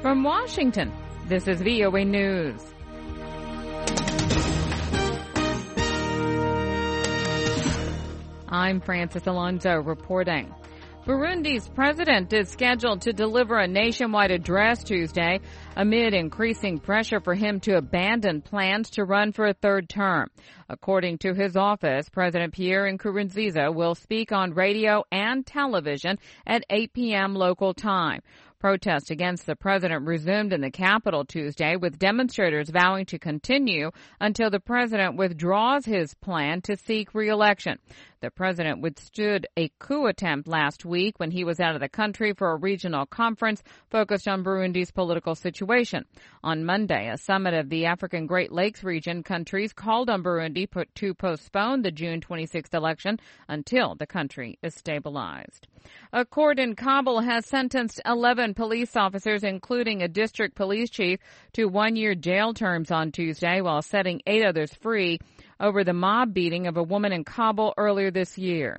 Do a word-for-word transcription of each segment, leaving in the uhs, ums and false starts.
From Washington, this is V O A News. I'm Francis Alonso reporting. Burundi's president is scheduled to deliver a nationwide address Tuesday amid increasing pressure for him to abandon plans to run for a third term. According to his office, President Pierre Nkurunziza will speak on radio and television at eight p.m. local time. Protests against the president resumed in the capital Tuesday, with demonstrators vowing to continue until the president withdraws his plan to seek re-election. The president withstood a coup attempt last week when he was out of the country for a regional conference focused on Burundi's political situation. On Monday, a summit of the African Great Lakes region countries called on Burundi to postpone the June twenty-sixth election until the country is stabilized. A court in Kabul has sentenced eleven police officers, including a district police chief, to one-year jail terms on Tuesday, while setting eight others free over the mob beating of a woman in Kabul earlier this year.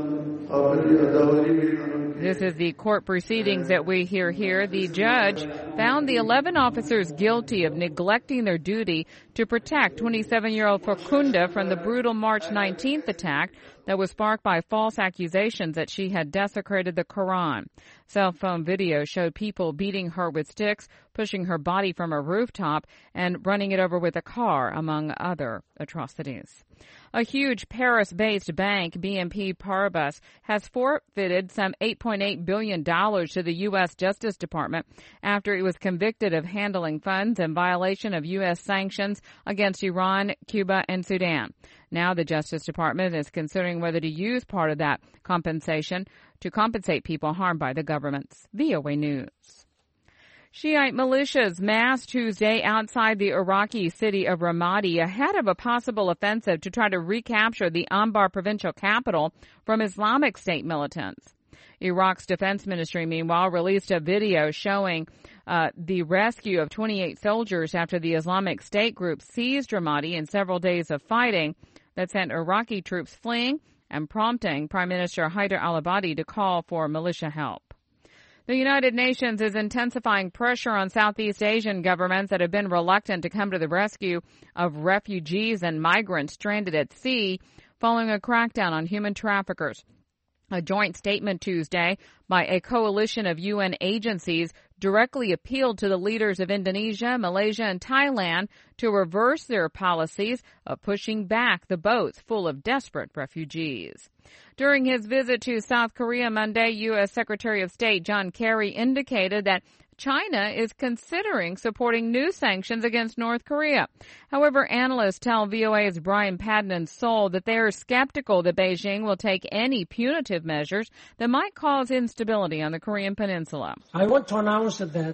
This is the court proceedings that we hear here. The judge found the eleven officers guilty of neglecting their duty to protect twenty-seven-year-old Fakunda from the brutal March nineteenth attack that was sparked by false accusations that she had desecrated the Quran. Cell phone video showed people beating her with sticks, pushing her body from a rooftop, and running it over with a car, among other atrocities. A huge Paris-based bank, B N P Paribas, has forfeited some eight point eight billion dollars to the U S Justice Department after it was convicted of handling funds in violation of U S sanctions against Iran, Cuba, and Sudan. Now the Justice Department is considering whether to use part of that compensation to compensate people harmed by the government's. V O A News. Shiite militias massed Tuesday outside the Iraqi city of Ramadi ahead of a possible offensive to try to recapture the Anbar provincial capital from Islamic State militants. Iraq's defense ministry, meanwhile, released a video showing uh, the rescue of twenty-eight soldiers after the Islamic State group seized Ramadi in several days of fighting that sent Iraqi troops fleeing and prompting Prime Minister Haider al-Abadi to call for militia help. The United Nations is intensifying pressure on Southeast Asian governments that have been reluctant to come to the rescue of refugees and migrants stranded at sea following a crackdown on human traffickers. A joint statement Tuesday by a coalition of U N agencies directly appealed to the leaders of Indonesia, Malaysia, and Thailand to reverse their policies of pushing back the boats full of desperate refugees. During his visit to South Korea Monday, U S Secretary of State John Kerry indicated that China is considering supporting new sanctions against North Korea. However, analysts tell V O A's Brian Padden in Seoul that they are skeptical that Beijing will take any punitive measures that might cause instability on the Korean peninsula. I want to announce that.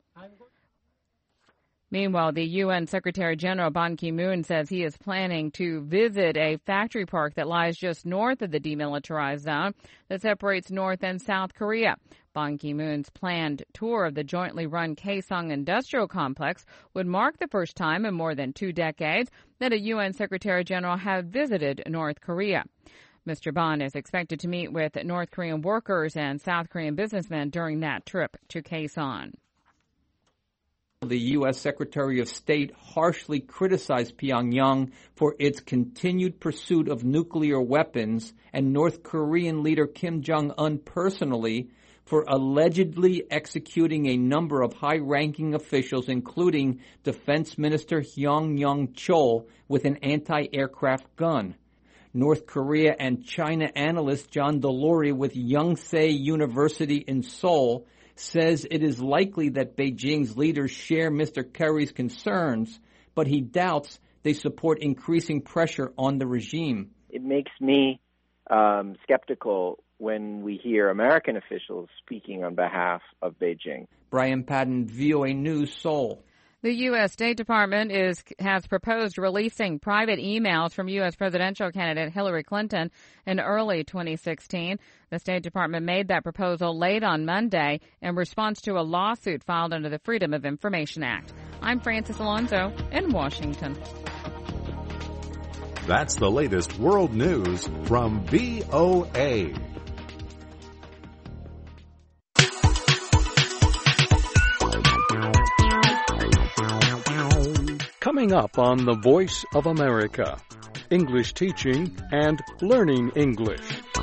Meanwhile, the U N Secretary General Ban Ki-moon says he is planning to visit a factory park that lies just north of the demilitarized zone that separates North and South Korea. Ban Ki-moon's planned tour of the jointly run Kaesong Industrial Complex would mark the first time in more than two decades that a U N Secretary General had visited North Korea. Mister Ban is expected to meet with North Korean workers and South Korean businessmen during that trip to Kaesong. The U S Secretary of State harshly criticized Pyongyang for its continued pursuit of nuclear weapons and North Korean leader Kim Jong-un personally for allegedly executing a number of high-ranking officials, including Defense Minister Hyung Yong-chol, with an anti-aircraft gun. North Korea and China analyst John Delury with Yonsei University in Seoul says it is likely that Beijing's leaders share Mister Kerry's concerns, but he doubts they support increasing pressure on the regime. It makes me um, skeptical when we hear American officials speaking on behalf of Beijing. Brian Padden, V O A News, Seoul. The U S State Department is has proposed releasing private emails from U S presidential candidate Hillary Clinton in early twenty sixteen. The State Department made that proposal late on Monday in response to a lawsuit filed under the Freedom of Information Act. I'm Francis Alonso in Washington. That's the latest world news from V O A. Coming up on The Voice of America, English teaching and learning English.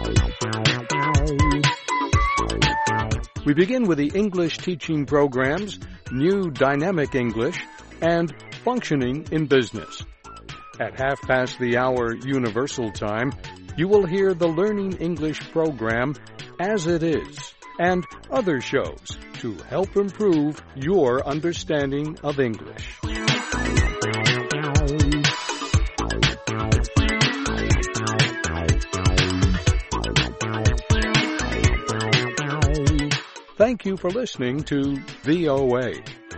We begin with the English teaching programs, New Dynamic English, and Functioning in Business. At half past the hour Universal Time, you will hear the Learning English program As It Is and other shows to help improve your understanding of English. Thank you for listening to V O A.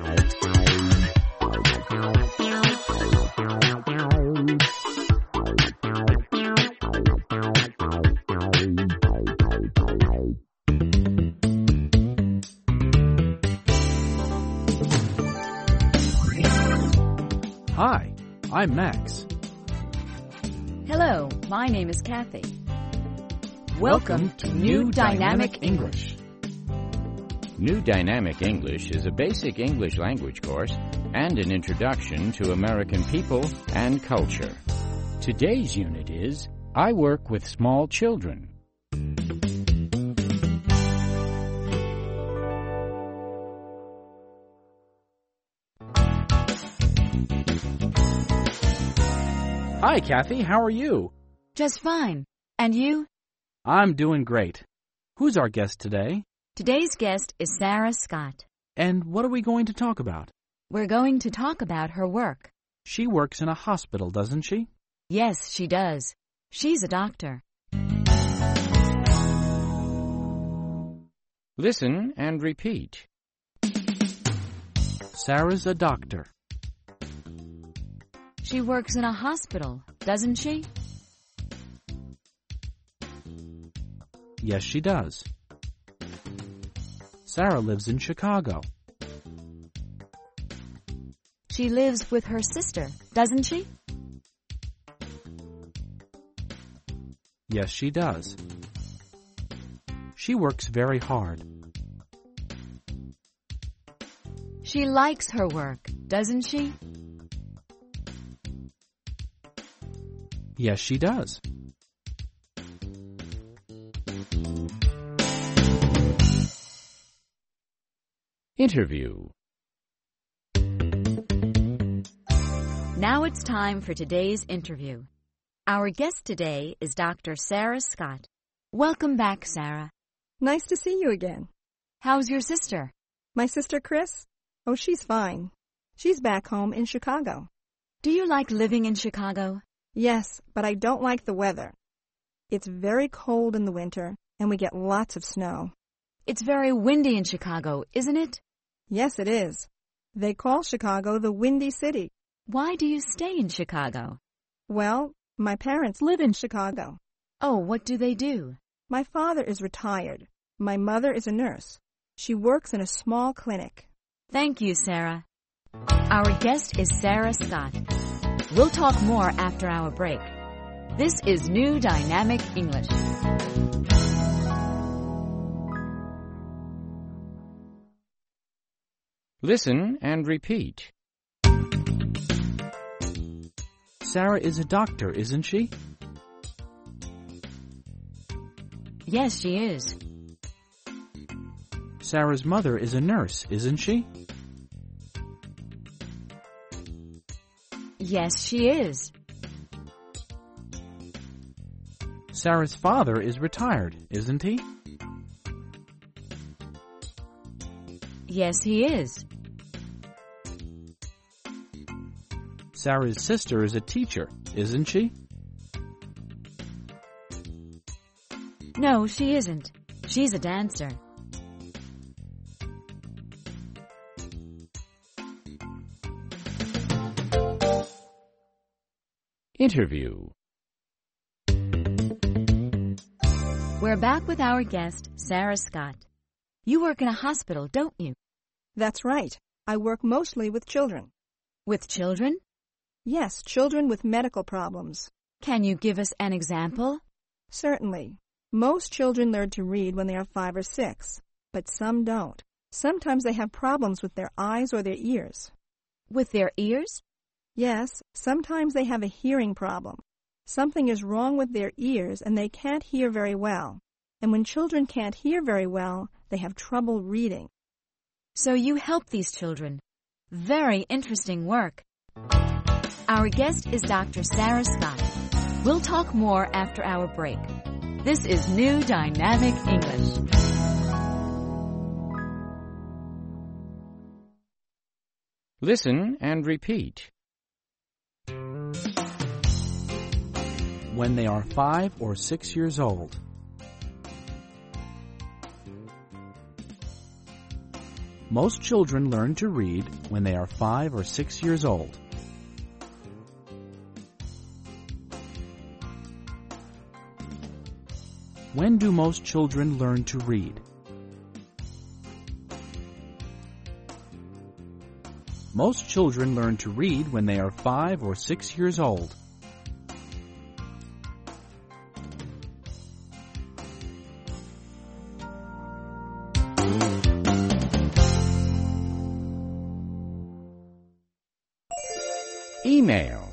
Hi, I'm Max. Hello, my name is Kathy. Welcome to New Dynamic English. New Dynamic English is a basic English language course and an introduction to American people and culture. Today's unit is I Work with Small Children. Hi, Kathy. How are you? Just fine. And you? I'm doing great. Who's our guest today? Today's guest is Sarah Scott. And what are we going to talk about? We're going to talk about her work. She works in a hospital, doesn't she? Yes, she does. She's a doctor. Listen and repeat. Sarah's a doctor. She works in a hospital, doesn't she? Yes, she does. Sarah lives in Chicago. She lives with her sister, doesn't she? Yes, she does. She works very hard. She likes her work, doesn't she? Yes, she does. Interview. Now it's time for today's interview. Our guest today is Doctor Sarah Scott. Welcome back, Sarah. Nice to see you again. How's your sister? My sister Chris? Oh, she's fine. She's back home in Chicago. Do you like living in Chicago? Yes, but I don't like the weather. It's very cold in the winter, and we get lots of snow. It's very windy in Chicago, isn't it? Yes, it is. They call Chicago the Windy City. Why do you stay in Chicago? Well, my parents live in Chicago. Oh, what do they do? My father is retired. My mother is a nurse. She works in a small clinic. Thank you, Sarah. Our guest is Sarah Scott. We'll talk more after our break. This is New Dynamic English. Listen and repeat. Sarah is a doctor, isn't she? Yes, she is. Sarah's mother is a nurse, isn't she? Yes, she is. Sarah's father is retired, isn't he? Yes, he is. Sarah's sister is a teacher, isn't she? No, she isn't. She's a dancer. Interview. We're back with our guest, Sarah Scott. You work in a hospital, don't you? That's right. I work mostly with children. With children? Yes, children with medical problems. Can you give us an example? Certainly. Most children learn to read when they are five or six, but some don't. Sometimes they have problems with their eyes or their ears. With their ears? Yes, sometimes they have a hearing problem. Something is wrong with their ears and they can't hear very well. And when children can't hear very well, they have trouble reading. So you help these children. Very interesting work. Our guest is Doctor Sarah Scott. We'll talk more after our break. This is New Dynamic English. Listen and repeat. When they are five or six years old. Most children learn to read when they are five or six years old. When do most children learn to read? Most children learn to read when they are five or six years old. Email.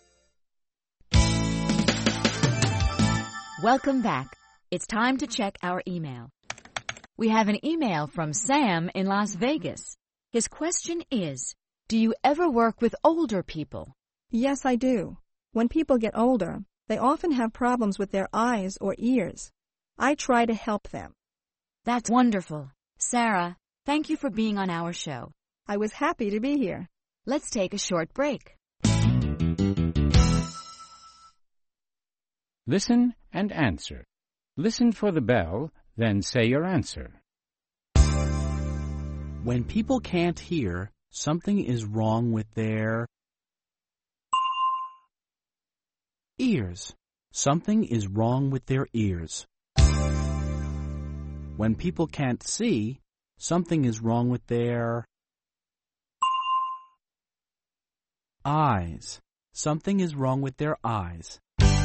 Welcome back. It's time to check our email. We have an email from Sam in Las Vegas. His question is, do you ever work with older people? Yes, I do. When people get older, they often have problems with their eyes or ears. I try to help them. That's wonderful. Sarah, thank you for being on our show. I was happy to be here. Let's take a short break. Listen and answer. Listen for the bell, then say your answer. When people can't hear, something is wrong with their ears. Something is wrong with their ears. When people can't see, something is wrong with their eyes. Something is wrong with their eyes.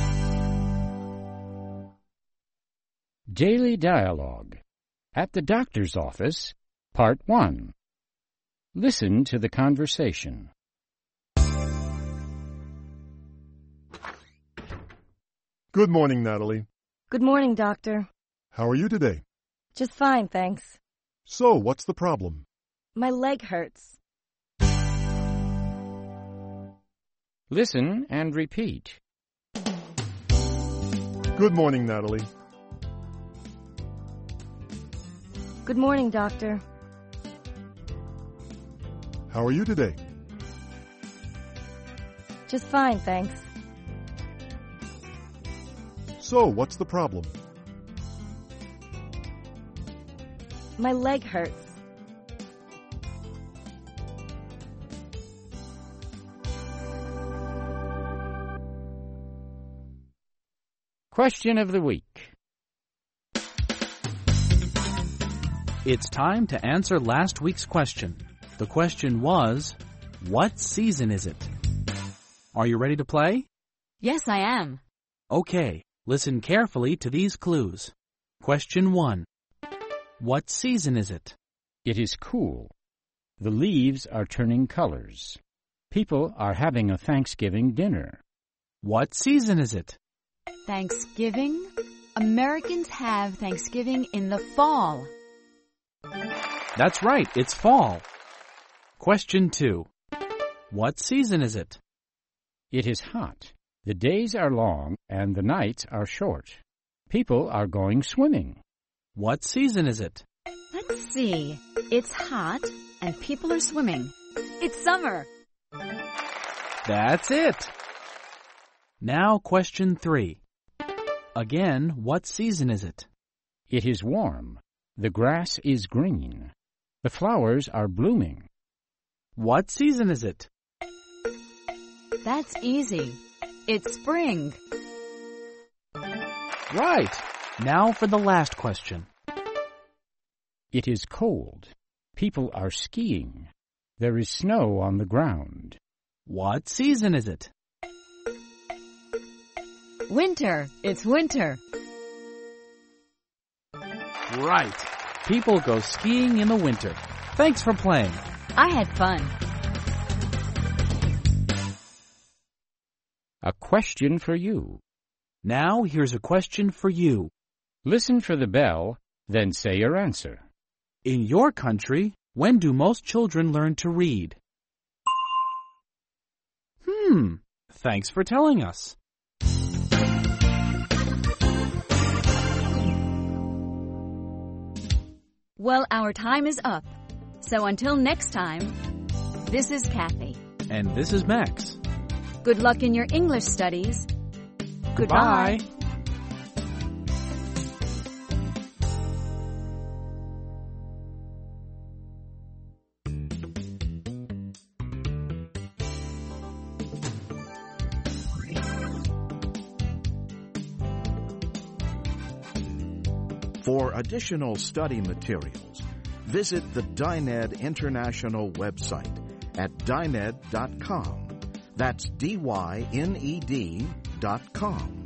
Daily Dialogue. At the doctor's office, Part one. Listen to the conversation. Good morning, Natalie. Good morning, Doctor. How are you today? Just fine, thanks. So, what's the problem? My leg hurts. Listen and repeat. Good morning, Natalie. Good morning, Doctor. How are you today? Just fine, thanks. So, what's the problem? My leg hurts. Question of the week. It's time to answer last week's question. The question was, what season is it? Are you ready to play? Yes, I am. Okay, listen carefully to these clues. Question one. What season is it? It is cool. The leaves are turning colors. People are having a Thanksgiving dinner. What season is it? Thanksgiving? Americans have Thanksgiving in the fall. That's right, it's fall. Question two. What season is it? It is hot. The days are long and the nights are short. People are going swimming. What season is it? Let's see. It's hot and people are swimming. It's summer. That's it. Now question three. Again, what season is it? It is warm. The grass is green. The flowers are blooming. What season is it? That's easy. It's spring. Right. Now for the last question. It is cold. People are skiing. There is snow on the ground. What season is it? Winter. It's winter. Right. People go skiing in the winter. Thanks for playing. I had fun. a question for you. Now here's a question for you. Listen for the bell, then say your answer. In your country, when do most children learn to read? Hmm, thanks for telling us. Well, our time is up. So until next time, this is Kathy. And this is Max. Good luck in your English studies. Goodbye. Goodbye. For additional study materials, visit the Dyned International website at dyned dot com. That's D Y N E D dot com.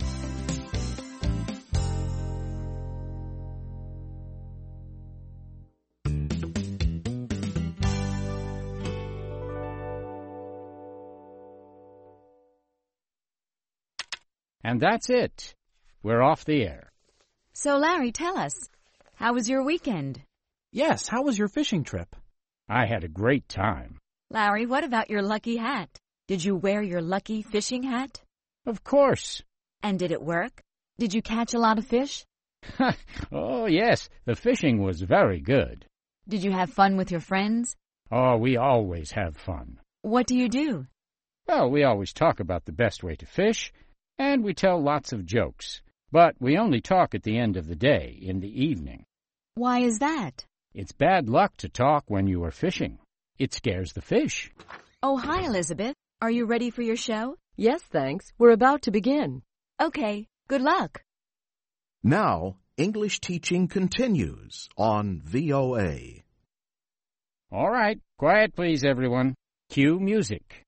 And that's it. We're off the air. So, Larry, tell us, how was your weekend? Yes, how was your fishing trip? I had a great time. Larry, what about your lucky hat? Did you wear your lucky fishing hat? Of course. And did it work? Did you catch a lot of fish? Oh, yes, the fishing was very good. Did you have fun with your friends? Oh, we always have fun. What do you do? Well, we always talk about the best way to fish, and we tell lots of jokes. But we only talk at the end of the day, in the evening. Why is that? It's bad luck to talk when you are fishing. It scares the fish. Oh, hi, Elizabeth. Are you ready for your show? Yes, thanks. We're about to begin. Okay, good luck. Now, English teaching continues on V O A. All right, quiet please, everyone. Cue music.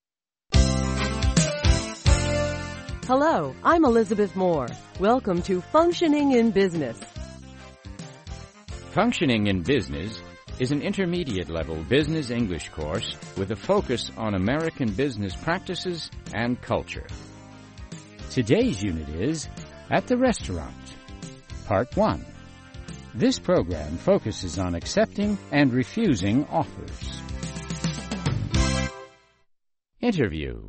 Hello, I'm Elizabeth Moore. Welcome to Functioning in Business. Functioning in Business is an intermediate-level business English course with a focus on American business practices and culture. Today's unit is At the Restaurant, Part one. This program focuses on accepting and refusing offers. Interview.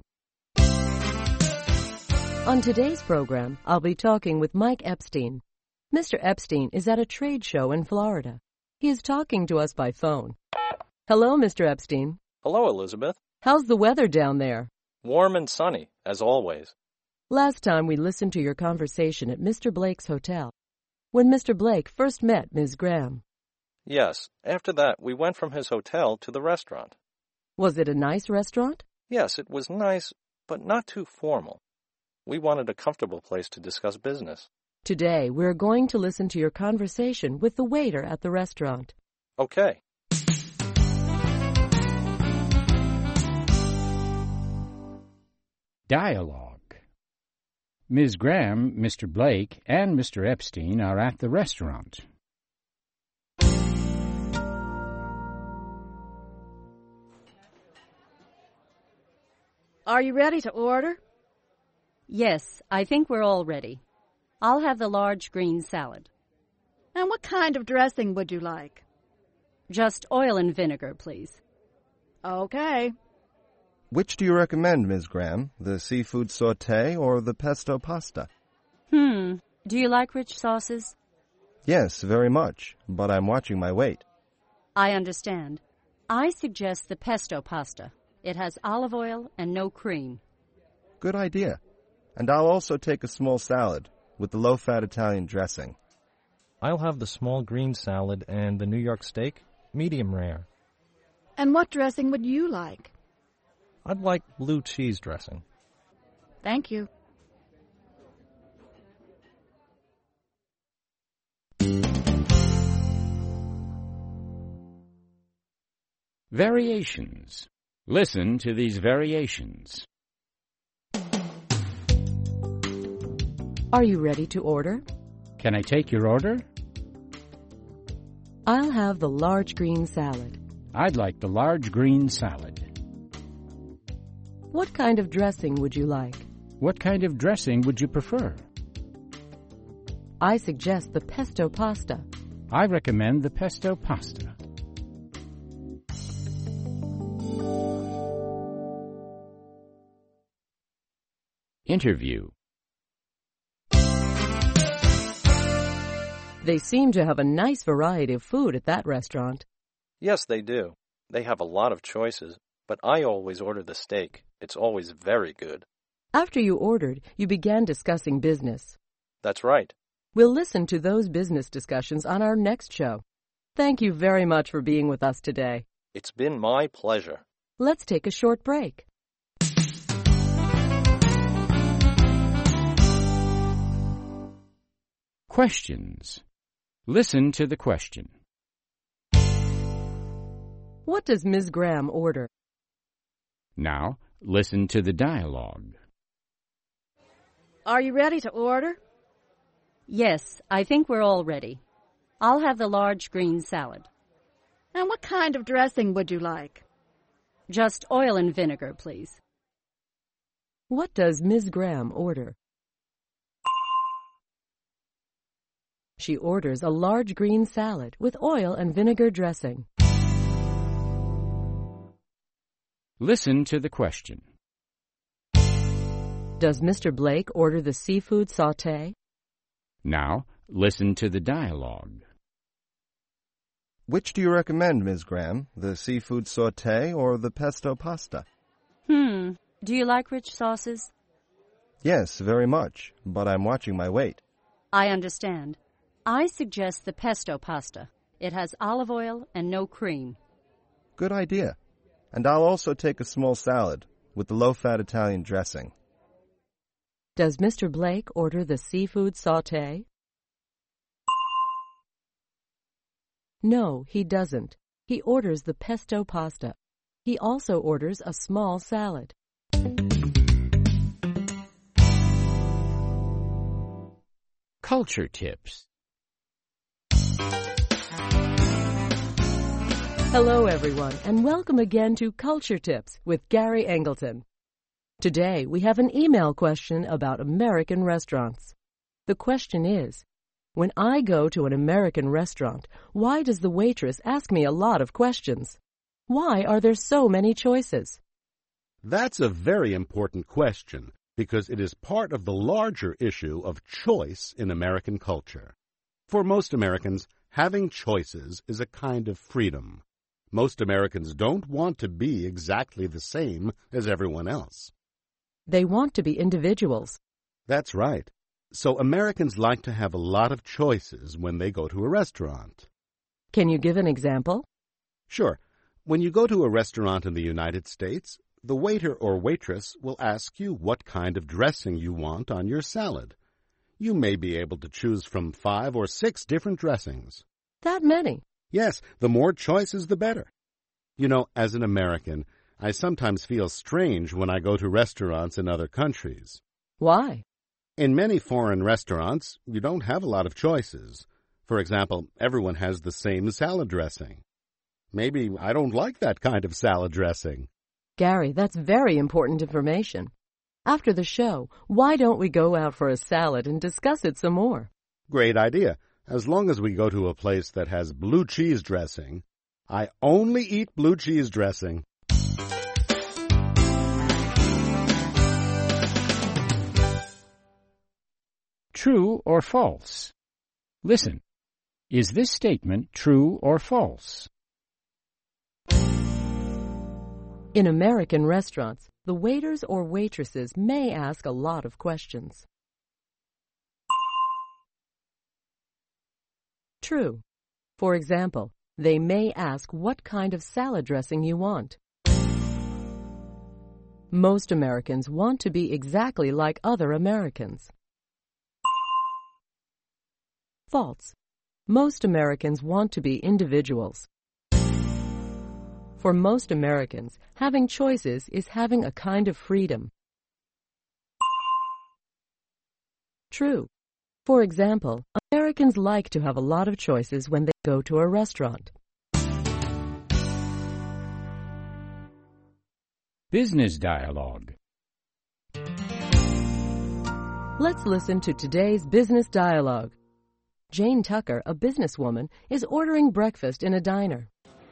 On today's program, I'll be talking with Mike Epstein. Mister Epstein is at a trade show in Florida. He is talking to us by phone. Hello, Mister Epstein. Hello, Elizabeth. How's the weather down there? Warm and sunny, as always. Last time we listened to your conversation at Mister Blake's hotel, when Mister Blake first met Miz Graham. Yes, after that we went from his hotel to the restaurant. Was it a nice restaurant? Yes, it was nice, but not too formal. We wanted a comfortable place to discuss business. Today, we're going to listen to your conversation with the waiter at the restaurant. Okay. Dialogue. Miz Graham, Mister Blake, and Mister Epstein are at the restaurant. Are you ready to order? Yes, I think we're all ready. I'll have the large green salad. And what kind of dressing would you like? Just oil and vinegar, please. Okay. Which do you recommend, Miz Graham? The seafood sauté or the pesto pasta? Hmm. Do you like rich sauces? Yes, very much, but I'm watching my weight. I understand. I suggest the pesto pasta. It has olive oil and no cream. Good idea. And I'll also take a small salad with the low-fat Italian dressing. I'll have the small green salad and the New York steak, medium rare. And what dressing would you like? I'd like blue cheese dressing. Thank you. Variations. Listen to these variations. Are you ready to order? Can I take your order? I'll have the large green salad. I'd like the large green salad. What kind of dressing would you like? What kind of dressing would you prefer? I suggest the pesto pasta. I recommend the pesto pasta. Interview. They seem to have a nice variety of food at that restaurant. Yes, they do. They have a lot of choices, but I always order the steak. It's always very good. After you ordered, you began discussing business. That's right. We'll listen to those business discussions on our next show. Thank you very much for being with us today. It's been my pleasure. Let's take a short break. Questions. Listen to the question. What does Miz Graham order? Now, listen to the dialogue. Are you ready to order? Yes, I think we're all ready. I'll have the large green salad. And what kind of dressing would you like? Just oil and vinegar, please. What does Miz Graham order? She orders a large green salad with oil and vinegar dressing. Listen to the question. Does Mister Blake order the seafood sauté? Now, listen to the dialogue. Which do you recommend, Miz Graham, the seafood sauté or the pesto pasta? Hmm. Do you like rich sauces? Yes, very much, but I'm watching my weight. I understand. I suggest the pesto pasta. It has olive oil and no cream. Good idea. And I'll also take a small salad with the low-fat Italian dressing. Does Mister Blake order the seafood sauté? No, he doesn't. He orders the pesto pasta. He also orders a small salad. Culture tips. Hello, everyone, and welcome again to Culture Tips with Gary Angleton. Today, we have an email question about American restaurants. The question is, when I go to an American restaurant, why does the waitress ask me a lot of questions? Why are there so many choices? That's a very important question because it is part of the larger issue of choice in American culture. For most Americans, having choices is a kind of freedom. Most Americans don't want to be exactly the same as everyone else. They want to be individuals. That's right. So Americans like to have a lot of choices when they go to a restaurant. Can you give an example? Sure. When you go to a restaurant in the United States, the waiter or waitress will ask you what kind of dressing you want on your salad. You may be able to choose from five or six different dressings. That many? Yes, the more choices, the better. You know, as an American, I sometimes feel strange when I go to restaurants in other countries. Why? In many foreign restaurants, you don't have a lot of choices. For example, everyone has the same salad dressing. Maybe I don't like that kind of salad dressing. Gary, that's very important information. After the show, why don't we go out for a salad and discuss it some more? Great idea. As long as we go to a place that has blue cheese dressing. I only eat blue cheese dressing. True or false? Listen. Is this statement true or false? In American restaurants, the waiters or waitresses may ask a lot of questions. True. For example, they may ask what kind of salad dressing you want. Most Americans want to be exactly like other Americans. False. Most Americans want to be individuals. For most Americans, having choices is having a kind of freedom. True. For example, Americans like to have a lot of choices when they go to a restaurant. Business dialogue. Let's listen to today's business dialogue. Jane Tucker, a businesswoman, is ordering breakfast in a diner.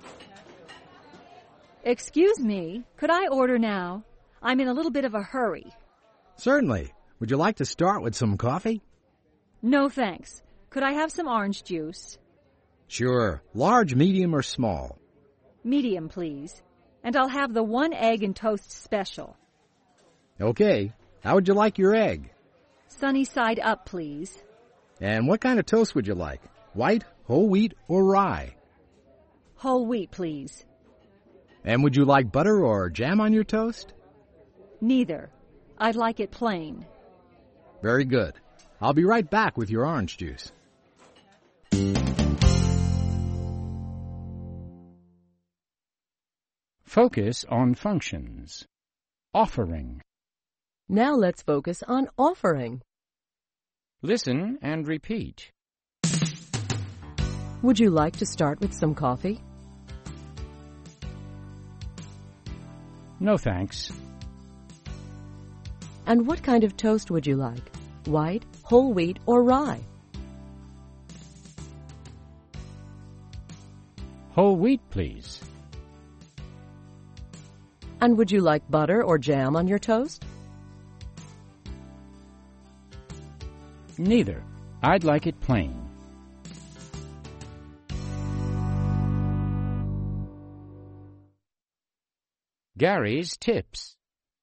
Excuse me, could I order now? I'm in a little bit of a hurry. Certainly. Would you like to start with some coffee? No, thanks. Could I have some orange juice? Sure. Large, medium, or small? Medium, please. And I'll have the one egg and toast special. Okay. How would you like your egg? Sunny side up, please. And what kind of toast would you like? White, whole wheat, or rye? Whole wheat, please. And would you like butter or jam on your toast? Neither. I'd like it plain. Very good. I'll be right back with your orange juice. Focus on functions. Offering. Now let's focus on offering. Listen and repeat. Would you like to start with some coffee? No, thanks. And what kind of toast would you like? White, whole wheat, or rye? Whole wheat, please. And would you like butter or jam on your toast? Neither. I'd like it plain. Gary's Tips.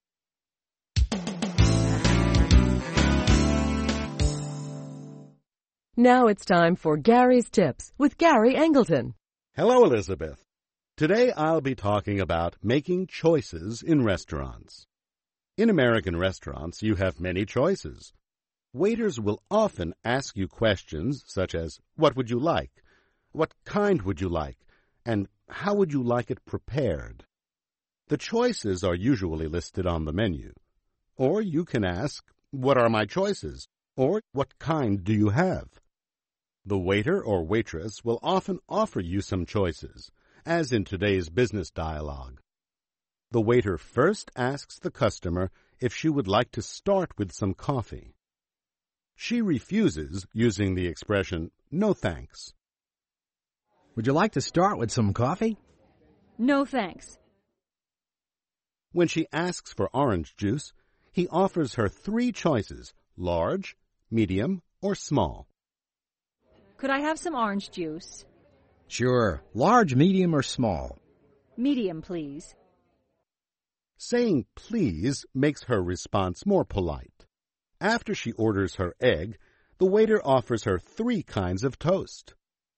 Now it's time for Gary's Tips with Gary Angleton. Hello, Elizabeth. Today I'll be talking about making choices in restaurants. In American restaurants, you have many choices. Waiters will often ask you questions such as, what would you like? What kind would you like? And how would you like it prepared? The choices are usually listed on the menu. Or you can ask, what are my choices? Or what kind do you have? The waiter or waitress will often offer you some choices, as in today's business dialogue. The waiter first asks the customer if she would like to start with some coffee. She refuses using the expression, no thanks. Would you like to start with some coffee? No, thanks. When she asks for orange juice, he offers her three choices, large, medium, or small. Could I have some orange juice? Sure. Large, medium, or small? Medium, please. Saying please makes her response more polite. After she orders her egg, the waiter offers her three kinds of toast.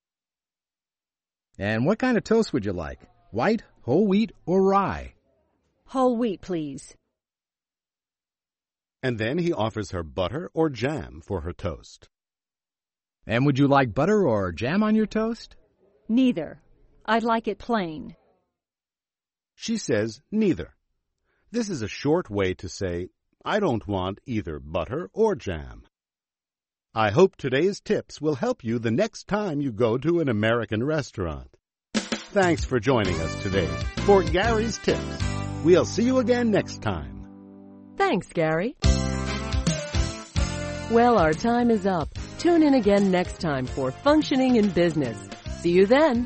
And what kind of toast would you like? White, whole wheat, or rye? Whole wheat, please. And then he offers her butter or jam for her toast. And would you like butter or jam on your toast? Neither. I'd like it plain. She says neither. This is a short way to say, I don't want either butter or jam. I hope today's tips will help you the next time you go to an American restaurant. Thanks for joining us today for Gary's Tips. We'll see you again next time. Thanks, Gary. Well, our time is up. Tune in again next time for Functioning in Business. See you then.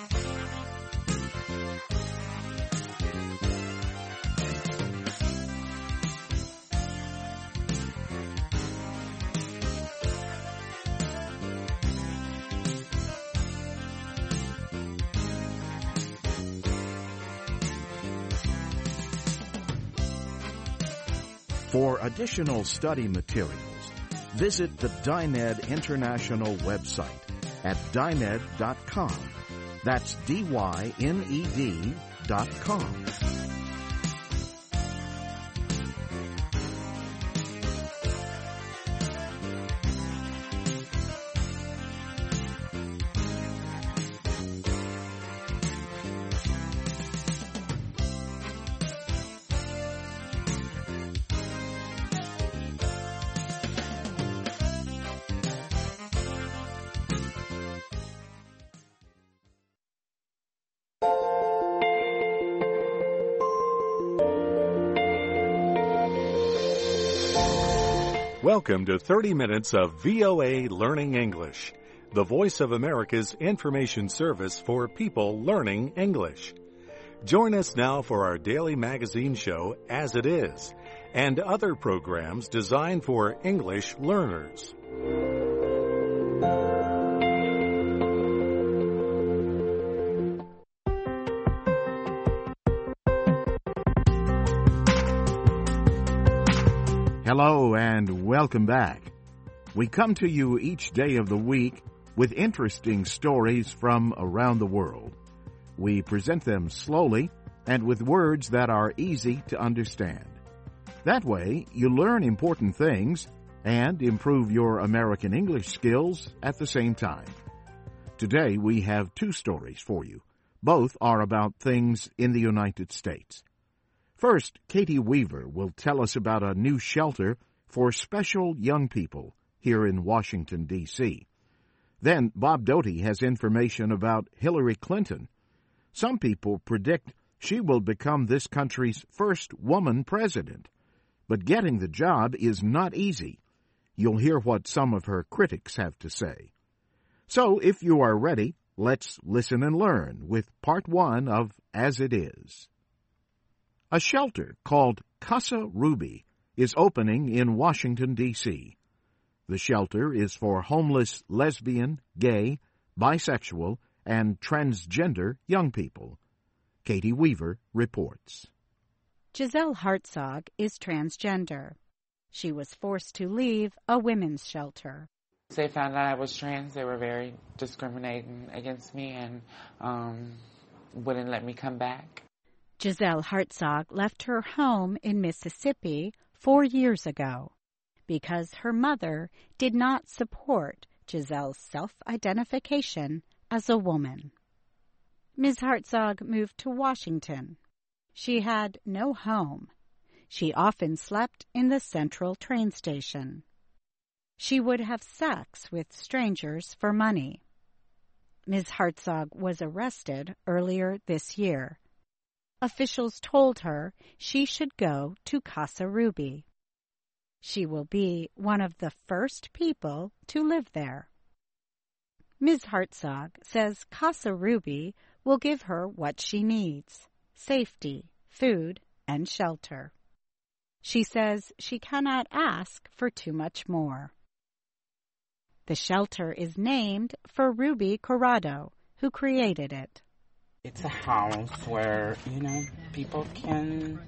For additional study materials, visit the Dyned International website at dyned dot com. That's D Y N E D dot com. Welcome to thirty minutes of V O A Learning English, the Voice of America's information service for people learning English. Join us now for our daily magazine show, As It Is, and other programs designed for English learners. Hello and welcome back. We come to you each day of the week with interesting stories from around the world. We present them slowly and with words that are easy to understand. That way, you learn important things and improve your American English skills at the same time. Today, we have two stories for you. Both are about things in the United States. First, Katie Weaver will tell us about a new shelter for special young people here in Washington, D C Then, Bob Doty has information about Hillary Clinton. Some people predict she will become this country's first woman president. But getting the job is not easy. You'll hear what some of her critics have to say. So, if you are ready, let's listen and learn with part one of As It Is. A shelter called Casa Ruby is opening in Washington, D C The shelter is for homeless lesbian, gay, bisexual, and transgender young people. Katie Weaver reports. Giselle Hartzog is transgender. She was forced to leave a women's shelter. They found out I was trans. They were very discriminating against me and um, wouldn't let me come back. Giselle Hartzog left her home in Mississippi four years ago because her mother did not support Giselle's self-identification as a woman. Miz Hartzog moved to Washington. She had no home. She often slept in the central train station. She would have sex with strangers for money. Miz Hartzog was arrested earlier this year. Officials told her she should go to Casa Ruby. She will be one of the first people to live there. Miz Hartzog says Casa Ruby will give her what she needs: safety, food, and shelter. She says she cannot ask for too much more. The shelter is named for Ruby Corrado, who created it. It's a house where, you know, people can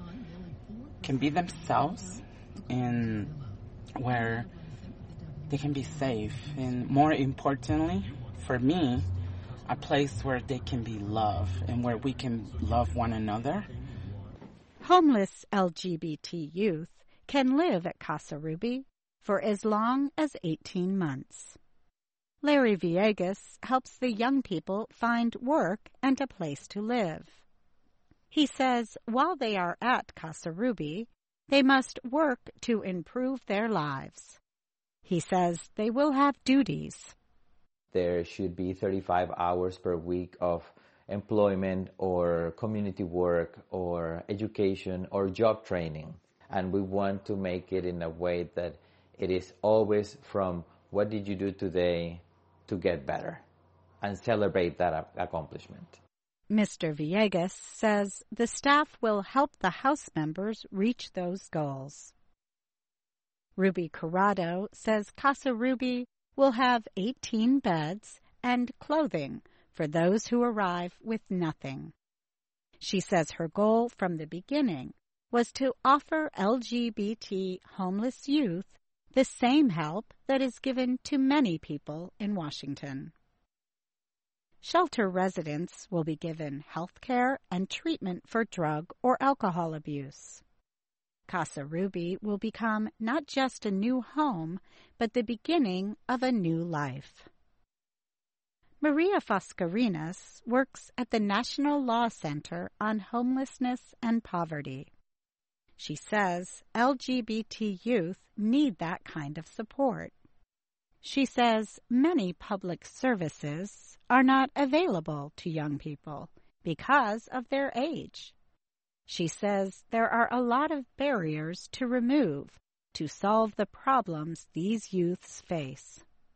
can be themselves and where they can be safe. And more importantly, for me, a place where they can be loved and where we can love one another. Homeless L G B T youth can live at Casa Ruby for as long as eighteen months. Larry Villegas helps the young people find work and a place to live. He says while they are at Casa Ruby, they must work to improve their lives. He says they will have duties. There should be thirty-five hours per week of employment or community work or education or job training. And we want to make it in a way that it is always from what did you do today to get better and celebrate that accomplishment. Mister Villegas says the staff will help the house members reach those goals. Ruby Corrado says Casa Ruby will have eighteen beds and clothing for those who arrive with nothing. She says her goal from the beginning was to offer L G B T homeless youth the same help that is given to many people in Washington. Shelter residents will be given health care and treatment for drug or alcohol abuse. Casa Ruby will become not just a new home, but the beginning of a new life. Maria Foscarinas works at the National Law Center on Homelessness and Poverty. She says L G B T youth need that kind of support. She says many public services are not available to young people because of their age. She says there are a lot of barriers to remove to solve the problems these youths face.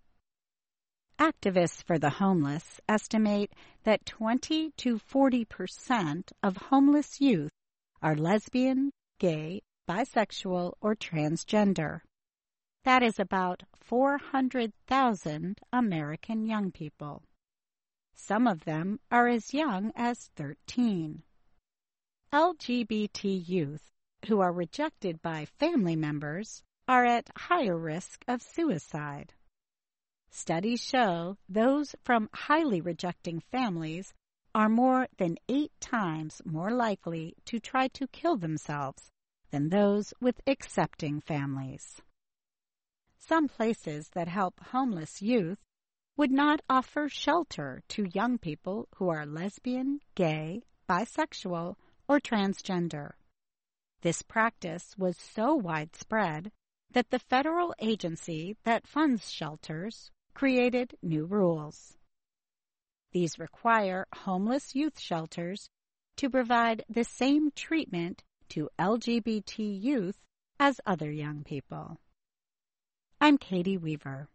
Activists for the homeless estimate that twenty to forty percent of homeless youth are lesbian, gay, bisexual, or transgender. That is about four hundred thousand American young people. Some of them are as young as thirteen. L G B T youth who are rejected by family members are at higher risk of suicide. Studies show those from highly rejecting families are more than eight times more likely to try to kill themselves than those with accepting families. Some places that help homeless youth would not offer shelter to young people who are lesbian, gay, bisexual, or transgender. This practice was so widespread that the federal agency that funds shelters created new rules. These require homeless youth shelters to provide the same treatment to L G B T youth as other young people. I'm Katie Weaver.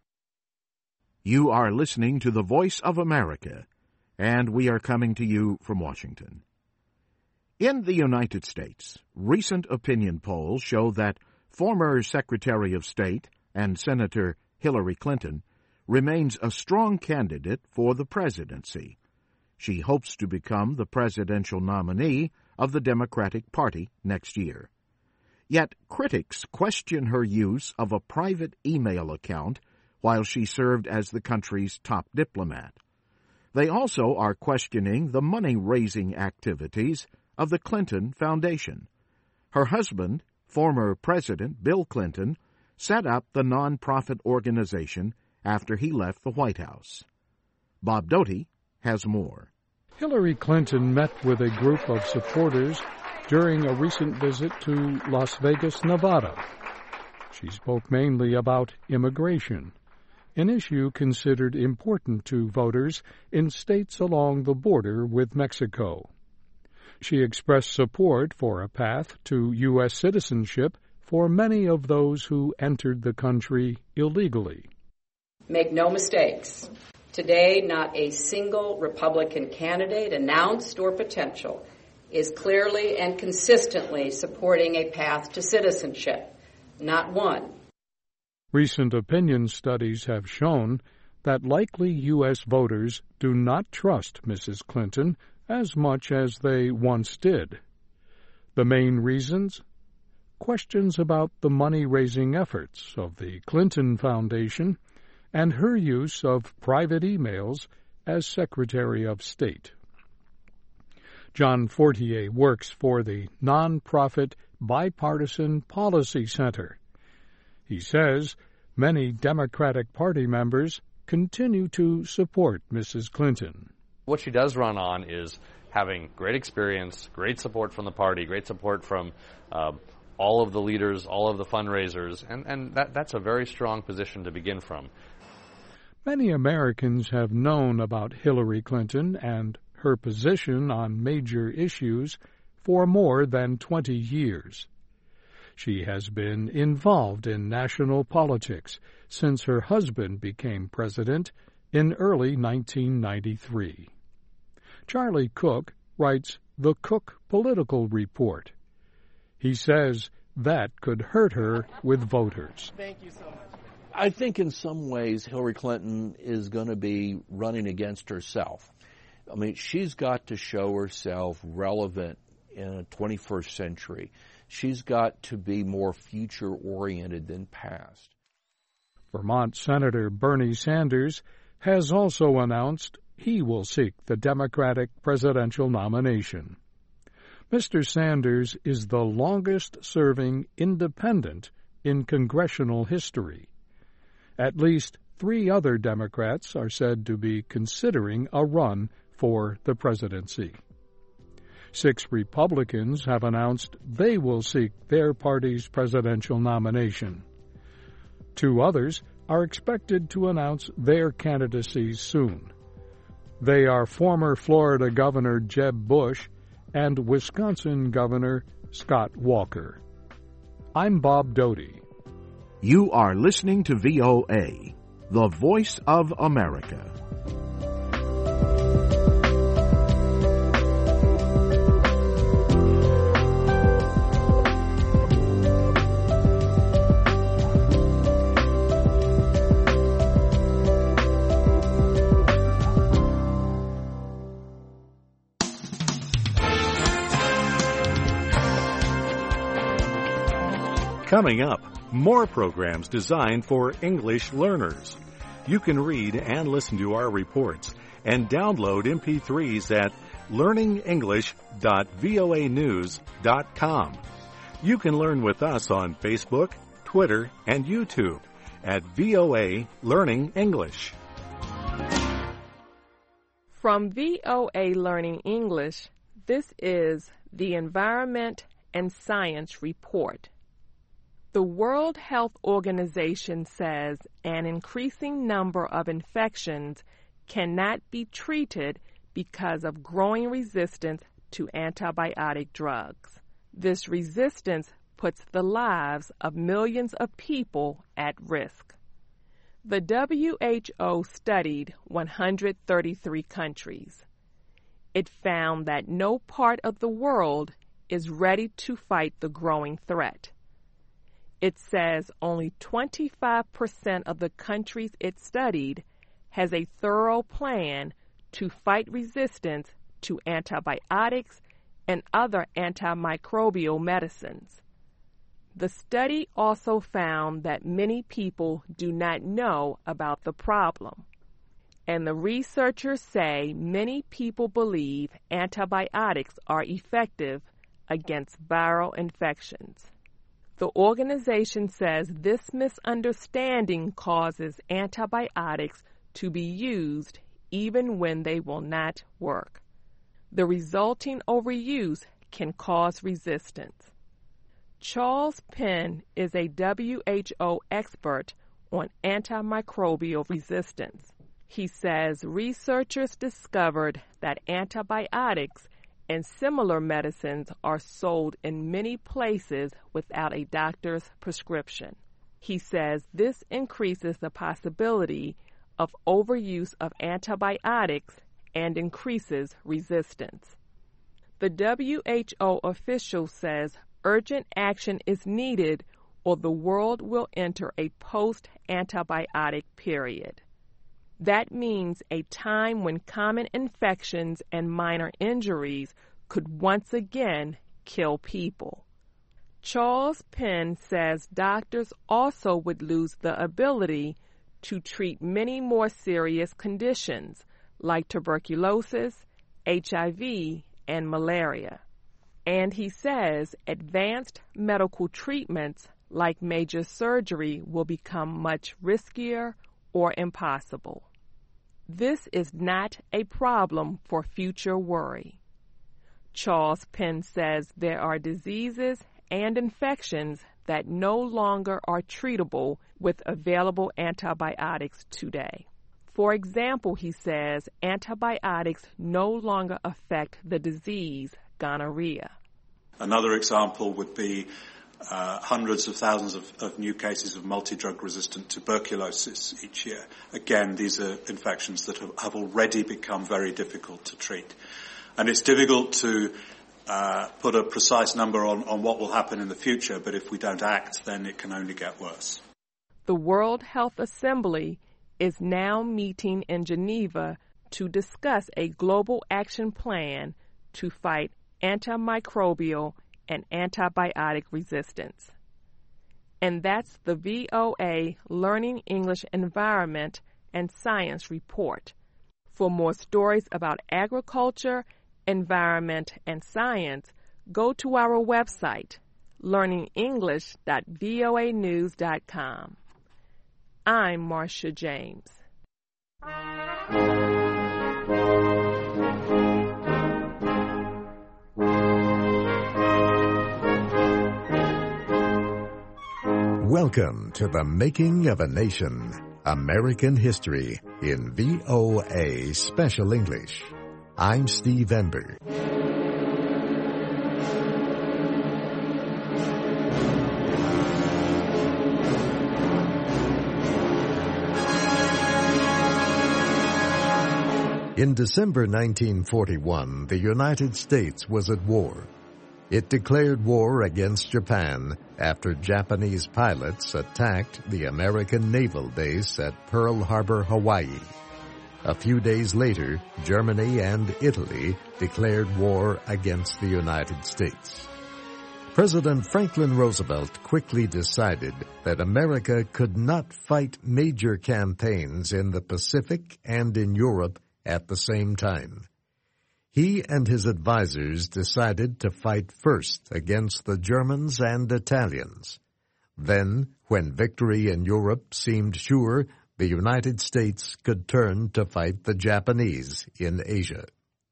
You are listening to the Voice of America, and we are coming to you from Washington. In the United States, recent opinion polls show that former Secretary of State and Senator Hillary Clinton remains a strong candidate for the presidency. She hopes to become the presidential nominee of the Democratic Party next year. Yet critics question her use of a private email account while she served as the country's top diplomat. They also are questioning the money-raising activities of the Clinton Foundation. Her husband, former President Bill Clinton, set up the nonprofit organization after he left the White House. Bob Doty has more. Hillary Clinton met with a group of supporters during a recent visit to Las Vegas, Nevada. She spoke mainly about immigration, an issue considered important to voters in states along the border with Mexico. She expressed support for a path to U S citizenship for many of those who entered the country illegally. Make no mistakes. Today, not a single Republican candidate, announced or potential, is clearly and consistently supporting a path to citizenship. Not one. Recent opinion studies have shown that likely U S voters do not trust Missus Clinton as much as they once did. The main reasons? Questions about the money-raising efforts of the Clinton Foundation and her use of private emails as Secretary of State. John Fortier works for the nonprofit Bipartisan Policy Center. He says many Democratic Party members continue to support Missus Clinton. What she does run on is having great experience, great support from the party, great support from uh, all of the leaders, all of the fundraisers, and, and that, that's a very strong position to begin from. Many Americans have known about Hillary Clinton and her position on major issues for more than twenty years. She has been involved in national politics since her husband became president in early nineteen ninety-three. Charlie Cook writes the Cook Political Report. He says that could hurt her with voters. Thank you so much. I think in some ways Hillary Clinton is going to be running against herself. I mean, she's got to show herself relevant in a twenty-first century. She's got to be more future-oriented than past. Vermont Senator Bernie Sanders has also announced he will seek the Democratic presidential nomination. Mister Sanders is the longest-serving independent in congressional history. At least three other Democrats are said to be considering a run for the presidency. Six Republicans have announced they will seek their party's presidential nomination. Two others are expected to announce their candidacies soon. They are former Florida Governor Jeb Bush and Wisconsin Governor Scott Walker. I'm Bob Doty. You are listening to V O A, the voice of America. Coming up, more programs designed for English learners. You can read and listen to our reports and download M P threes at learning english dot voa news dot com. You can learn with us on Facebook, Twitter, and YouTube at V O A Learning English. From V O A Learning English, this is the Environment and Science Report. The World Health Organization says an increasing number of infections cannot be treated because of growing resistance to antibiotic drugs. This resistance puts the lives of millions of people at risk. The W H O studied one hundred thirty-three countries. It found that no part of the world is ready to fight the growing threat. It says only twenty-five percent of the countries it studied has a thorough plan to fight resistance to antibiotics and other antimicrobial medicines. The study also found that many people do not know about the problem. And the researchers say many people believe antibiotics are effective against viral infections. The organization says this misunderstanding causes antibiotics to be used even when they will not work. The resulting overuse can cause resistance. Charles Penn is a W H O expert on antimicrobial resistance. He says researchers discovered that antibiotics and similar medicines are sold in many places without a doctor's prescription. He says this increases the possibility of overuse of antibiotics and increases resistance. The W H O official says urgent action is needed or the world will enter a post-antibiotic period. That means a time when common infections and minor injuries could once again kill people. Charles Penn says doctors also would lose the ability to treat many more serious conditions like tuberculosis, H I V, and malaria. And he says advanced medical treatments like major surgery will become much riskier or impossible. This is not a problem for future worry. Charles Penn says there are diseases and infections that no longer are treatable with available antibiotics today. For example, he says antibiotics no longer affect the disease gonorrhea. Another example would be Uh, hundreds of thousands of, of new cases of multi-drug resistant tuberculosis each year. Again, these are infections that have, have already become very difficult to treat. And it's difficult to uh, put a precise number on, on what will happen in the future, but if we don't act, then it can only get worse. The World Health Assembly is now meeting in Geneva to discuss a global action plan to fight antimicrobial and antibiotic resistance. And that's the V O A Learning English Environment and Science Report. For more stories about agriculture, environment, and science, go to our website, learning english dot voa news dot com. I'm Marcia James. Welcome to the Making of a Nation, American History in V O A Special English. I'm Steve Ember. In December nineteen forty-one, the United States was at war. It declared war against Japan after Japanese pilots attacked the American naval base at Pearl Harbor, Hawaii. A few days later, Germany and Italy declared war against the United States. President Franklin Roosevelt quickly decided that America could not fight major campaigns in the Pacific and in Europe at the same time. He and his advisers decided to fight first against the Germans and Italians. Then, when victory in Europe seemed sure, the United States could turn to fight the Japanese in Asia.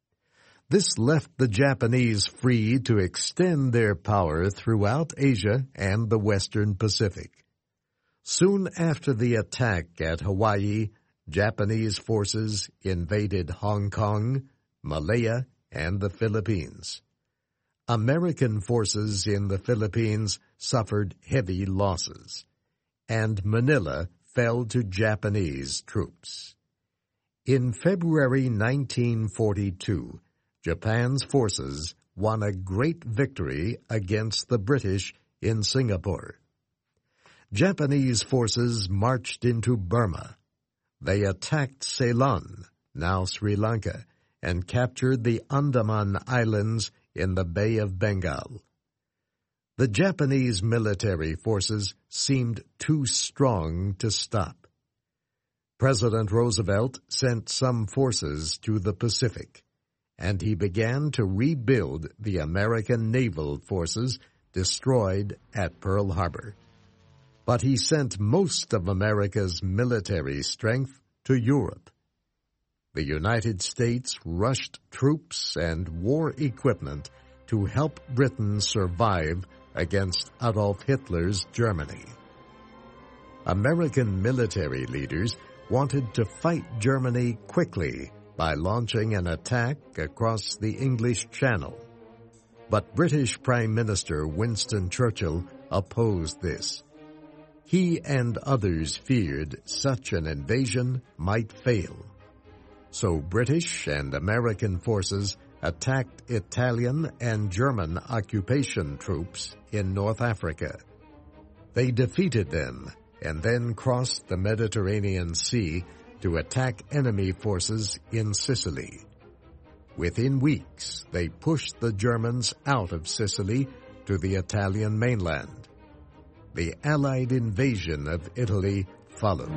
This left the Japanese free to extend their power throughout Asia and the Western Pacific. Soon after the attack at Hawaii, Japanese forces invaded Hong Kong, Malaya, and the Philippines. American forces in the Philippines suffered heavy losses, and Manila fell to Japanese troops. In February nineteen forty-two, Japan's forces won a great victory against the British in Singapore. Japanese forces marched into Burma. They attacked Ceylon, now Sri Lanka, and captured the Andaman Islands in the Bay of Bengal. The Japanese military forces seemed too strong to stop. President Roosevelt sent some forces to the Pacific, and he began to rebuild the American naval forces destroyed at Pearl Harbor. But he sent most of America's military strength to Europe. The United States rushed troops and war equipment to help Britain survive against Adolf Hitler's Germany. American military leaders wanted to fight Germany quickly by launching an attack across the English Channel. But British Prime Minister Winston Churchill opposed this. He and others feared such an invasion might fail. So British and American forces attacked Italian and German occupation troops in North Africa. They defeated them and then crossed the Mediterranean Sea to attack enemy forces in Sicily. Within weeks, they pushed the Germans out of Sicily to the Italian mainland. The Allied invasion of Italy followed.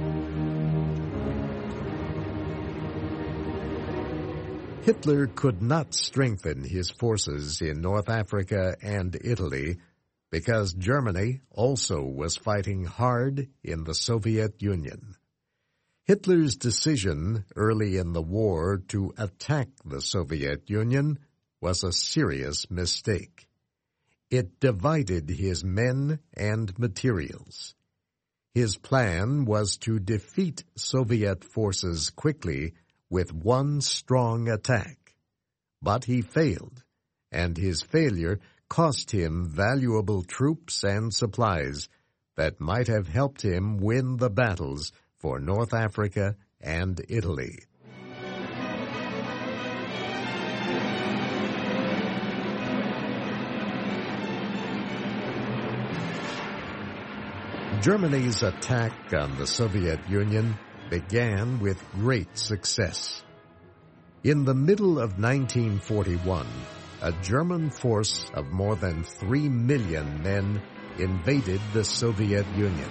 Hitler could not strengthen his forces in North Africa and Italy because Germany also was fighting hard in the Soviet Union. Hitler's decision early in the war to attack the Soviet Union was a serious mistake. It divided his men and materials. His plan was to defeat Soviet forces quickly with one strong attack. But he failed, and his failure cost him valuable troops and supplies that might have helped him win the battles for North Africa and Italy. Germany's attack on the Soviet Union began with great success. In the middle of nineteen forty-one, a German force of more than three million men invaded the Soviet Union.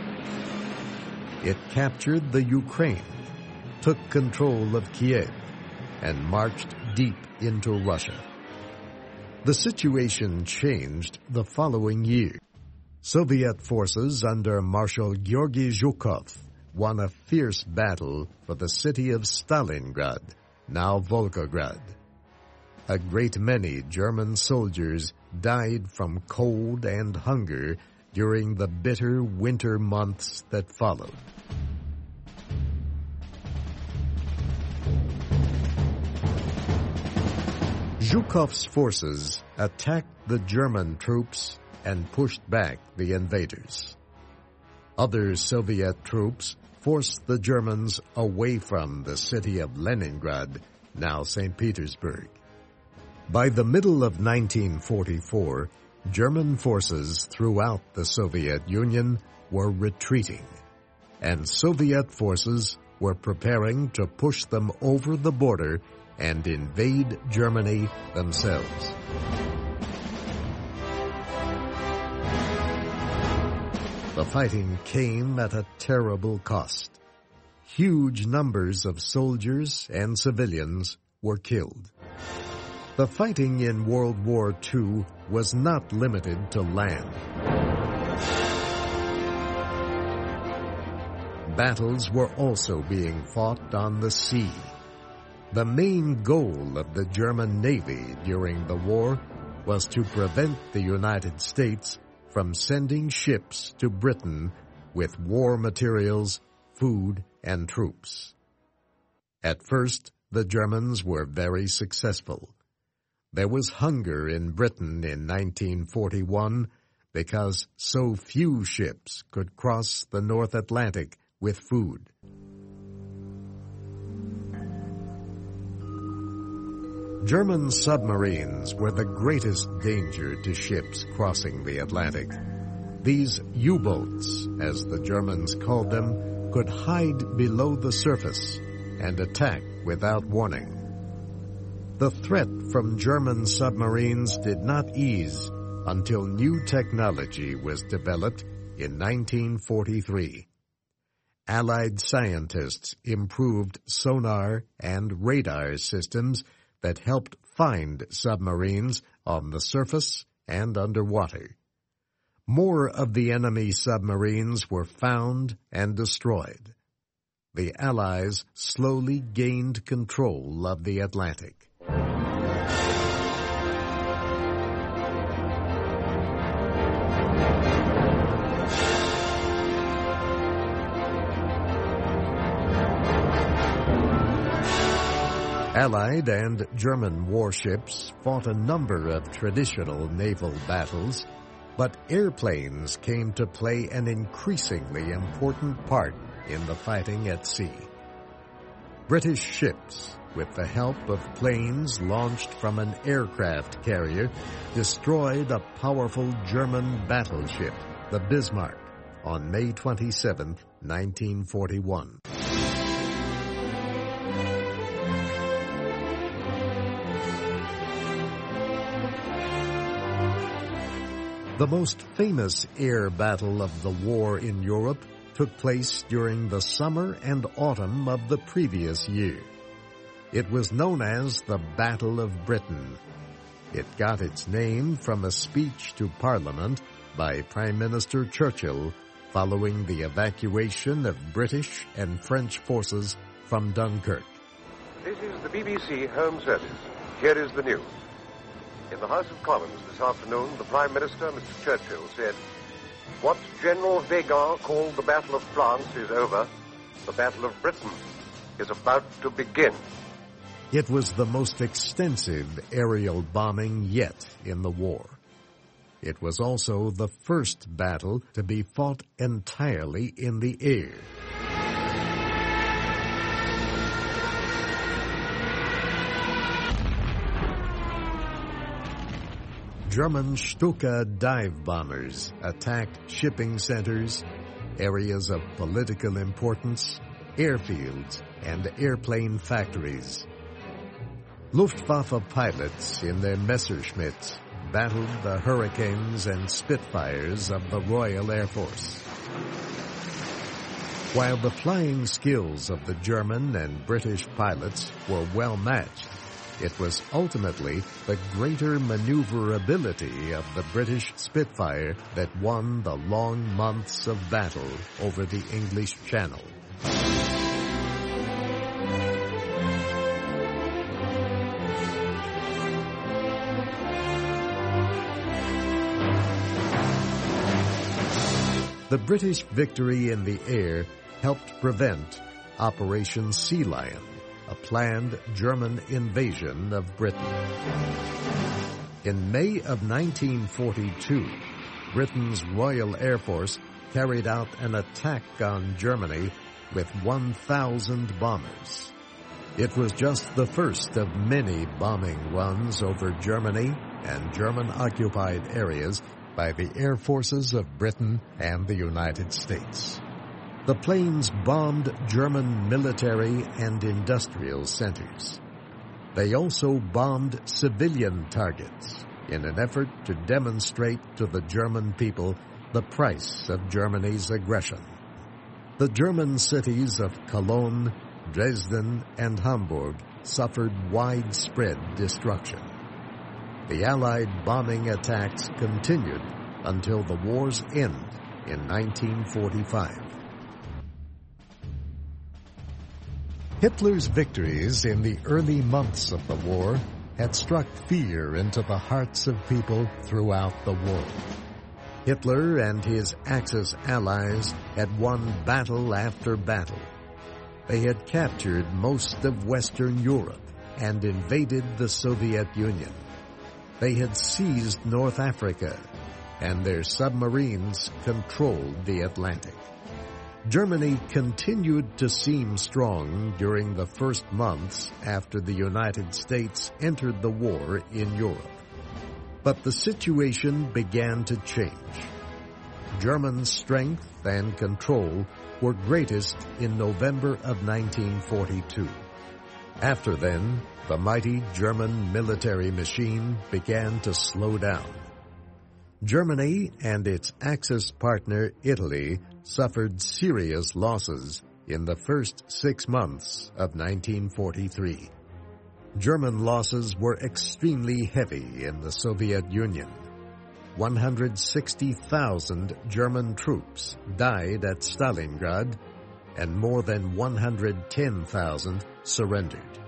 It captured the Ukraine, took control of Kiev, and marched deep into Russia. The situation changed the following year. Soviet forces under Marshal Georgy Zhukov won a fierce battle for the city of Stalingrad, now Volgograd. A great many German soldiers died from cold and hunger during the bitter winter months that followed. Zhukov's forces attacked the German troops and pushed back the invaders. Other Soviet troops forced the Germans away from the city of Leningrad now Saint Petersburg. By the middle of nineteen forty-four, German forces throughout the Soviet Union were retreating, and Soviet forces were preparing to push them over the border and invade Germany themselves. The fighting came at a terrible cost. Huge numbers of soldiers and civilians were killed. The fighting in World War Two was not limited to land. Battles were also being fought on the sea. The main goal of the German Navy during the war was to prevent the United States from sending ships to Britain with war materials, food, and troops. At first, the Germans were very successful. There was hunger in Britain in nineteen forty-one because so few ships could cross the North Atlantic with food. German submarines were the greatest danger to ships crossing the Atlantic. These U-boats, as the Germans called them, could hide below the surface and attack without warning. The threat from German submarines did not ease until new technology was developed in nineteen forty-three. Allied scientists improved sonar and radar systems that helped find submarines on the surface and underwater. More of the enemy submarines were found and destroyed. The Allies slowly gained control of the Atlantic. Allied and German warships fought a number of traditional naval battles, but airplanes came to play an increasingly important part in the fighting at sea. British ships, with the help of planes launched from an aircraft carrier, destroyed a powerful German battleship, the Bismarck, on May twenty-seventh, nineteen forty-one. The most famous air battle of the war in Europe took place during the summer and autumn of the previous year. It was known as the Battle of Britain. It got its name from a speech to Parliament by Prime Minister Churchill following the evacuation of British and French forces from Dunkirk. This is the B B C Home Service. Here is the news. In the House of Commons this afternoon, the Prime Minister, Mister Churchill, said, "What General Weygand called the Battle of France is over. The Battle of Britain is about to begin." It was the most extensive aerial bombing yet in the war. It was also the first battle to be fought entirely in the air. German Stuka dive bombers attacked shipping centers, areas of political importance, airfields, and airplane factories. Luftwaffe pilots in their Messerschmitts battled the Hurricanes and Spitfires of the Royal Air Force. While the flying skills of the German and British pilots were well matched, it was ultimately the greater maneuverability of the British Spitfire that won the long months of battle over the English Channel. The British victory in the air helped prevent Operation Sea Lion, a planned German invasion of Britain. In May of nineteen forty-two, Britain's Royal Air Force carried out an attack on Germany with one thousand bombers. It was just the first of many bombing runs over Germany and German-occupied areas by the air forces of Britain and the United States. The planes bombed German military and industrial centers. They also bombed civilian targets in an effort to demonstrate to the German people the price of Germany's aggression. The German cities of Cologne, Dresden, and Hamburg suffered widespread destruction. The Allied bombing attacks continued until the war's end in nineteen forty-five. Hitler's victories in the early months of the war had struck fear into the hearts of people throughout the world. Hitler and his Axis allies had won battle after battle. They had captured most of Western Europe and invaded the Soviet Union. They had seized North Africa, and their submarines controlled the Atlantic. Germany continued to seem strong during the first months after the United States entered the war in Europe. But the situation began to change. German strength and control were greatest in November of nineteen forty-two. After then, the mighty German military machine began to slow down. Germany and its Axis partner Italy suffered serious losses in the first six months of nineteen forty-three. German losses were extremely heavy in the Soviet Union. one hundred sixty thousand German troops died at Stalingrad, and more than one hundred ten thousand surrendered.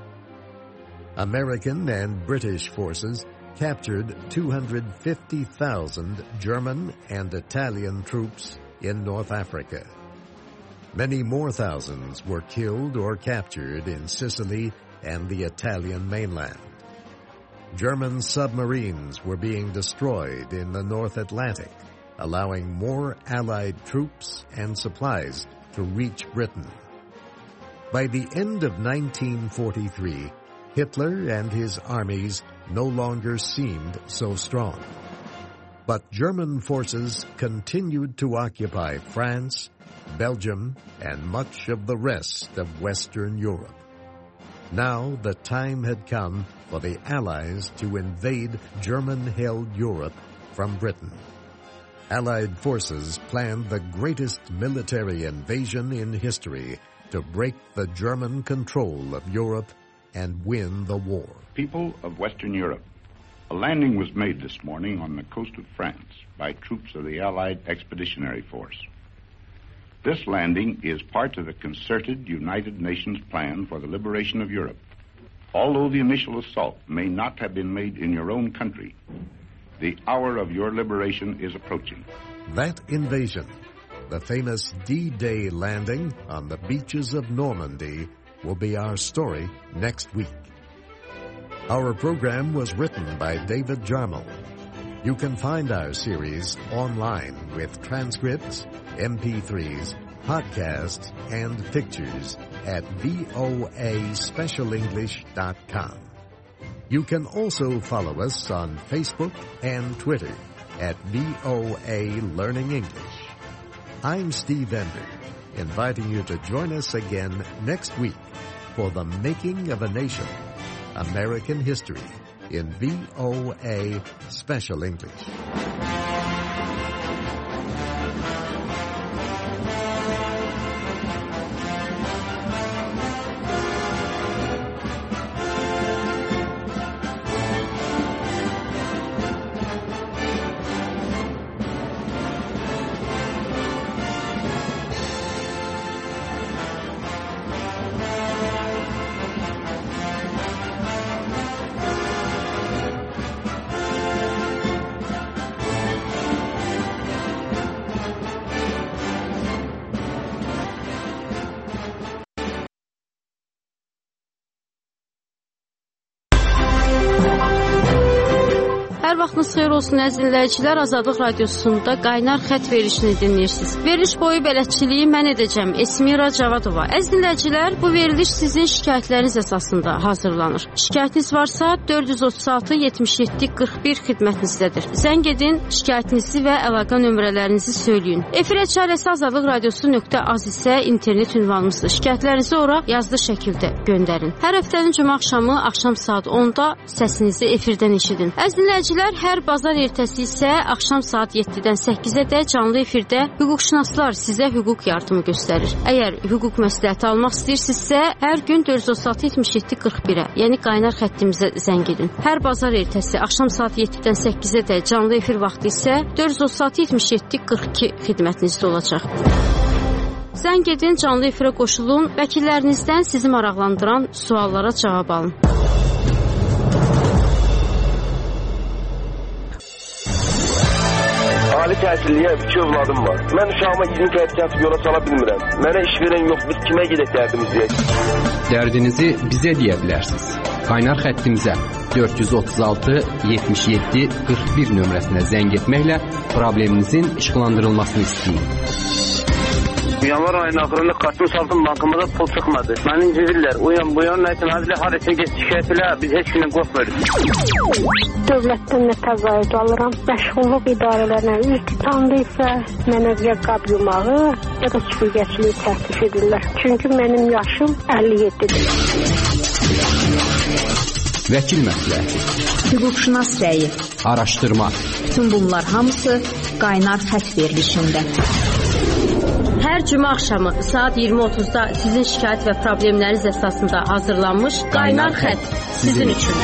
American and British forces captured two hundred fifty thousand German and Italian troops in North Africa. Many more thousands were killed or captured in Sicily and the Italian mainland. German submarines were being destroyed in the North Atlantic, allowing more Allied troops and supplies to reach Britain. By the end of nineteen forty-three, Hitler and his armies no longer seemed so strong. But German forces continued to occupy France, Belgium, and much of the rest of Western Europe. Now the time had come for the Allies to invade German-held Europe from Britain. Allied forces planned the greatest military invasion in history to break the German control of Europe and win the war. People of Western Europe, a landing was made this morning on the coast of France by troops of the Allied Expeditionary Force. This landing is part of the concerted United Nations plan for the liberation of Europe. Although the initial assault may not have been made in your own country, the hour of your liberation is approaching. That invasion, the famous D-Day landing on the beaches of Normandy, will be our story next week. Our program was written by David Jarmel. You can find our series online with transcripts, M P threes, podcasts, and pictures at V O A Special English dot com. You can also follow us on Facebook and Twitter at V O A Learning English. I'm Steve Ender, inviting you to join us again next week for The Making of a Nation, American History, in V O A Special English. Hər vaxtınız xeyir olsun əziz dinləyicilər. Azadlıq Radiosunda qaynar xətt verilişini dinləyirsiniz. Veriliş boyu bələdçiliyi mən edəcəm. Esmira Cavadova. Əziz dinləyicilər, bu veriliş sizin şikayətləriniz əsasında hazırlanır. Şikayətiniz varsa dörd yüz otuz altı yetmiş yeddi qırx bir xidmətinizdədir. Zəng edin, şikayətinizi və əlaqə nömrələrinizi söyləyin. Efir çarəsi azadlıq radiosu nöqtə az isə internet ünvanımızdır. Şikayətlərinizi ora yazılı şəkildə göndərin. Hər həftənin cümə axşamı axşam saat onda səsinizi efirdən eşidin. Əziz dinləyicilər, hər bazar ertəsi isə axşam saat yeddidən səkkizədək canlı efirdə hüquqşünaslar sizə hüquq yardımı göstərir. Əgər hüquq məsləhəti almaq istəyirsinizsə, hər gün dörd yüz otuz altı yetmiş yeddi qırx birə, yəni qaynar xəttimizə zəng edin. Hər bazar ertəsi axşam saat yeddidən səkkizədək canlı efir vaxtı isə dörd yüz otuz altı yetmiş yeddi qırx iki xidmətinizdə olacaq. Zəng edin, canlı efirə qoşulun, vəkillərinizdən sizi maraqlandıran suallara cavab alın. Ali təhsilliyə iki övladım var. Mən uşağıma iyirmi qəpik atıb yola sala bilmirəm. Mənə iş verən yox, biz kimə gedək dərdimiz deyək? Dərdinizi bizə deyə bilərsiniz. Qaynar xəttimizə dörd yüz otuz altı yetmiş yeddi qırx bir nömrəsinə zəng etməklə probleminizin işıqlandırılmasını istəyin. Yanvar ayının axırında kaçmış altın bankımıza pul çıxmadı. Məni incidirlər. Uyan bu yan nəyəsin, hazırlı harəsin geç şikayət elə, biz heç gündən qorxmuyoruz. Dövlətdən nə təzayüd alıram. Məşğulluq idarələrinə üz tutandı isə mənə ya qab yumağı, ya da süpürgəçiliyi təklif edirlər. Çünki mənim yaşım əlli yeddidir. Vəkil məsləhəti, hüquqşünas rəyi, araşdırma. Bütün bunlar hamısı qaynar xətt verilişində. Hər cümə axşamı saat iyirmi otuzda sizin şikayət və problemləriniz əsasında hazırlanmış qaynar xətt sizin üçün.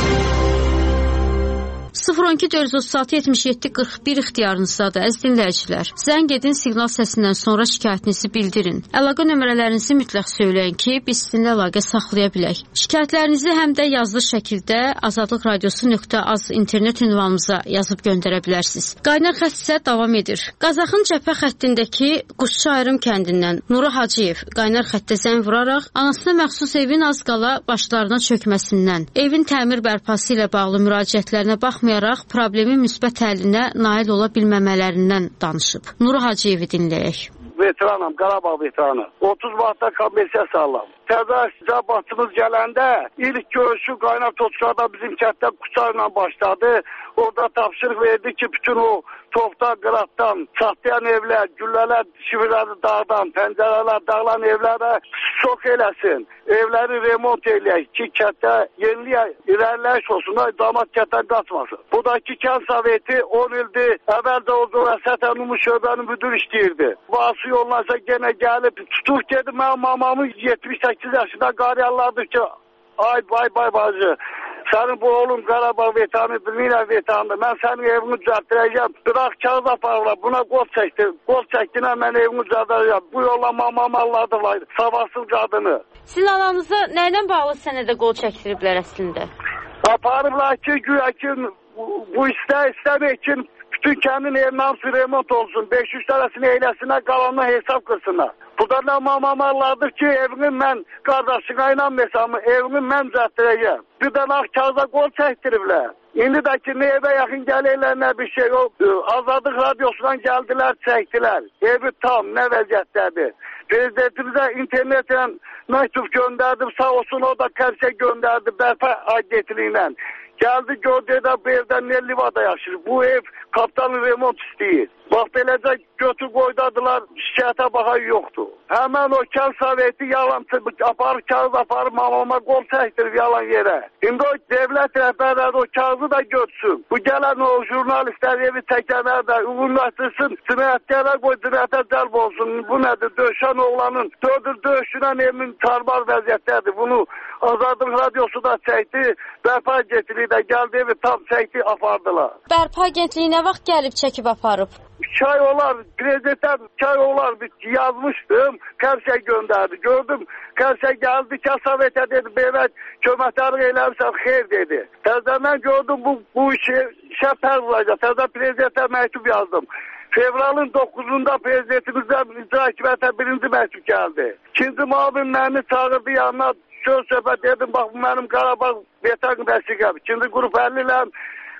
sıfır on iki dörd yüz otuz altı yetmiş yeddi qırx bir ixtiyarınızdadır, əziz dinləyicilər. Zəng edin, siqnal səsindən sonra şikayətinizi bildirin. Əlaqə nömrələrinizi mütləq söyləyin ki, biz sizinlə əlaqə saxlaya bilək. Şikayətlərinizi həm də yazılı şəkildə azadlıq radiosu nöqtə az internet ünvanımıza yazıb göndərə bilərsiniz. Qaynar xətt isə davam edir. Qazaxın cəbhə xəttindəki Quşçu Ayrım kəndindən Nuru Hacıyev qaynar xəttə zəng vuraraq anasına məxsus evin az qala başlarına çökməsindən, evin təmir bərpası ilə bağlı müraciətlərinə baxmayaraq problemin müsbət həllinə nail ola bilməmələrindən danışıb. Nuru Hacıyevi dinləyək. Veteranım, Qarabağ veteranı. otuz vaxtda kommersiya sağlam. Təzə cəbhatçımız gələndə ilk görüşü qaynar toçlarda bizim kətdə Quşçuyla başladı. Orada tapşırıq verdi ki, bütün o tofdan, qıratdan, çatlayan evlər, güllələr, şivirləri dağdan, pəncərələr, dağılan evlərə şok eləsin. Evləri remont eləyək ki, kətdə yeniliyə irəliləyiş olsun, damat kətdən qaçmasın. Budakı kənd soveti on ildir, əvvəldə oldu və sətən Ümumi şöbənin müdür işləyirdi. Bası yollarsa gene gəlib, tutuq dedi, mənim mamamın yetmiş səkkiz yaşında qariyarlardır ki, ay bay bay bacı. Sənin bu oğlum Qarabağ veteranı, Bilmirə veteranıdır. Mən sənin evini düzəltdirəcəm. Bırax kağız aparırlar. Buna qol çəkdi. Qol çəkdinə mən evimi düzəltdirəcəm. Bu yolla mamam alladılar. Savasız qadını. Sizin ananızı nəylə bağlı sənədə qol çəkdiriblər əslində? Aparıblar ki, güya ki, bu istə istəmək ki, bütün kəndin evinin hamısı remont olsun. beş yüz tələsini eyləsinə, qalanına hesab qırsınlar. Burada nə mamamarlardır ki, evini mən qardaşına inanmırsam, evini mən düzəltdirəcəm. Bir dənə ağ kağıza qol çəkdiriblər. İndi də ki, nə evə yaxın gəlirlər, nə bir şey o, Azadlıq Radiosundan gəldilər, çəkdilər. Evi tam, nə vəziyyətdədir. Prezidentimizə internetlə məktub göndərdim, sağ olsun o da kəmsə göndərdi, bərpa agentliyi ilə. Gəldi gördü də bu evdən nə livada yaşayır. Bu ev kapitalın remont istəyir. Bax beləcə götür qoydadılar, şikayətə baxan yoxdur. Həmən o kənd soveti yalançı aparır, kağız aparır, mamama qol çəkdirib yalan yerə. İndi o devlət rəhbərləri o kağızı da götsün. Bu gələn o jurnalistlər evi çəkənlər də ünvanlaşdırsın, cinayətkara qoy, cinayətə cəlb olsun. Bu nədir? Döşən oğlanın dördür döşünən evimin tarbar vəziyyətdədir. Bunu Azadlıq Radiosu da çəkdi, bərpa agentliyi də gəldi, evi tam çəkdi, apardılar. Bərpa agentliyi nə vaxt gəlib çəkib aparıb? İki ay olar, prezidentdən iki ay olar yazmışdım, Kərsək göndərdi. Gördüm, Kərsək gəldi, Kəsavetə dedi, belə köməkləri eləmişsən, xeyr dedi. Təzədən gördüm, bu, bu işi işə pər vuracaq. Təzə prezidentə məktub yazdım. Fevralın doqquzunda prezidentimizdən icra hakimiyyətə birinci məktub gəldi. İkinci müavin məni çağırdı yanına, söz söhbət dedim, bax bu mənim Qarabağ veteran vəsiqəm. İkinci qrup əlli ilə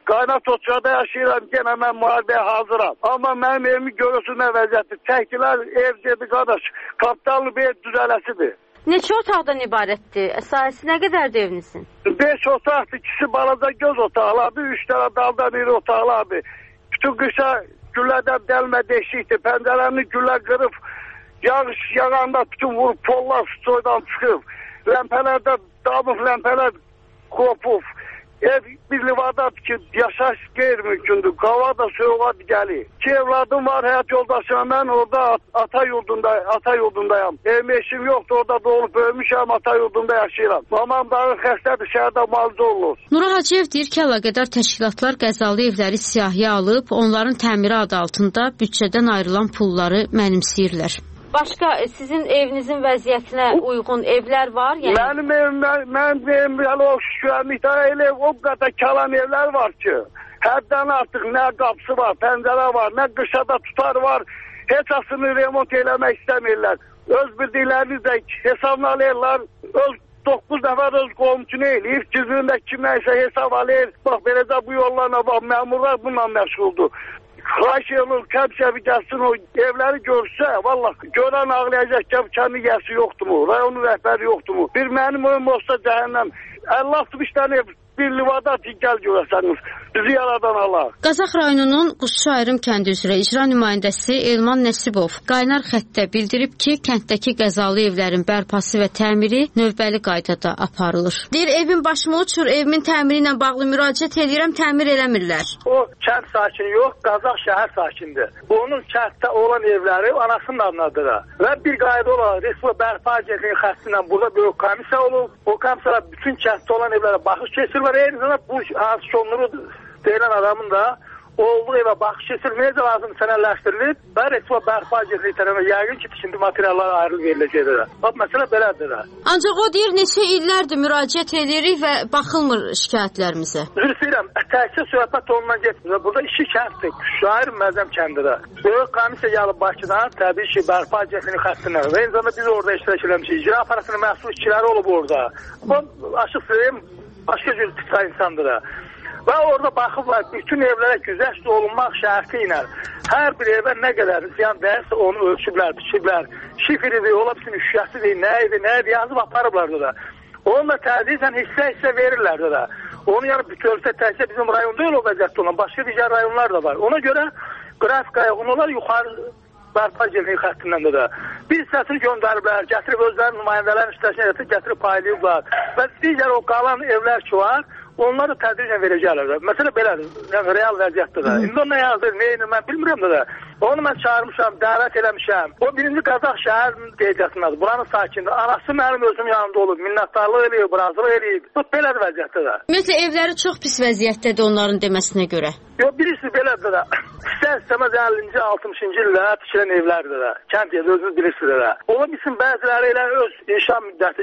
Qaynar Toçkada yaşayıram, gene mən müharibəyə hazıram. Amma mənim evimi görürsün nə vəziyyətdir. Təkdilər ev dedi, qardaş, kapitallı bir ev düzələsidir. Neçə otaqdan ibarətdir? Sahəsi nə qədərdir evinizin? Beş otaqdır, ikisi balaca göz otaqlardır, üç tane dalda bir otaqlardır. Bütün qışa güllədən dəlmə deşikdir, pəncərəni güllə qırıb, yağış yağanda bütün vurub, pollar stoydan çıxıb, ləmpələrdə damıb, ləmpələr qopub. Ev bir livadadır ki, yaşayış qeyri-mümkündür. Qava da soğuğa gəlir. İki evladım var, həyat yoldaşım. Mən orada ata yurdunda, ata yurdundayam. Evim eşim yoxdur, orada doğulub böyümüşəm, ata yurdunda yaşayıram. Mamam dağı xəstədir, şəhərdə müalicə olunur. Nura Hacıyev deyir ki, əlaqədar təşkilatlar qəzalı evləri siyahıya alıb, onların təmiri adı altında büdcədən ayrılan pulları mənimsəyirlər. Başqa sizin evinizin vəziyyətinə uyğun evlər var? Yəni... Mənim evim, mənim evim elə o şükürlükdə elə o qədər kalan evlər var ki, həddən artıq nə qapısı var, pəncərə var, nə qışada tutar var, heç asını remont eləmək istəmirlər. Öz bildiklərini də hesablayırlar, öz doqquz nəfər öz qomçunu eləyir, gizlində kimə isə hesab alır, bax beləcə bu yollarına bax, məmurlar bununla məşğuldur. Xahiş edilir, kəmsə bir gəlsin o evləri görsə, vallahi görən ağlayacaq ki, kəndi gəlsi yoxdur mu, rayonun rəhbəri yoxdur mu? Bir mənim oyum olsa cəhənnəm, əlli altmış dənə ev bir livada gəl görəsəniz, bizi yaradan Allah. Qazax rayonunun Quşçu Ayrım kəndi üzrə icra nümayəndəsi Elman Nəsibov qaynar xəttdə bildirib ki, kənddəki qəzalı evlərin bərpası və təmiri növbəli qaydada aparılır. Deyir, evin başıma uçur, evimin təmiri ilə bağlı müraciət edirəm, təmir eləmirlər. O kənd sakini yox, Qazax şəhər sakindir. Onun kənddə olan evləri anasının adındadır. Və bir qayda olaraq Respublika Bərpa Agentliyi xəstindən burada bir komissiya olub. O komissiyada bütün kənddə olan evlərə baxış keçir. Eyni zamanda bu hansı sonları deyilən adamın da olduğu evə baxış keçirilməyəcə lazım sənədləşdirilib və Respublika Bərpa Agentliyi tərəfindən yəqin ki, tikinti materialları ayrılıb veriləcəkdir. Bax, məsələ belədir. Ancaq o deyir, neçə illərdir müraciət edirik və baxılmır şikayətlərimizə. Üzr istəyirəm, təkcə söhbət ondan getmir. Burada iki kənddir, Şair Məzəm kəndidə. Böyük komissiya gəlib Bakıdan, təbii ki, Bərpa Agentliyi xəttindən və eyni zamanda biz orada iştirak eləmişik. İcra aparatının məhsul işçiləri olub orada. Bu, açıq söyləyim, başqa cür tipdə insandır. Və orada baxıblar, bütün evlərə güzəşt olunmaq şərti ilə hər bir evə nə qədər ziyan dəyərsə onu ölçüblər, biçiblər. Şifridir, ola bilsin, üşüyəsidir, nə idi, nə idi, yazıb aparıblar da. Onu da tədricən hissə-hissə verirlər də. Onu yəni bütövlükdə təkcə bizim rayonda elə o vəziyyətdə olan, başqa digər rayonlar da var. Ona görə qrafikaya onlar yuxarı Bərpa Agentliyi xəttindən də. Bir hissəsini göndəriblər, gətirib özlərinin nümayəndələrin işləşinə gətirib paylayıblar və digər o qalan evlər ki var, onları tədricən verəcəklər. Məsələ belədir, yəni real vəziyyətdir də. İndi o nə yazdır, nə inir, mən bilmirəm də. Onu mən çağırmışam, dəvət eləmişəm. O birinci Qazax şəhərinin qeydiyyatındadır, buranın sakindir. Anası mənim özüm yanımda olub, minnətdarlıq eləyib, razılıq eləyib. Bu belədir vəziyyətdir də. Ümumiyyətlə, evləri çox pis vəziyyətdədir onların deməsinə görə. Yox, birisi belədir də. İstər-istəməz əllinci, altmışıncı illə tikilən evlərdir də. Kənd yeri özünüz bilirsiniz də. Ola bilsin, bəziləri elə öz inşa müddəti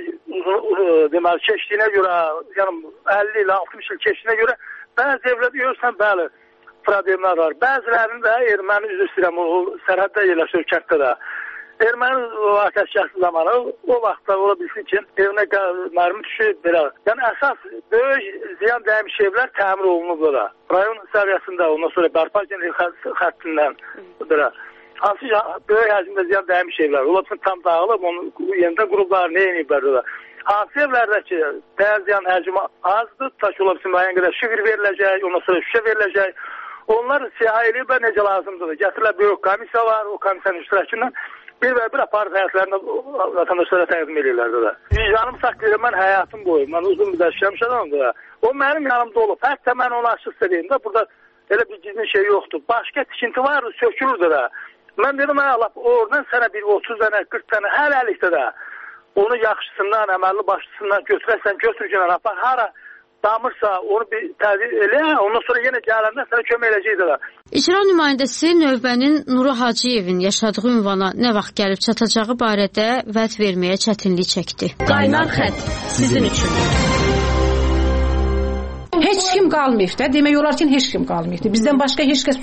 deməli, keçdiyinə görə, yəni əlli ilə altmış il keçdiyinə görə bəzi evlərdə görürsən, bəli, problemlər var. Bəzilərinin də erməni üzr istəyirəm, o sərhəddə yerləşir kənddə də. Erməni ateşkəsi zamanı o vaxtda ola bilsin ki, evinə mərmi düşür, belə. Yəni əsas böyük ziyan dəymiş evlər təmir olunub da. Rayon səviyyəsində, ondan sonra Bərpa Agentliyi xəttindən belə. Hansı böyük həcmdə ziyan dəymiş evlər. Ola bilsin, tam dağılıb, onu yenidən qurublar, nə yeniblər da. Hansı evlərdə ki, dəyər ziyan həcmi azdır, taş ola bilsin, müəyyən qədər şifr veriləcək, ondan sonra şüşə veriləcək. Onlar siyah eləyiblər necə lazımdır. Gətirirlər böyük komissiya var, o komissiyanın iştirakından bir və bir aparıb həyatlarında vətəndaşlara təqdim edirlər də. Vicdanım saxlayır, mən həyatım boyu, mən uzun bir dəşkəmiş adamdır da. O mənim yanımda olub, hətta mən onu açıq söyləyim də, burada elə bir gizli şey yoxdur. Başqa tikinti var, sökülürdür də. Mən dedim, Allah, oradan sənə bir otuz dənə, qırx dənə, hələlikdə də onu yaxşısından, əməlli başlısından götürəsən, götürgənən apar, hara damırsa onu bir təzir elə, ondan sonra yenə gələndən sənə kömək eləyəcəkdir də. İcra nümayəndəsi növbənin Nuru Hacıyevin yaşadığı ünvana nə vaxt gəlib çatacağı barədə vəd verməyə çətinlik çəkdi. Qaynar xətt sizin üçün. Heç kim qalmayıb da, demək olar ki, heç kim qalmayıb. Bizdən başqa heç kəs yoxdur.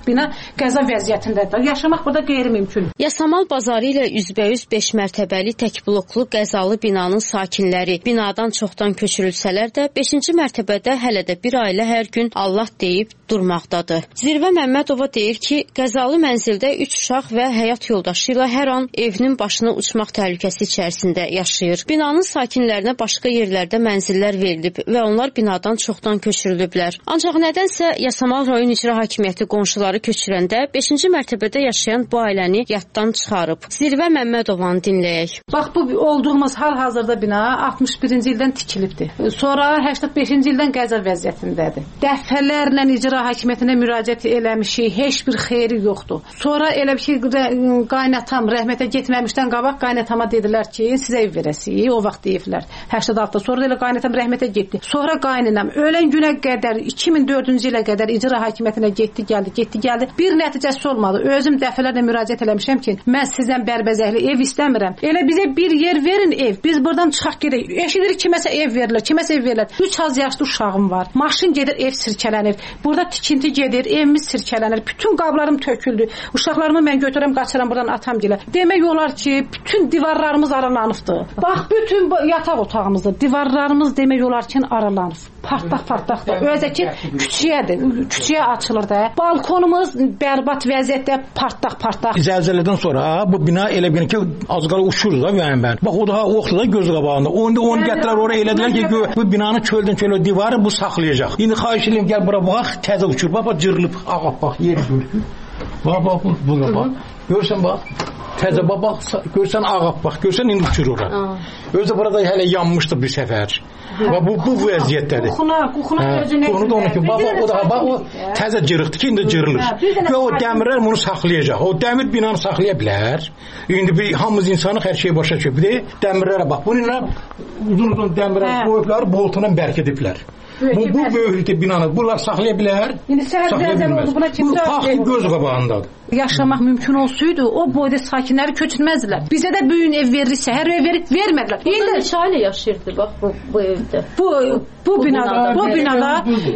bina qəza vəziyyətindədir. Yaşamaq burada qeyri-mümkündür. Yasamal bazarı ilə üzbəüz beş mərtəbəli tək bloklu qəzalı binanın sakinləri binadan çoxdan köçürülsələr də beşinci mərtəbədə hələ də bir ailə hər gün Allah deyib durmaqdadır. Zirvə Məmmədova deyir ki, qəzalı mənzildə üç uşaq və həyat yoldaşı ilə hər an evinin başına uçmaq təhlükəsi içərisində yaşayır. Binanın sakinlərinə başqa yerlərdə mənzillər verilib və onlar binadan çoxdan köçürülüblər. Ancaq nədənsə Yasamal rayon icra hakimiyyəti qonşuları köçürəndə beşinci mərtəbədə yaşayan bu ailəni yaddan çıxarıb. Zirvə Məmmədovanı dinləyək. Bax, bu olduğumuz hal-hazırda bina altmış birinci ildən tikilibdir. Sonra səksən beşinci ildən qəza vəziyyətindədir. Dəfələrlə icra hakimiyyətinə müraciət eləmişik, heç bir xeyri yoxdur. Sonra elə bir şey qaynatam rəhmətə getməmişdən qabaq qaynatama dedilər ki, sizə ev verəsik. O vaxt deyiblər. səksən altıda sonra elə qaynatam rəhmətə getdi. Sonra qaynanam ölən günə qədər iki min dördüncü ilə qədər icra hakimiyyətinə getdi, gəldi, getdi, gəldi. Bir nəticəsi olmadı. Özüm dəfələrlə müraciət eləmişəm ki, mən sizdən bərbəzəkli ev istəmirəm. Elə bizə bir yer verin ev. Biz buradan çıxaq gedək. Eşidirik kiməsə ev verilir, kiməsə ev verilir. üç az yaşlı uşağım var. Maşın gedir, ev sirkələnir. Burada tikinti gedir, evimiz sirkələnir. Bütün qablarım töküldü. Uşaqlarımı mən götürəm, qaçıram buradan atam gilə. Demək olar ki, bütün divarlarımız aralanıbdır. Bax, bütün yataq otağımızdır. Divarlarımız demək olar ki, aralanıb. Partlaq partlaqdır. Özə ki, küçüyədir. Küçüyə açılır da. Balkonumuz bərbad vəziyyətdə partlaq partlaq. Zəlzələdən sonra bu bina elə bir ki, az qala uçur da yəni mən. Bax, o daha oxtu da göz qabağında. Onu onu gətirlər oraya elədilər ki, bu binanı çöldən çölə divarı bu saxlayacaq. İndi xahiş edirəm gəl bura bax, təzə uçur. Bax, cırılıb, ağap bax, yeri görürsən. Bax, bax, buna bax. Görsən bax. Təzə bax, görsən ağap bax, görsən indi uçur ora. Özü burada hələ yanmışdı bir səfər. Və bu bu vəziyyətdədir. Qoxuna, qoxuna özünə. Onu da onu ki, bax o da bax o təzə cırıqdı ki, indi cırılır. Və o dəmirlər bunu saxlayacaq. O dəmir binanı saxlaya bilər. İndi bir hamımız insanı hər şey başa düşübdür. Dəmirlərə bax. Bununla uzun-uzun dəmirlər qoyublar, boltuna bərkidiblər. Bu bu böyüklükdə binanı bunlar saxlaya bilər. İndi səhər zəlzələ oldu, buna kim cavab verir? Bu göz qabağındadır. Yaşamaq mümkün olsaydı, o boyda sakinləri köçürməzdilər. Bizə də böyük ev verirsə, hər ev verib vermədilər. İndi neçə ailə yaşayırdı bax bu bu evdə. Bu bu binada, bu binada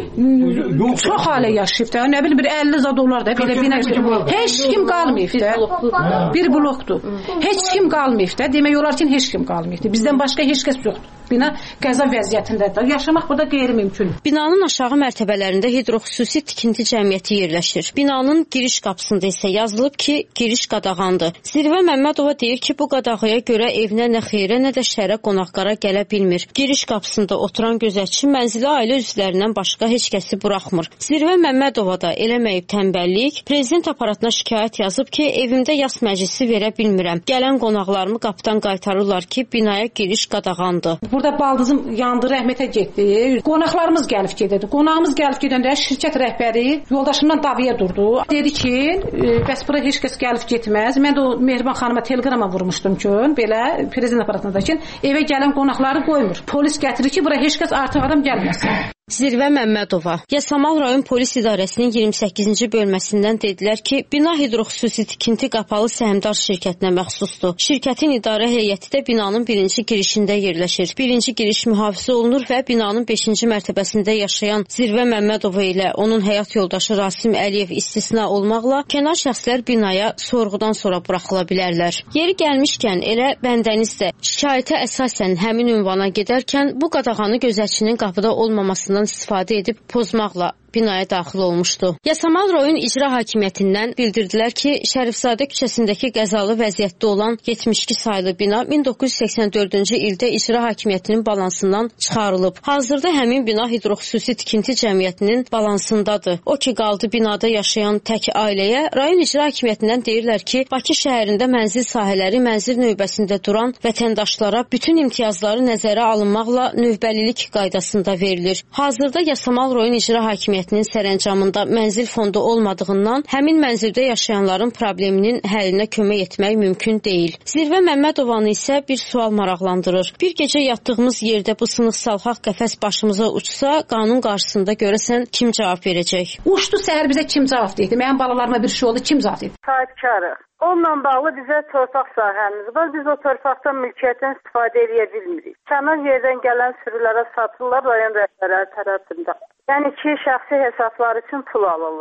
çox ailə yaşayıb da. Nə bilim bir əlli zad olar da belə bina. Heç kim qalmayıb da. Bir blokdur. Heç kim qalmayıb da. Demək olar ki, heç kim qalmayıb. Bizdən başqa heç kəs yoxdur. Bina qəza vəziyyətindədir. Yaşamaq burada qeyri-mümkündür. Binanın aşağı mərtəbələrində hidroxüsusi tikinti cəmiyyəti yerləşir. Binanın giriş qapısında isə yazılıb ki, giriş qadağandır. Zirvə Məmmədova deyir ki, bu qadağaya görə evinə nə xeyrə, nə də şərə qonaqlara gələ bilmir. Giriş qapısında oturan gözətçi mənzilə ailə üzvlərindən başqa heç kəsi buraxmır. Zirvə Məmmədova da eləməyib tənbəllik, prezident aparatına şikayət yazıb ki, evimdə yas məclisi verə bilmirəm. Gələn qonaqlarımı qapıdan qaytarırlar ki, binaya giriş qadağandır. Burada baldızım yandı, rəhmətə getdi. Qonaqlarımız gəlib gedirdi. Qonağımız gəlib gedəndə şirkət rəhbəri yoldaşımdan davaya durdu. Dedi ki, bəs bura heç kəs gəlib getməz. Mən də o Mehriban xanıma teleqrama vurmuşdum ki, belə prezident aparatında ki, evə gələn qonaqları qoymur. Polis gətirir ki, bura heç kəs artıq adam gəlməsin. Zirvə Məmmədova, Yasamal rayon polis idarəsinin iyirmi səkkizinci bölməsindən dedilər ki, bina hidroxüsusi tikinti qapalı səhmdar şirkətinə məxsusdur. Şirkətin idarə heyəti də binanın birinci girişində yerləşir. Birinci giriş mühafizə olunur və binanın beşinci mərtəbəsində yaşayan Zirvə Məmmədova ilə onun həyat yoldaşı Rasim Əliyev istisna olmaqla kənar şəxslər binaya sorğudan sonra buraxıla bilərlər. Yeri gəlmişkən elə bəndəniz də şikayətə əsasən həmin ünvana gedərkən bu qadağanı gözətçinin qapıda olmamasını istifadə edib pozmaqla binaya daxil olmuşdu. Yasamal rayon icra hakimiyyətindən bildirdilər ki, Şərifzadə küçəsindəki qəzalı vəziyyətdə olan yetmiş iki saylı bina min doqquz yüz səksən dördüncü ildə icra hakimiyyətinin balansından çıxarılıb. Hazırda həmin bina hidroxüsusi tikinti cəmiyyətinin balansındadır. O ki, qaldı binada yaşayan tək ailəyə, rayon icra hakimiyyətindən deyirlər ki, Bakı şəhərində mənzil sahələri mənzil növbəsində duran vətəndaşlara bütün imtiyazları nəzərə alınmaqla növbəlilik qaydasında verilir. Hazırda Yasamal rayon icra hakimiyyəti sərəncamında mənzil fondu olmadığından həmin mənzildə yaşayanların probleminin həllinə kömək etmək mümkün deyil. Zirvə Məmmədovanı isə bir sual maraqlandırır. Bir gecə yatdığımız yerdə bu sınıq-salxaq qəfəs başımıza uçsa, qanun qarşısında görəsən kim cavab verəcək? Uçdu səhər bizə kim cavab verdi? Mənim balalarıma bir şey oldu, kim cavab verdi? Sahibkarıq. Onunla bağlı bizə torpaq sahəmiz var. Biz o torpaqdan mülkiyyətdən istifadə edə bilmirik. Kənar yerdən gələn sürülərə satırlar rayon rəhbərləri tərəfində. Yəni ki, şəxsi hesabları üçün pul alırlar.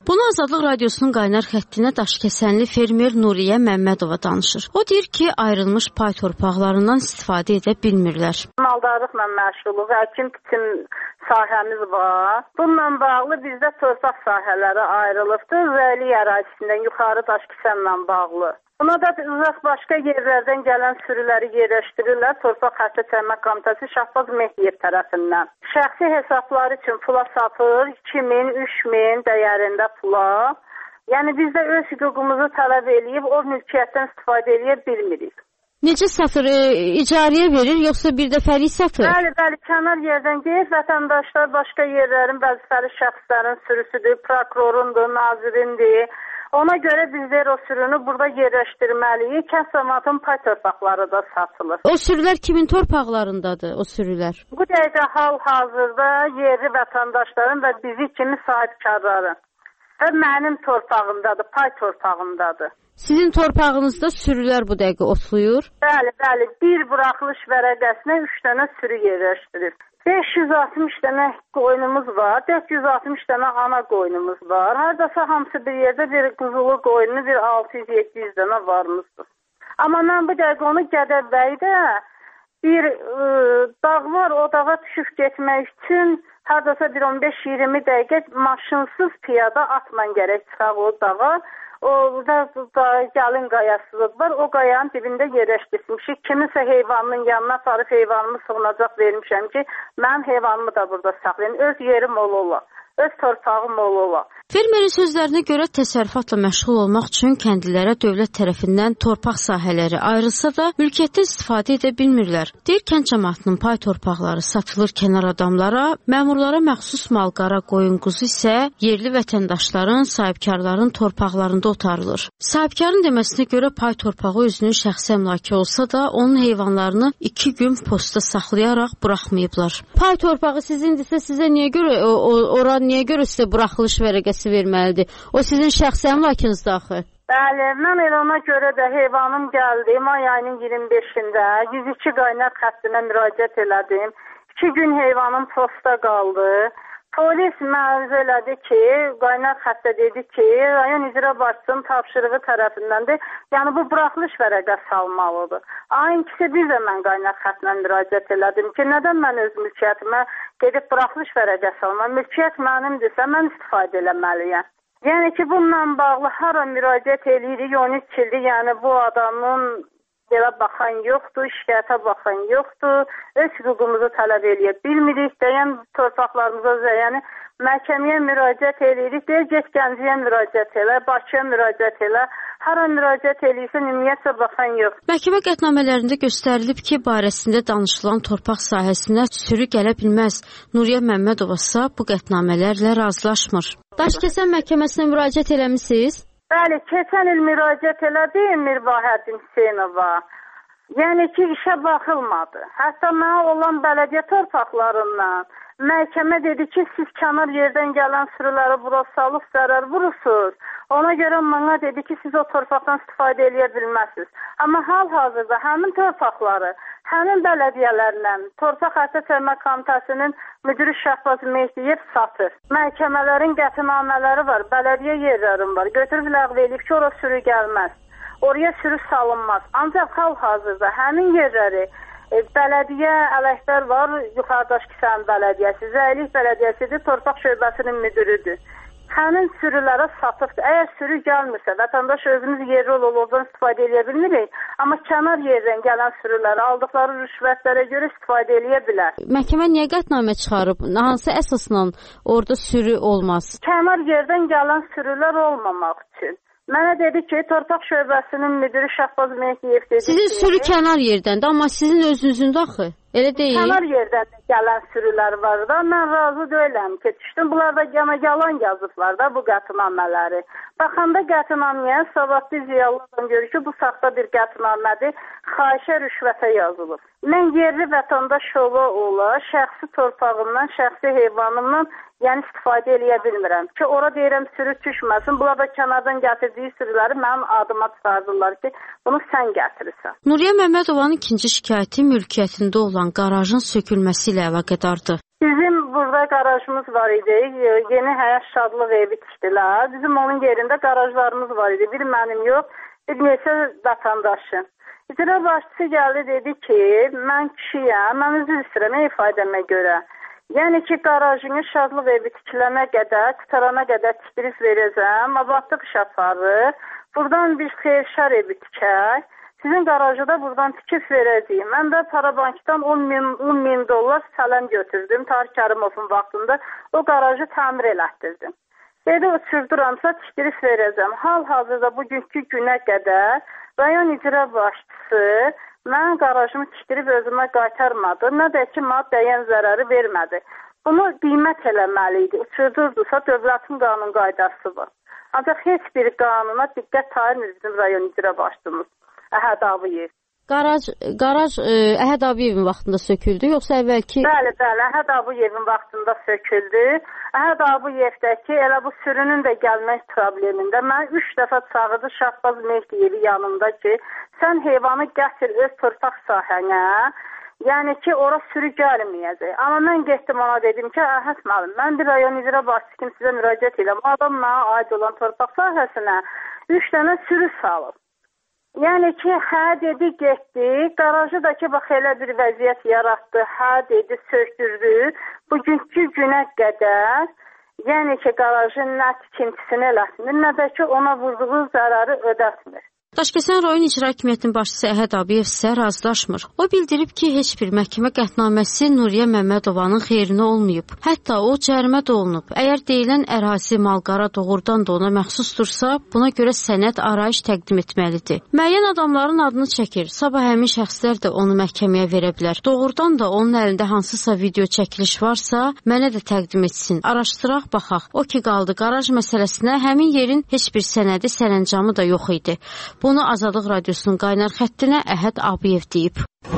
Bunu Azadlıq Radiosunun qaynar xəttinə daşkəsənli fermer Nuriyə Məmmədova danışır. O deyir ki, ayrılmış pay torpaqlarından istifadə edə bilmirlər. Maldarlıqla məşğuluq, əkin-biçin sahəmiz var. Bununla bağlı bizdə torpaq sahələri ayrılıbdır. Vəli ərazisindən yuxarı daşkəsənlə bağlı. Buna da uzaq başqa yerlərdən gələn sürüləri yerləşdirirlər Torpaq Xətti Təmin Komitəsi Şahbaz Mehdiyev tərəfindən. Şəxsi hesabları üçün pula satır, iki min, üç min dəyərində pula. Yəni biz də öz hüququmuzu tələb eləyib o mülkiyyətdən istifadə edə bilmirik. Necə satır? E, icarəyə verir, yoxsa bir dəfəlik satır? Bəli, bəli, kənar yerdən deyir, vətəndaşlar başqa yerlərin vəzifəli şəxslərin sürüsüdür, prokurorundur, nazirindir. Ona görə bizlər o sürünü burada yerləşdirməliyik. Kənd cəmiyyətinin pay torpaqları da satılır. O sürülər kimin torpaqlarındadır, o sürülər? Bu dəqiqə hal-hazırda yerli vətəndaşların və bizi kimi sahibkarların və mənim torpağımdadır, pay torpağımdadır. Sizin torpağınızda sürülər bu dəqiqə otlayır? Bəli, bəli. Bir buraxılış vərəqəsinə üç dənə sürü yerləşdirir. beş yüz altmış dənə qoyunumuz var, dörd yüz altmış dənə ana qoyunumuz var. Haradasa hamısı bir yerdə bir quzulu qoyunu, bir altı yüz yeddi yüz dənə varımızdır. Amma mən bu dəqiqə onu Gədəbəydə bir ə, dağ var, o dağa düşüb getmək üçün haradasa bir on beş iyirmi dəqiqə maşınsız piyada atman gərək çıxaq o dağa. Orada da gəlin qayasızlıq var. O qayanın dibində yerləşdirmişik. Kiminsə heyvanının yanına aparıb heyvanımı sığınacaq vermişəm ki, mən heyvanımı da burada saxlayayım. Öz yerim ola, öz torpağım ola. Fermerin sözlərinə görə təsərrüfatla məşğul olmaq üçün kəndlilərə dövlət tərəfindən torpaq sahələri ayrılsa da mülkiyyətdə istifadə edə bilmirlər. Deyir, kənd cəmiyyətinin pay torpaqları satılır kənar adamlara, məmurlara məxsus mal-qara, qoyun, quzu isə yerli vətəndaşların, sahibkarların torpaqlarında otarılır. Sahibkarın deməsinə görə pay torpağı özünün şəxsi əmlakı olsa da onun heyvanlarını iki gün posta saxlayaraq buraxmayıblar. Pay torpağı sizindirsə sizə niyə görə, o, o, ora niyə görə sizə buraxılış vərəqəsi verməlidir? O sizin şəxsi əmlakınızda axı. Bəli, mən elə ona görə də heyvanım gəldi. May ayının iyirmi beşində yüz iki qaynar xəttinə müraciət elədim. iki gün heyvanım posta qaldı. Polis məruz elədi ki, qaynar xəttə dedi ki, rayon icra başçısının tapşırığı tərəfindəndir. Yəni bu buraxılış vərəqəsi almalıdır. Ayın ikisi bir də mən qaynar xəttinə müraciət elədim ki, nədən mən öz mülkiyyətimə gedib buraxılış vərəqəsi almam? Mülkiyyət mənimdirsə, mən istifadə eləməliyəm. Yəni ki, bununla bağlı hara müraciət eləyirik, on üç ildir, yəni bu adamın belə baxan yoxdur, şikayətə baxan yoxdur, öz hüququmuzu tələb eləyə bilmirik, deyən torpaqlarımıza, yəni məhkəməyə müraciət eləyirik, deyir, get Gəncəyə müraciət elə, Bakıya müraciət elə, hara müraciət eləyirsə, ümumiyyətlə baxan yox. Məhkəmə qətnamələrində göstərilib ki, barəsində danışılan torpaq sahəsinə sürü gələ bilməz. Nuriyə Məmmədova isə bu qətnamələrlə razılaşmır. Daşkəsən məhkəməsinə müraciət eləmisiniz? Bəli, keçən il müraciət elədim Mirbahəddin Hüseynova. Yəni ki, işə baxılmadı. Hətta mənə olan bələdiyyə torpaqlarından məhkəmə dedi ki, siz kənar yerdən gələn sürüləri bura salıb zərər vurursunuz. Ona görə mənə dedi ki, siz o torpaqdan istifadə edə bilməzsiniz. Amma hal-hazırda həmin torpaqları həmin bələdiyyələrlə Torpaq Xətti Təmin Komitəsinin müdiri Şahbaz Mehdiyev satır. Məhkəmələrin qətnamələri var, bələdiyyə yerlərim var. Götürüb ləğv eləyib ki, ora sürü gəlməz. Oraya sürü salınmaz. Ancaq hal-hazırda həmin yerləri e, bələdiyyə ələklər var, yuxarıdaş Kisən bələdiyyəsi, Zəylik bələdiyyəsidir, Torpaq şöbəsinin müdürüdür. Həmin sürülərə satıbdır. Əgər sürü gəlmirsə, vətəndaş özümüz yerli olurdan istifadə edə bilmirik. Amma kənar yerdən gələn sürüləri aldıqları rüşvətlərə görə istifadə edə bilər. Məhkəmə niyə qətnamə çıxarıb? Hansı əsasla orada sürü olmaz? Kənar yerdən gələn sürülər olmamaq üçün. Mənə dedi ki, Torpaq şöbəsinin müdürü Şahbaz Mehdiyev dedi sizin ki... Sizin sürü kənar yerdəndə, amma sizin özünüzün də axı. Elə deyil. Kənar yerdən gələn sürülər var da, mən razı deyiləm ki, düşdüm. Bunlar da yana yalan yazıblar da bu qətnamələri. Baxanda qətnaməyə savadlı ziyalılardan görür ki, bu saxta bir qətnamədir, xahişə rüşvətə yazılıb. Mən yerli vətəndaş ola ola, şəxsi torpağımdan, şəxsi heyvanımdan yəni istifadə eləyə bilmirəm ki, ora deyirəm sürü düşməsin. Bunlar da kənardan gətirdiyi sürüləri mənim adıma çıxardırlar ki, bunu sən gətirirsən. Nuriyə Məmmədovanın ikinci şikayəti mülkiyyətində olan qarajın sökülməsi ilə əlaqədardır. Bizim burada qarajımız var idi. Yeni həyat şadlıq evi tikdilər. Bizim onun yerində qarajlarımız var idi. Bir mənim yox, bir neçə vətəndaşın. İcra başçısı gəldi, dedi ki, mən kişiyəm, mən üzr istəyirəm ifadəmə görə. Yəni ki, qarajını şadlıq evi tikilənə qədər, qutarana qədər tikdirib verəcəm, abadlıq iş aparır. Buradan bir xeyirşər evi tikək. Sizin qarajı da buradan tikib verəcəyim. Mən də Parabankdan on min dollar sələm götürdüm. Tarık Kərimovun vaxtında o qarajı təmir elətdirdim. Dedi, uçurduramsa tikdirib verəcəm. Hal-hazırda bugünkü günə qədər rayon icra başçısı mən qarajımı tikdirib özümə qaytarmadı. Nə də ki, mənə dəyən zərəri vermədi. Bunu qiymət eləməli idi. Uçurdurdusa dövlətin qanun qaydası var. Ancaq heç bir qanuna diqqət tayinir bizim rayon icra başçımız. Əhəd Abiyev. Qaraj, qaraj ə, Əhəd Abiyevin vaxtında söküldü, yoxsa əvvəlki? Bəli, bəli, Əhəd Abiyevin vaxtında söküldü. Əhəd Abiyevdəki elə bu sürünün də gəlmək problemində mən üç dəfə çağırdı Şahbaz Mehdiyevi yanımda ki, sən heyvanı gətir öz torpaq sahənə, yəni ki, ora sürü gəlməyəcək. Amma mən getdim ona dedim ki, Əhəd müəllim, mən bir rayon icra başçısı kimi sizə müraciət edirəm. Adam mənə aid olan torpaq sahəsinə üç dənə sürü salıb. Yəni ki, hə dedi, getdi, qarajı da ki, bax, elə bir vəziyyət yaratdı, hə dedi, söktürdü. Bugünkü günə qədər, yəni ki, qarajın nə tikintisini eləsinir, nə də ki, ona vurduğu zərəri ödətmir. Daşkəsən rayon icra hakimiyyətinin başçısı Əhəd Abiyev isə razılaşmır. O bildirib ki, heç bir məhkəmə qətnaməsi Nuriyə Məmmədovanın xeyrinə olmayıb. Hətta o cərimə də olunub. Əgər deyilən ərazi malqara doğrudan da ona məxsusdursa, buna görə sənəd arayış təqdim etməlidir. Müəyyən adamların adını çəkir. Sabah həmin şəxslər də onu məhkəməyə verə bilər. Doğrudan da onun əlində hansısa video çəkiliş varsa, mənə də təqdim etsin. Araşdıraq, baxaq. O ki qaldı qaraj məsələsinə, həmin yerin heç bir sənədi, sərəncamı da yox idi. Bunu Azadlıq Radiosunun qaynar xəttinə Əhəd Abiyev deyib.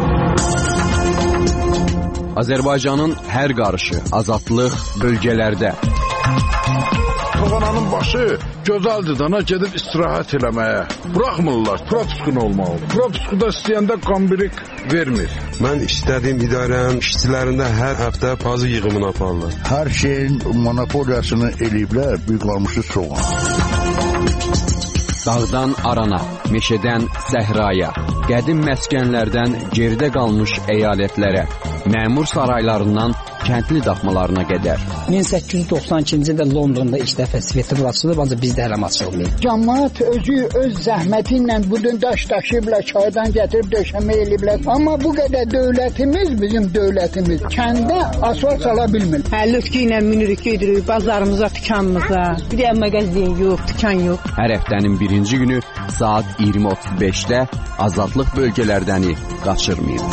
Azərbaycanın hər qarışı, azadlıq bölgələrdə. Toğananın başı gözəldir, dana gedib istirahət eləməyə. Buraxmırlar, propiskun olmalı. Propiskuda istəyəndə qambirik vermir. Mən istədiyim idarənin işçilərində hər həftə pazı yığımını aparırlar. Hər şeyin monopoliyasını eləyiblər, büyük qalmışı soğan. Dağdan arana, meşədən səhraya, qədim məskənlərdən geridə qalmış əyalətlərə, məmur saraylarından kəndli daxmalarına qədər. min səkkiz yüz doxsan ikinci ildə Londonda ilk dəfə svetofor açılıb, ancaq bizdə hələ açılmayıb. Cəmaət özü öz zəhməti ilə bu gün daş daşıyıblar, çaydan gətirib döşəmə eləyiblər. Amma bu qədər dövlətimiz, bizim dövlətimiz kəndə asfalt sala bilmir. Əlüskü ilə minirik, gedirik bazarımıza, dükanımıza. Bir də mağazin yox, dükan yox. Hər həftənin birinci günü saat iyirmi otuz beşdə azadlıq bölgələrdəni qaçırmayın.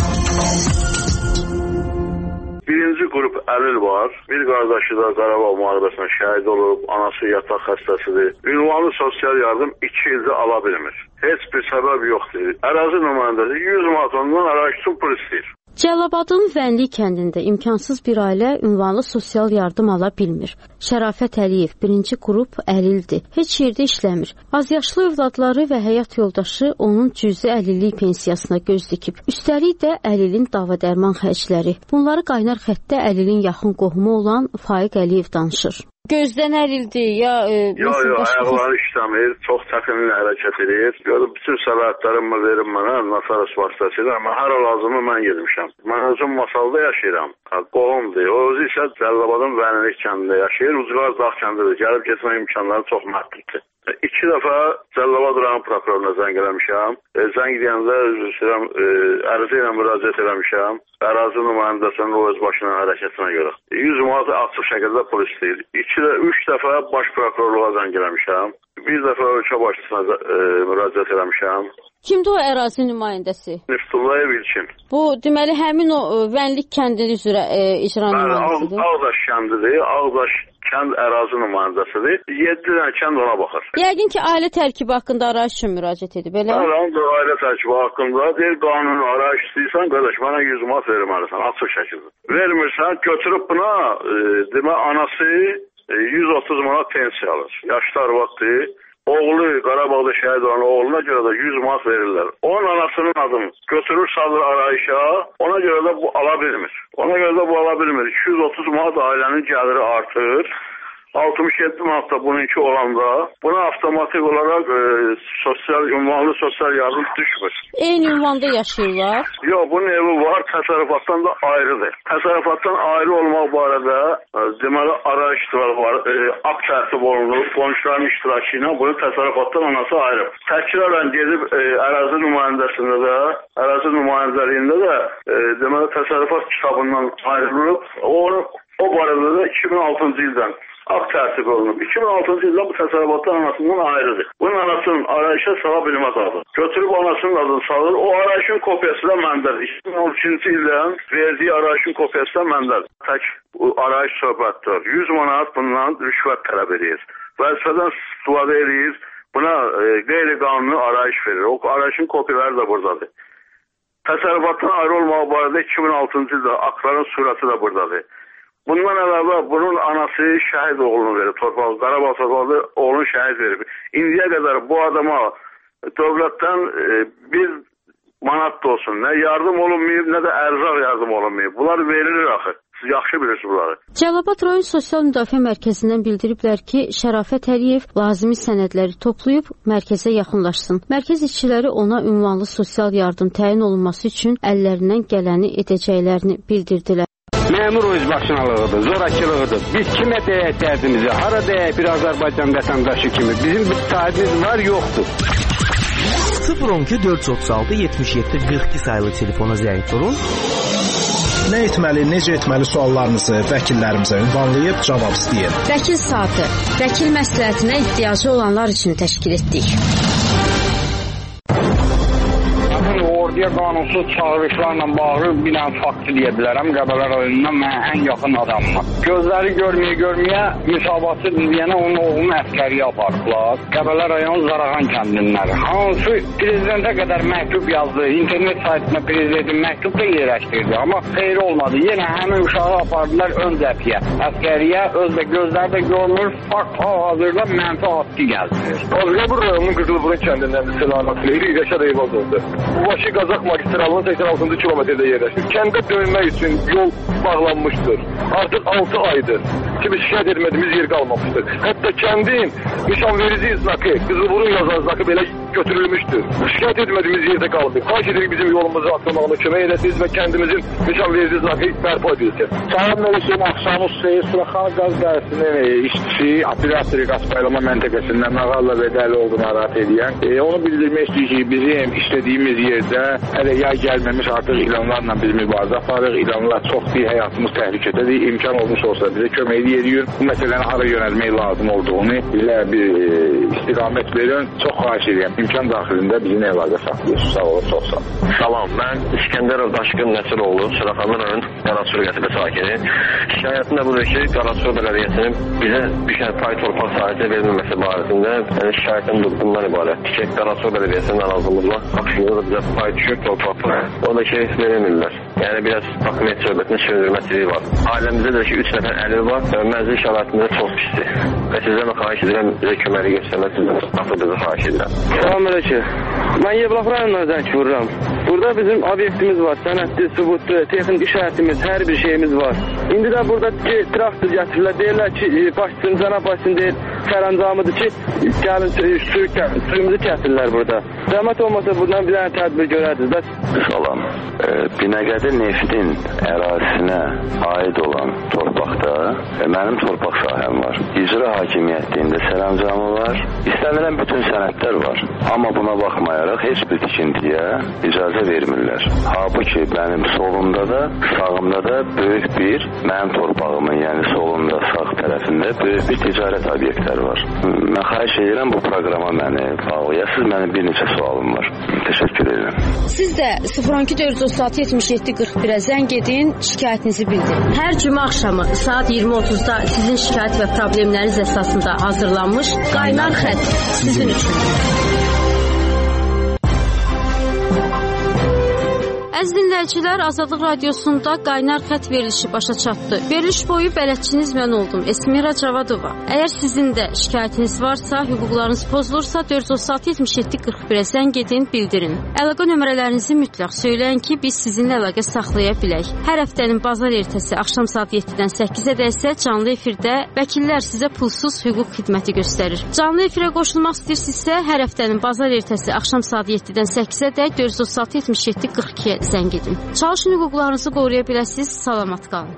Birinci qrup əlil var. Bir qardaşı da Qarabağ müharibəsində şəhid olub, anası yataq xəstəsidir. Ünvanlı sosial yardım iki ildə ala bilmir. Heç bir səbəb yoxdur. Ərazi nümayəndəsi yüz manat ondan arayış üçün pul istəyir. Cəlilabadın Vənli kəndində imkansız bir ailə ünvanlı sosial yardım ala bilmir. Şərafət Əliyev birinci qrup əlildir. Heç yerdə işləmir. Azyaşlı övladları və həyat yoldaşı onun cüzi əlillik pensiyasına göz dikib. Üstəlik də əlilin dava dərman xərcləri. Bunları qaynar xəttdə əlilin yaxın qohumu olan Faiq Əliyev danışır. Gözdən əlildir ya... E, yox, yox, ayaqları işləmir, çox çətinliklə hərəkət edir. Görüb, bütün səlahiyyətlərimi verim mənə, Nasaras vasitəsilə, amma hər lazımı mən gedmişəm. Mən özüm Masalda yaşayıram, qohumdur. O özü isə Cəlilabadın Vənilik kəndində yaşayır, Ucqar Dağ kəndidir, gəlib getmək imkanları çox məhduddur. İki dəfə Cəlilabad rayon prokuroruna zəng eləmişəm. E, zəng deyəndə üzrəm, e, ərizə ilə müraciət eləmişəm. Ərazi nümayəndəsinin o öz başına hərəkətinə görə. yüz manat açıq şəkildə pul istəyir. İki də üç dəfə baş prokurorluğa zəng eləmişəm. Bir dəfə ölkə başçısına e, müraciət eləmişəm. Kimdir o ərazi nümayəndəsi? Niftullayev İlkin. Bu, deməli, həmin o Vənlik kəndinin üzrə e, icra nümayəndəsidir. Bəli, Ağdaş kəndidir. Ağdaş kənd ərazi nümayəndəsidir. yeddi dənə kənd ona baxır. Yəqin ki, ailə tərkibi haqqında arayış üçün müraciət edib, elə? Bəli, ailə tərkibi haqqında deyir, qanuni arayış istəyirsən, qardaş, mənə yüz manat verməlisən, açıq şəkildə. Vermirsən, götürüb buna, e, demə, anası e, yüz otuz manat pensiya alır. Yaşlı arvaddır, oğlu Qarabağda şəhid olan oğluna görə də yüz manat verirlər. Onun anasının adını götürür salır arayışa, ona görə də bu ala bilmir. Ona görə də bu ala bilmir. iki yüz otuz manat ailənin gəliri artır. altmış yeddi manat da bununki olanda buna avtomatik olaraq e, sosial, ünvanlı sosial yardım düşmür. Eyni ünvanda yaşayırlar? Yox, bunun evi var, təsərrüfatdan da ayrıdır. Təsərrüfatdan ayrı olmaq barədə e, deməli arayışlar var, e, akt tərtib olunur, qonşuların iştirakı ilə bunu təsərrüfatdan anası ayrı. Təkrar gedib e, ərazi nümayəndəsində də, ərazi nümayəndəliyində də e, deməli təsərrüfat kitabından ayrılıb, o, o barədə də iki min altıncı ildən akt tərtib olunub. iki min altıncı ildə bu təsərrüfatdan anasından ayrıdır. Bunun anasının arayışa sala bilməz adı. Götürüb anasının adını salır. O arayışın kopyası da məndədir. iki min on üçüncü ildən verdiyi arayışın kopyası da məndədir. Tək arayış söhbətdir. yüz manat bundan rüşvət tələb edir. Vəzifədən istifadə edir. Buna e, qeyri-qanuni arayış verir. O arayışın kopyaları da buradadır. Təsərrüfatdan ayrı olmağı barədə iki min altıncı ildə aktların surəti də buradadır. Bundan əlavə bunun anası şəhid oğlunu verir torpağı. Qarabağ torpağı oğlunu şəhid verir. İndiyə qədər bu adama dövlətdən e, bir manat da olsun. Nə yardım olunmayıb, nə də ərzaq yardım olunmayıb. Bunlar verilir axı. Siz yaxşı bilirsiniz bunları. Cəlilabad rayon Sosial Müdafiə Mərkəzindən bildiriblər ki, Şərafət Əliyev lazımi sənədləri toplayıb mərkəzə yaxınlaşsın. Mərkəz işçiləri ona ünvanlı sosial yardım təyin olunması üçün əllərindən gələni edəcəklərini bildirdilər. Məmur özbaşınalığıdır, zorakılığıdır. Biz kimə deyək dərdimizi, hara deyək bir Azərbaycan vətəndaşı kimi. Bizim bir sahibimiz var, yoxdur. sıfır on iki dörd yüz otuz altı yetmiş yeddi qırx iki sayılı telefona zəng vurun. Nə etməli, necə etməli suallarınızı vəkillərimizə ünvanlayıb cavab istəyir. Vəkil saatı, vəkil məsləhətinə ehtiyacı olanlar üçün təşkil etdik. Orduya qanunsuz çağırışlarla bağlı bir dənə fakt deyə bilərəm. Qəbələ rayonundan mənə ən yaxın adamım. Gözləri görməyə görməyə müsabatı deyənə onun oğlunu əskəriyə apardılar. Qəbələ rayon Zarağan kəndinləri. Hansı prezidentə qədər məktub yazdı. İnternet saytına prezidentin məktub da yerləşdirdi. Amma xeyri olmadı. Yenə həmin uşağı apardılar ön cəbhəyə. Əskəriyə özdə gözləri də görmür. Fakt hal-hazırda mənfi haqqı gəldirir. Azqabur rayonunun Qızılburun kəndindən selamatlı İri Rəşad Eyvaz oldu. Bu başı Qazaq magistralının səksən altıncı kilometrdə yerləşir. Kəndə dönmək üçün yol bağlanmışdır. Artıq altı aydır ki, biz şikayət etmədiyimiz yer qalmamışdır. Hətta kəndin nişanverici znakı, Qızılburun yazan znakı belə götürülmüşdür. Şikayət etmədiyimiz yerdə qalıb. Xahiş edirik bizim yolumuzu açılmağına kömək edəsiniz və kəndimizin nişanverici znakı bərpa edilsin. Salam olsun, axşamız Seyir Suraxan Qaz Dərəsinin işçisi, operator Qaspaylama məntəqəsindən Ağalla Bədəli oldu narahat edən. E, onu bildirmək istəyir ki, bizim işlədiyimiz yerdə hələ yay gəlməmiş artıq ilanlarla biz mübarizə aparırıq. İlanlar çox bir həyatımız təhlükədədir. İmkan olmuş olsa bizə kömək ediyor. Bu məsələni hara yönəlmək lazım olduğunu bizə bir e, istiqamət verin. Çox xahiş edirəm. İmkan daxilində bizim əlaqə saxlayırsınız. Sağ olun, çox sağ olun. Salam, mən İskəndərov Daşqın Nəsiroğlu, Suraxanlı rayon Qarasur qəsəbə sakini. Şikayətim də budur ki, Qarasur bələdiyyəsinin bizə düşən pay torpaq sahəsi verilməməsi barəsində yəni şikayətim bundan ibarətdir ki, Qarasur bələdiyyəsinin narazılığıyla aksiyonda da bizə pay düşür torpaqlar. O da ki, verilmirlər. Yəni biraz hakimiyyət söhbətinin sürülməsiliyi var. Ailəmizdə də ki, üç nəfər əlil var və mənzil şəraitində çox pisdir. Və sizdən xahiş edirəm, bizə köməli göstərmək sizdən atırdığınızı xahiş edirəm. Salam əleykum. Mən Yevlax rayonundan zəng vururam. Burada bizim obyektimiz var, sənədli, sübutlu, texnik işarətimiz, hər bir şeyimiz var. İndi də burada ki, traktor gətirirlər, deyirlər ki, başçısın, cənab başçısın deyir, sərəncamıdır ki, gəlin suyu, suyumuzu kəsilirlər burada. Zəhmət olmasa buradan bir dənə tədbir görərdiniz. Bəs... Salam. E, Binəqədi neftin ərazisinə aid olan torpaqda e, mənim torpaq sahəm var. İcra hakimiyyətliğində sərəncamı var. İstənilən bütün sənədlər var. Amma buna baxmayaraq heç bir tikintiyə icazə vermirlər. Halbuki mənim solumda da, sağımda da böyük bir mənim torpağımın, yəni solunda, sağ tərəfində böyük bir ticarət obyektləri var. Mən xahiş edirəm bu proqrama məni bağlayasınız. Mənim bir neçə sualım var. Təşəkkür edirəm. Siz də sıfır on iki dörd yüz otuz altı yetmiş yeddi qırx birə zəng edin, şikayətinizi bildirin. Hər cümə axşamı saat iyirmi otuzda sizin şikayət və problemləriniz əsasında hazırlanmış Qaynar xətt sizin üçün. Əziz dinləyicilər, Azadlıq Radiosunda qaynar xətt verilişi başa çatdı. Veriliş boyu bələdçiniz mən oldum, Esmira Cavadova. Əgər sizin də şikayətiniz varsa, hüquqlarınız pozulursa, dörd yüz altı yetmiş yeddi qırx birə zəng edin, bildirin. Əlaqə nömrələrinizi mütləq söyləyin ki, biz sizinlə əlaqə saxlaya bilək. Hər həftənin bazar ertəsi axşam saat yeddidən səkkizədək isə canlı efirdə vəkillər sizə pulsuz hüquq xidməti göstərir. Canlı efirə qoşulmaq istəyirsinizsə, hər həftənin bazar ertəsi axşam saat yeddidən səkkizədək dörd yüz altı yetmiş yeddi qırx ikiyə zəng edin. Çalışın hüquqlarınızı qoruya biləsiniz. Salamat qalın.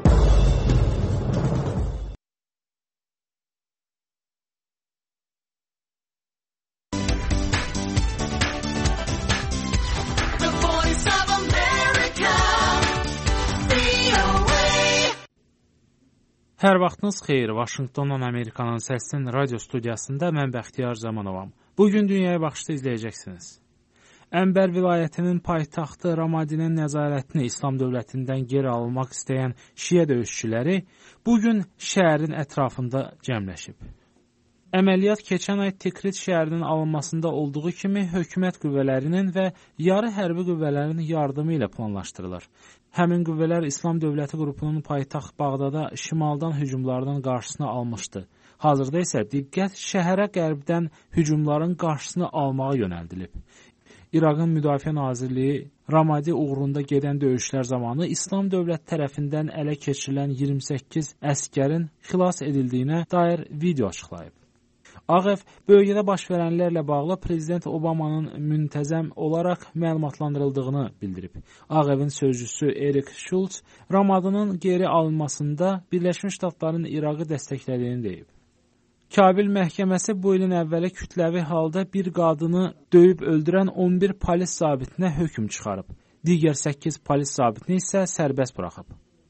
Hər vaxtınız xeyir. Vaşinqtondan Amerikanın səsinin radio studiyasında mən Bəxtiyar Zamanovam. Bugün Dünyaya Baxışda izləyəcəksiniz. Ənbər vilayətinin paytaxtı Ramadinin nəzarətini İslam dövlətindən geri almaq istəyən şiə döyüşçüləri bugün şəhərin ətrafında cəmləşib. Əməliyyat keçən ay Tikrit şəhərinin alınmasında olduğu kimi hökumət qüvvələrinin və yarı hərbi qüvvələrin yardımı ilə planlaşdırılır. Həmin qüvvələr İslam dövləti qrupunun paytaxt Bağdada şimaldan hücumlarının qarşısını almışdı. Hazırda isə diqqət şəhərə qərbdən hücumların qarşısını almağa yönəldilib. İraqın Müdafiə Nazirliyi Ramadi uğrunda gedən döyüşlər zamanı İslam dövləti tərəfindən ələ keçirilən iyirmi səkkiz əskərin xilas edildiyinə dair video açıqlayıb. Ağ Ev bölgədə baş verənlərlə bağlı Prezident Obamanın müntəzəm olaraq məlumatlandırıldığını bildirib. Ağ Evin sözcüsü Erik Schultz Ramadının geri alınmasında Birləşmiş Ştatların İraqı dəstəklədiyini deyib. Kabil məhkəməsi bu ilin əvvəli kütləvi halda bir qadını döyüb öldürən on bir polis zabitinə hökm çıxarıb. Digər səkkiz polis zabitini isə sərbəst buraxıb.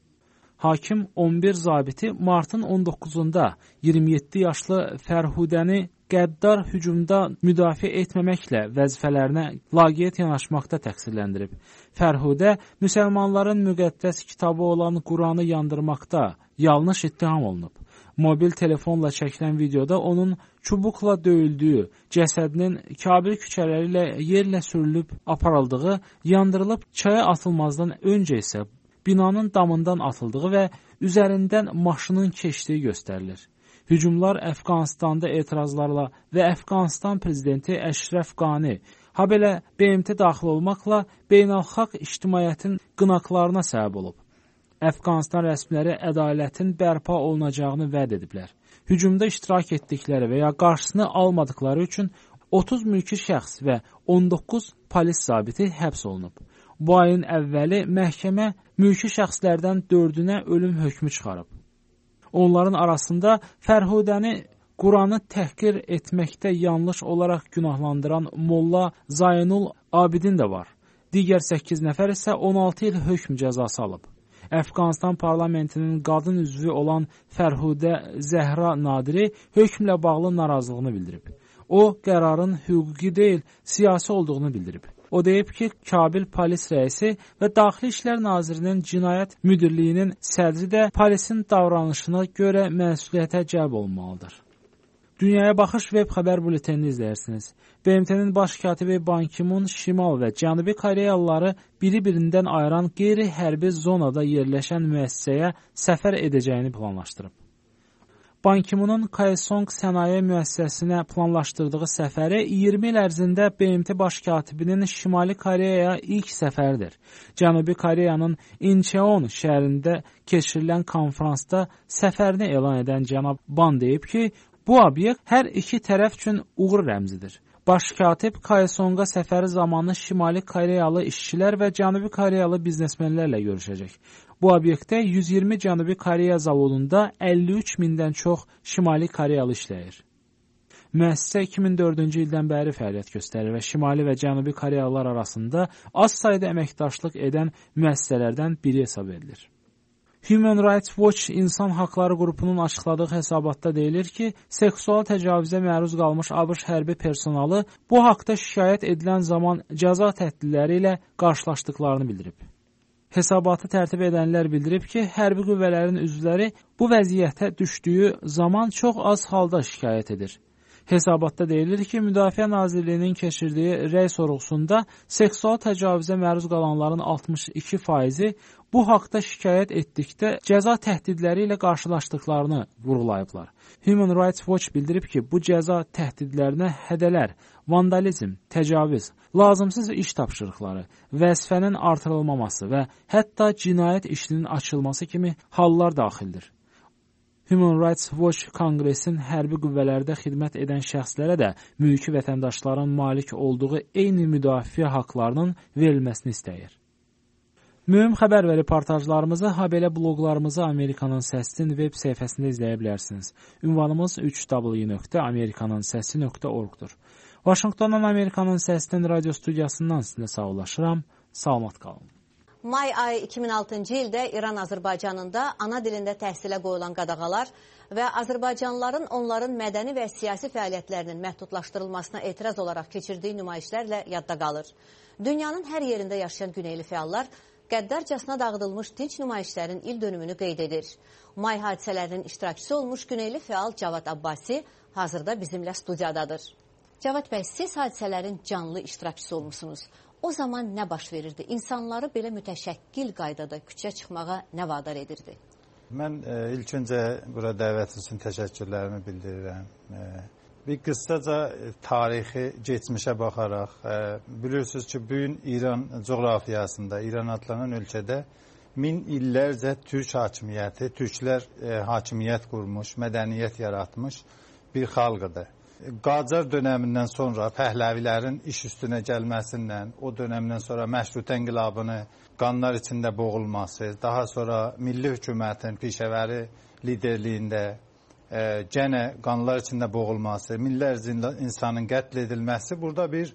Hakim on bir zabiti martın on doqquzunda iyirmi yeddi yaşlı Fərhudəni qəddar hücumda müdafiə etməməklə vəzifələrinə laqeyd yanaşmaqda təqsirləndirib. Fərhudə müsəlmanların müqəddəs kitabı olan Quranı yandırmaqda yanlış ittiham olunub. Mobil telefonla çəkilən videoda onun çubuqla döyüldüyü, cəsədinin Kabil küçələri ilə yerlə sürülüb aparıldığı, yandırılıb çaya atılmazdan öncə isə binanın damından atıldığı və üzərindən maşının keçdiyi göstərilir. Hücumlar Əfqanistanda etirazlarla və Əfqanistan prezidenti Əşrəf Qani, habelə B M T daxil olmaqla beynəlxalq ictimaiyyətin qınaqlarına səbəb olub. Əfqanistan rəsmiləri ədalətin bərpa olunacağını vəd ediblər. Hücumda iştirak etdikləri və ya qarşısını almadıkları üçün otuz mülki şəxs və on doqquz polis zabiti həbs olunub. Bu ayın əvvəli məhkəmə mülki şəxslərdən dördünə ölüm hökmü çıxarıb. Onların arasında Fərhudəni Quranı təhqir etməkdə yanlış olaraq günahlandıran Molla Zaynul Abidin də var. Digər səkkiz nəfər isə on altı il hökm cəzası alıb. Əfqanistan parlamentinin qadın üzvü olan Fərhudə Zəhra Nadiri hökmlə bağlı narazılığını bildirib. O, qərarın hüquqi deyil, siyasi olduğunu bildirib. O deyib ki, Kabil polis rəisi və Daxili İşlər Nazirinin cinayət müdirliyinin sədri də polisin davranışına görə məsuliyyətə cəlb olunmalıdır. Dünyaya Baxış web xəbər bültenini izləyirsiniz. B M T'nin baş katibi Ban Ki-moon Şimal və Cənubi Koreyalıları biri-birindən ayıran qeyri-hərbi zonada yerləşən müəssisəyə səfər edəcəyini planlaşdırıb. Ban Ki-moonun Kaesong sənaye müəssisəsinə planlaşdırdığı səfəri iyirmi il ərzində B M T baş katibinin Şimali Koreyaya ilk səfəridir. Cənubi Koreyanın Incheon şəhərində keçirilən konfransda səfərini elan edən cənab Ban deyib ki, bu obyekt hər iki tərəf üçün uğur rəmzidir. Baş katib Kaesonga səfəri zamanı Şimali Koreyalı işçilər və Cənubi Koreyalı biznesmenlərlə görüşəcək. Bu obyektdə yüz iyirmi Cənubi Koreya zavodunda əlli üç mindən çox Şimali Koreyalı işləyir. Müəssisə iki min dördüncü ildən bəri fəaliyyət göstərir və Şimali və Cənubi Koreyalılar arasında az sayda əməkdaşlıq edən müəssisələrdən biri hesab edilir. Human Rights Watch insan haqları qrupunun açıqladığı hesabatda deyilir ki, seksual təcavüzə məruz qalmış ABŞ hərbi personalı bu haqda şikayət edilən zaman cəza təhdidləri ilə qarşılaşdıqlarını bildirib. Hesabatı tərtib edənlər bildirib ki, hərbi qüvvələrin üzvləri bu vəziyyətə düşdüyü zaman çox az halda şikayət edir. Hesabatda deyilir ki, Müdafiə Nazirliyinin keçirdiyi rəy sorğusunda seksual təcavüzə məruz qalanların altmış iki faizi bu haqda şikayət etdikdə cəza təhdidləri ilə qarşılaşdıqlarını vurğulayıblar. Human Rights Watch bildirib ki, bu cəza təhdidlərinə hədələr, vandalizm, təcavüz, lazımsız iş tapşırıqları, vəzifənin artırılmaması və hətta cinayət işinin açılması kimi hallar daxildir. Human Rights Watch Konqresin hərbi qüvvələrdə xidmət edən şəxslərə də mülki vətəndaşların malik olduğu eyni müdafiə haqlarının verilməsini istəyir. Mühüm xəbər və reportajlarımızı, habelə bloqlarımızı Amerikanın Səsinin web səhifəsində izləyə bilərsiniz. Ünvanımız üç w nöqtə amerikanın səsi nöqtə org-dur. Vaşinqtondan Amerikanın Səsinin radio studiyasından sizinlə sağollaşıram. Salamat qalın. May ayı iki min altıncı ildə İran Azərbaycanında ana dilində təhsilə qoyulan qadağalar və Azərbaycanlıların onların mədəni və siyasi fəaliyyətlərinin məhdudlaşdırılmasına etiraz olaraq keçirdiyi nümayişlərlə yadda qalır. Dünyanın hər yerində yaşayan güneyli fəallar qəddarcasına dağıdılmış dinç nümayişlərin il dönümünü qeyd edir. May hadisələrinin iştirakçısı olmuş güneyli fəal Cavad Abbasi hazırda bizimlə studiyadadır. Cavad bəy, siz hadisələrin canlı iştirakçısı olmuşsunuz. O zaman nə baş verirdi? İnsanları belə mütəşəkkil qaydada küçə çıxmağa nə vadar edirdi? Mən e, ilk öncə bura dəvət üçün təşəkkürlərimi bildirirəm. E, bir qısaca e, tarixi geçmişə baxaraq, e, bilirsiniz ki, bugün İran coğrafiyasında, İran adlanan ölkədə min illərcə türk hakimiyyəti, türklər e, hakimiyyət qurmuş, mədəniyyət yaratmış bir xalqıdır. Qacar dönəmindən sonra Pəhləvilərin iş üstünə gəlməsindən, o dönəmdən sonra məşrutə inqilabını qanlar içində boğulması, daha sonra milli hökumətin pişəvəri liderliyində e, gənə qanlar içində boğulması, minlərcə insanın qətl edilməsi burada bir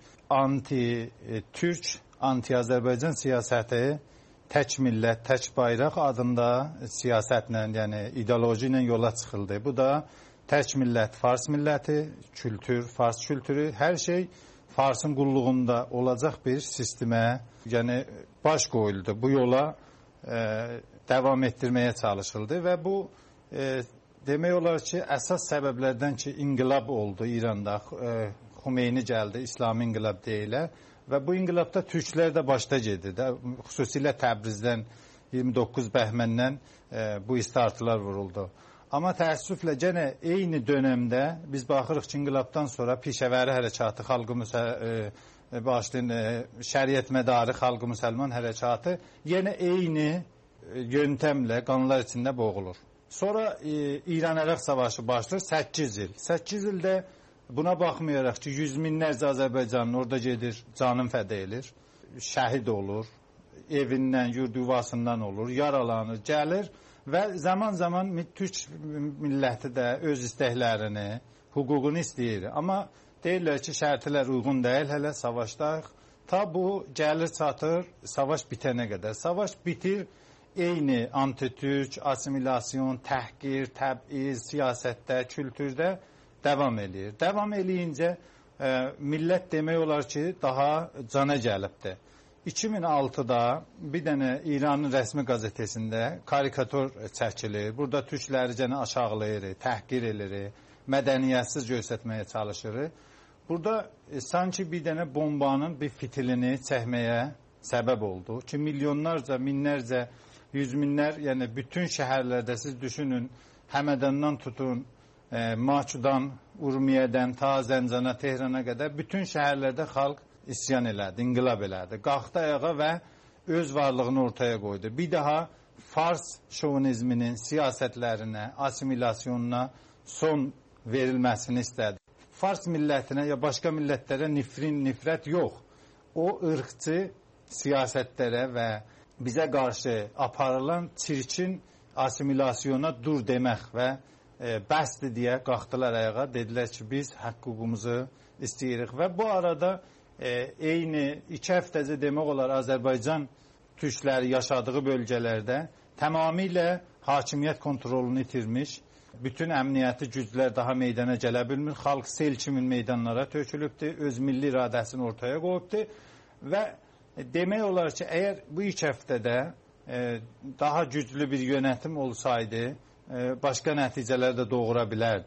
anti-türk, anti-Azərbaycan siyasəti tək millət, tək bayraq adında siyasətlə, yəni ideoloji ilə yola çıxıldı. Bu da tək millət, Fars milləti, kültür, Fars kültürü, hər şey Farsın qulluğunda olacaq bir sistemə, yəni baş qoyuldu. Bu yola e, davam etdirməyə çalışıldı və bu e, demək olar ki, əsas səbəblərdən ki, inqilab oldu İranda. E, Xumeyni gəldi, İslami inqilab deyilə və bu inqilabda türklər də başda gedirdi. Xüsusilə Təbrizdən, iyirmi doqquz Bəhməndən e, bu istartılar vuruldu. Amma təəssüflə gənə eyni dönəmdə biz baxırıq ki, inqilabdan sonra pişəvəri hərəkatı, xalqı müsəl, e, başlayın, e, şəriət mədarı xalqı müsəlman hərəkatı yenə eyni e, yöntəmlə qanlar içində boğulur. Sonra e, İran-Ərəq savaşı başlayır, səkkiz il. səkkiz ildə buna baxmayaraq ki, yüz minlərcə Azərbaycanlı orada gedir, canın fədə edir, şəhid olur, evindən, yurd-yuvasından olur, yaralanır, gəlir. Və zaman-zaman türk milləti də öz istəklərini, hüququnu istəyir. Amma deyirlər ki, şərtlər uyğun deyil, hələ savaşdayıq. Ta bu gəlir çatır, savaş bitənə qədər. Savaş bitir, eyni anti-türk, asimilasyon, təhqir, təbiz, siyasətdə, kültürdə davam eləyir. Davam eləyincə e, millət demək olar ki, daha cana gəlibdir. iki min altıda bir dənə İranın rəsmi qazetəsində karikatur çəkilir. Burada türkləri gənə aşağılayır, təhqir edilir, mədəniyyətsiz göstərməyə çalışır. Burada e, sanki bir dənə bombanın bir fitilini çəkməyə səbəb oldu ki, milyonlarca, minlərcə, yüz minlər, yəni bütün şəhərlərdə siz düşünün, Həmədəndən tutun, e, Maçudan, Urmiyədən, ta Zəncana, Tehrana qədər bütün şəhərlərdə xalq isyan elədi, inqilab elədi. Qalxdı ayağa və öz varlığını ortaya qoydu. Bir daha Fars şovinizminin siyasətlərinə, asimilasyonuna son verilməsini istədi. Fars millətinə ya başqa millətlərə nifrin, nifrət yox. O ırqçı siyasətlərə və bizə qarşı aparılan çirkin asimilasyona dur demək və e, bəsdir deyə qalxdılar ayağa. Dedilər ki, biz hüququmuzu istəyirik və bu arada E, eyni iki həftəcə demək olar Azərbaycan türkləri yaşadığı bölgələrdə tamamilə hakimiyyət kontrolunu itirmiş, bütün əmniyyəti güclər daha meydana gələ bilmir, xalq sel kimi meydanlara tökülübdür, öz milli iradəsini ortaya qoyubdur və demək olar ki, əgər bu ilk həftədə e, daha güclü bir yönetim olsaydı, e, başqa nəticələr də doğura bilərdi.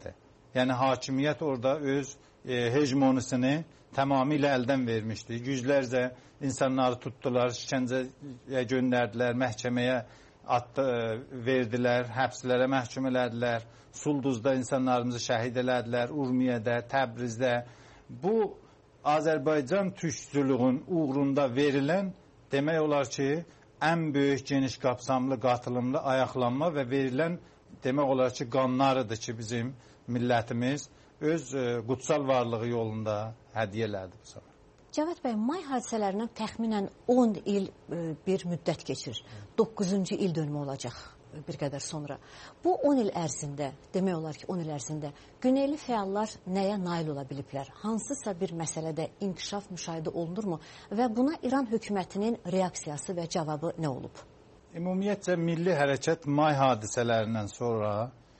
Yəni hakimiyyət orada öz e, hegemonisini tamamilə əldən vermişdi. Yüzlərcə insanları tutdular, işgəncəyə göndərdilər, məhkəməyə atdı, verdilər, həbslərə məhkum elədilər. Sulduzda insanlarımızı şəhid elədilər, Urmiyədə, Təbrizdə. Bu Azərbaycan türkçülüğün uğrunda verilən demək olar ki, ən böyük geniş qapsamlı, qatılımlı ayaqlanma və verilən demək olar ki, qanlarıdır ki, bizim millətimiz öz e, qutsal varlığı yolunda hədiyyə elədi bu zaman. Cavad bəy, may hadisələrindən təxminən on il e, bir müddət keçir. doqquzuncu il dönümü olacaq bir qədər sonra. Bu on il ərzində, demək olar ki, on il ərzində güneyli fəallar nəyə nail ola biliblər? Hansısa bir məsələdə inkişaf müşahidə olunurmu və buna İran hökumətinin reaksiyası və cavabı nə olub? Ümumiyyətcə, milli hərəkət may hadisələrindən sonra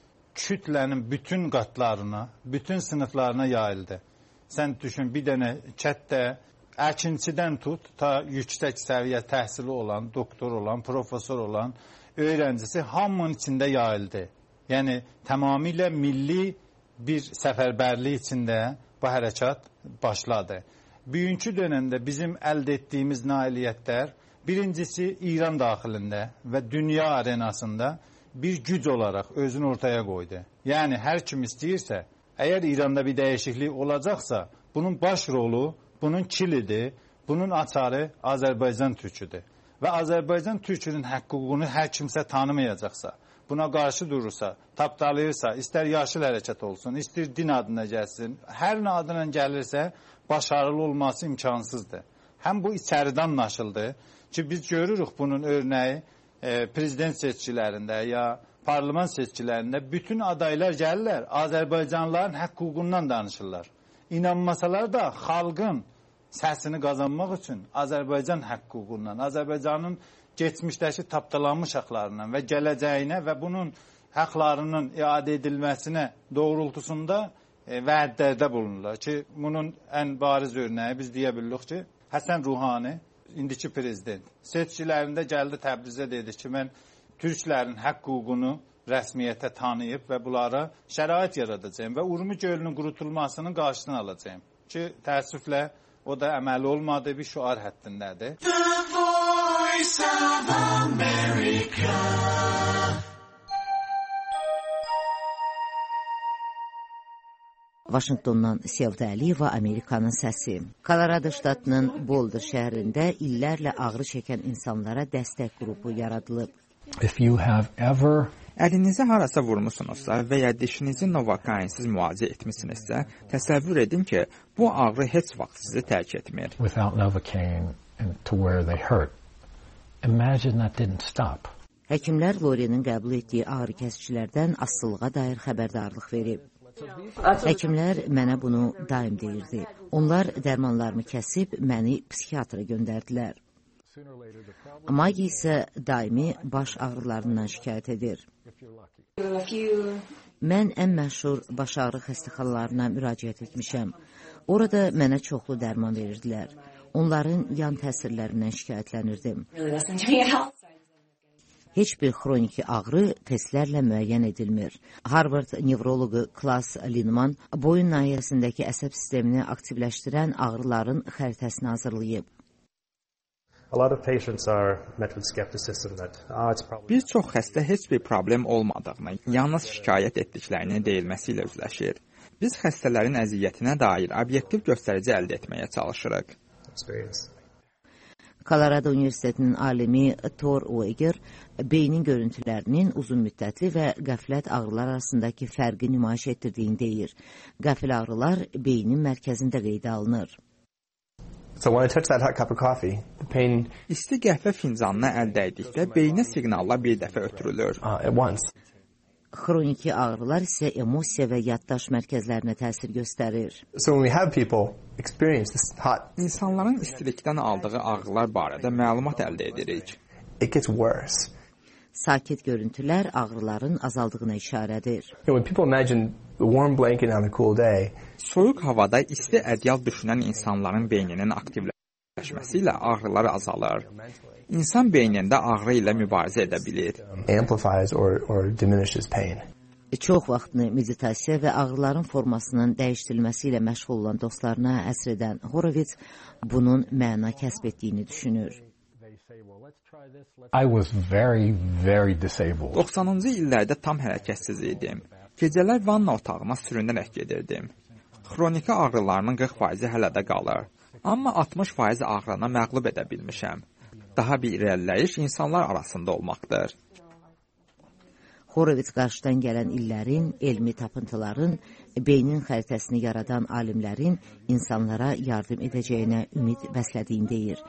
kütlənin bütün qatlarına, bütün sınıflarına yayıldı. Sən düşün, bir dənə kətdə əkinçidən tut, ta yüksək səviyyə təhsili olan, doktor olan, profesor olan öğrencisi hamının içində yayıldı. Yəni, tamamilə milli bir səfərbərlik içində bu hərəkat başladı. Bugünkü dönemdə bizim əldə etdiyimiz nailiyyətlər birincisi İran daxilində və dünya arenasında bir güc olaraq özünü ortaya qoydu. Yəni, hər kim istəyirsə, əgər İranda bir dəyişiklik olacaqsa, bunun baş rolu, bunun kilidi, bunun açarı Azərbaycan türküdür. Və Azərbaycan türkünün hüququnu hər kimsə tanımayacaqsa, buna qarşı durursa, tapdalayırsa, istər yaşıl hərəkət olsun, istər din adına gəlsin, hər nə adına gəlirsə, başarılı olması imkansızdır. Həm bu içəridən naşıldı ki, biz görürük bunun örneği e, prezident seçkilərində ya parlament seçkilərində bütün adaylar gəlirlər, Azərbaycanlıların hüququndan danışırlar. İnanmasalar da xalqın səsini qazanmaq üçün Azərbaycan hüququndan, Azərbaycanın geçmişdəki tapdalanmış haqlarından və gələcəyinə və bunun haqlarının iade edilməsinə doğrultusunda e, vədlərdə bulunurlar ki, bunun ən bariz örneği biz deyə bilirik ki, Həsən Ruhani, indiki prezident, seçkilərində gəldi Təbrizə dedi ki, mən türklərin hüququnu rəsmiyyətə tanıyıb və bunlara şərait yaradacağım və Urmi gölünün qurutulmasının qarşısını alacağım ki, təəssüflə o da əməli olmadığı bir şüar həddindədir. The Voice of America. Vaşinqtondan Sevda Əliyeva, Amerikanın səsi. Kolorado ştatının Boulder şəhərində illərlə ağrı çəkən insanlara dəstək qrupu yaradılıb. If you have ever Əlinizi harasa vurmusunuzsa və ya dişinizi novokainsiz müalicə etmisinizsə, təsəvvür edin ki, bu ağrı heç vaxt sizi tərk etmir. Without Novocaine to where they hurt. Imagine that didn't stop. Həkimlər Lorie'nin qəbul etdiyi ağrı kəsicilərdən asılılığa dair xəbərdarlıq verib. Həkimlər mənə bunu daim deyirdi. Onlar dərmanlarımı kəsib məni psixiatra göndərdilər. Maggie isə daimi baş ağrılarından şikayət edir. Mən ən məşhur baş ağrı xəstəxanalarına müraciət etmişəm. Orada mənə çoxlu dərman verirdilər. Onların yan təsirlərindən şikayətlənirdim. Heç bir xroniki ağrı testlərlə müəyyən edilmir. Harvard nevroloqu Klaus Linman boyun nahiyəsindəki əsəb sistemini aktivləşdirən ağrıların xəritəsini hazırlayıb. Bir çox xəstə heç bir problem olmadığını, yalnız şikayət etdiklərini deyilməsi ilə üzləşir. Biz xəstələrin əziyyətinə dair obyektiv göstərici əldə etməyə çalışırıq. Colorado Universitetinin alimi Thor Weiger beynin görüntülərinin uzun müddətli və qəflət ağrılar arasındakı fərqi nümayiş etdirdiyini deyir. Qəfil ağrılar beynin mərkəzində qeydə alınır. So when I touch that hot cup of coffee, the pain İsti qəhvə fincanına əl dəydikdə beyinə siqnallar bir dəfə ötürülür. Uh, at once. Xroniki ağrılar isə emosiya və yaddaş mərkəzlərinə təsir göstərir. So when we have people experience this hot, insanların istilikdən aldığı ağrılar barədə məlumat əldə edirik. It gets worse. Sakit görüntülər ağrıların azaldığına işarədir. When people imagine the warm blanket on a cool day, soyuq havada isti ədyal düşünən insanların beyninin aktivləşməsi ilə ağrılar azalır. İnsan beynində ağrı ilə mübarizə edə bilir. Amplifies or or diminishes pain. Çox vaxtını meditasiya və ağrıların formasının dəyişdirilməsi ilə məşğul olan dostlarına əsr edən Horowitz bunun məna kəsb etdiyini düşünür. I was very, very disabled. doxsanıncı illərdə tam hərəkətsiz idim. Gecələr vanna otağıma sürünərək gedirdim. Xroniki ağrılarımın qırx faizi hələ də qalır. Amma altmış faiz ağrına məğlub edə bilmişəm. Daha bir irəliləyiş insanlar arasında olmaqdır. Horowitz qarşıdan gələn illərin, elmi tapıntıların, beynin xəritəsini yaradan alimlərin insanlara yardım edəcəyinə ümid bəslədiyini deyir.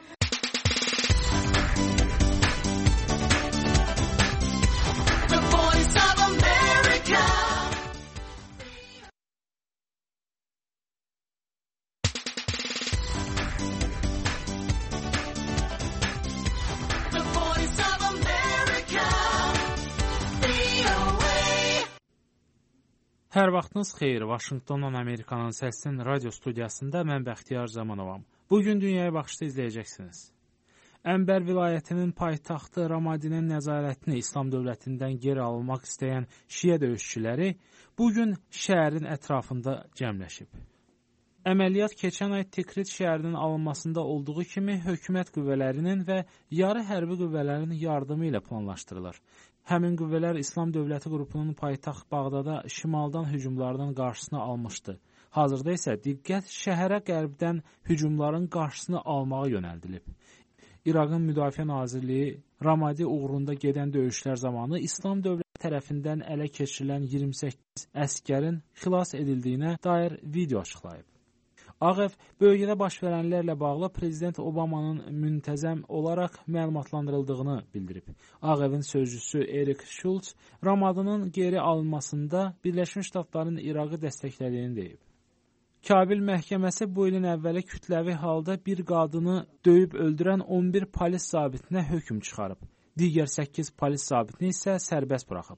Hər vaxtınız xeyir. Vaşinqtondan Amerikanın səsinin radio studiyasında mən Bəxtiyar Zamanovam. Bugün Dünyaya Baxışda izləyəcəksiniz. Ənbər vilayətinin paytaxtı Ramadinin nəzarətini İslam dövlətindən geri almaq istəyən şiə döyüşçüləri bugün şəhərin ətrafında cəmləşib. Əməliyyat keçən ay Tikrit şəhərinin alınmasında olduğu kimi hökumət qüvvələrinin və yarı hərbi qüvvələrin yardımı ilə planlaşdırılır. Həmin qüvvələr İslam dövləti qrupunun paytaxt Bağdada şimaldan hücumlarının qarşısını almışdı. Hazırda isə diqqət şəhərə qərbdən hücumların qarşısını almağa yönəldilib. İraqın Müdafiə Nazirliyi Ramadi uğrunda gedən döyüşlər zamanı İslam dövləti tərəfindən ələ keçirilən iyirmi səkkiz əskərin xilas edildiyinə dair video açıqlayıb. Ağ Ev bölgədə baş verənlərlə bağlı Prezident Obamanın müntəzəm olaraq məlumatlandırıldığını bildirib. Ağ Evin sözcüsü Erik Schultz Ramadının geri alınmasında Birləşmiş Ştatların İraqı dəstəklədiyini deyib. Kabil məhkəməsi bu ilin əvvəli kütləvi halda bir qadını döyüb öldürən on bir polis zabitinə hökm çıxarıb. Digər səkkiz polis zabitini isə sərbəst buraxıb.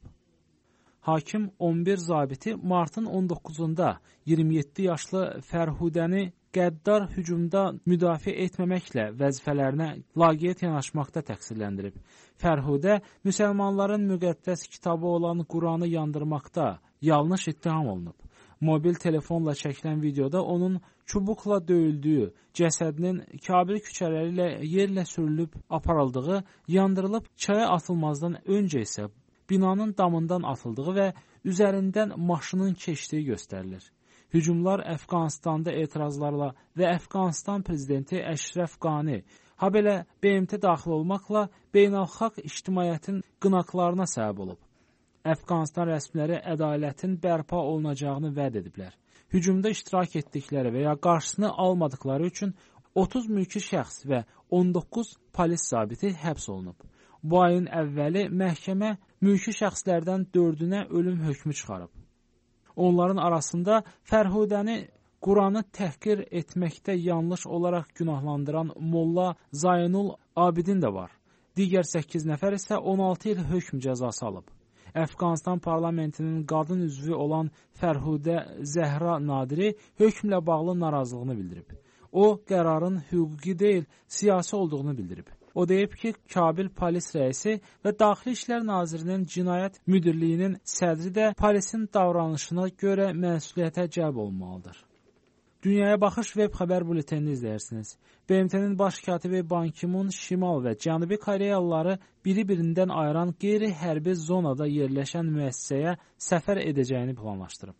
Hakim on bir zabiti martın on doqquzunda iyirmi yeddi yaşlı Fərhudəni qəddar hücumda müdafiə etməməklə vəzifələrinə laqeyd yanaşmaqda təqsirləndirib. Fərhudə müsəlmanların müqəddəs kitabı olan Quranı yandırmaqda yanlış ittiham olunub. Mobil telefonla çəkilən videoda onun çubuqla döyüldüyü, cəsədinin Kabil küçələri ilə yerlə sürülüb aparıldığı, yandırılıb çaya atılmazdan öncə isə binanın damından atıldığı və üzərindən maşının keçdiyi göstərilir. Hücumlar Əfqanistanda etirazlarla və Əfqanistan prezidenti Əşrəf Qani, habelə B M T daxil olmaqla beynəlxalq ictimaiyyətin qınaqlarına səbəb olub. Əfqanistan rəsmiləri ədalətin bərpa olunacağını vəd ediblər. Hücumda iştirak etdikləri və ya qarşısını almadıkları üçün otuz mülki şəxs və on doqquz polis zabiti həbs olunub. Bu ayın əvvəli məhkəmə mülki şəxslərdən dördünə ölüm hökmü çıxarıb. Onların arasında Fərhudəni Quranı təhqir etməkdə yanlış olaraq günahlandıran Molla Zaynul Abidin də var. Digər səkkiz nəfər isə on altı il hökm cəzası alıb. Əfqanistan parlamentinin qadın üzvü olan Fərhudə Zəhra Nadiri hökmlə bağlı narazılığını bildirib. O, qərarın hüquqi deyil, siyasi olduğunu bildirib. O deyib ki, Kabil polis rəisi və Daxili İşlər Nazirinin cinayət müdirliyinin sədri də polisin davranışına görə məsuliyyətə cəlb olunmalıdır. Dünyaya Baxış web xəbər bültenini izləyirsiniz. B M T-nin baş katibi Ban Ki-moon Şimal və Cənubi Koreyalıları biri-birindən ayıran qeyri-hərbi zonada yerləşən müəssisəyə səfər edəcəyini planlaşdırıb.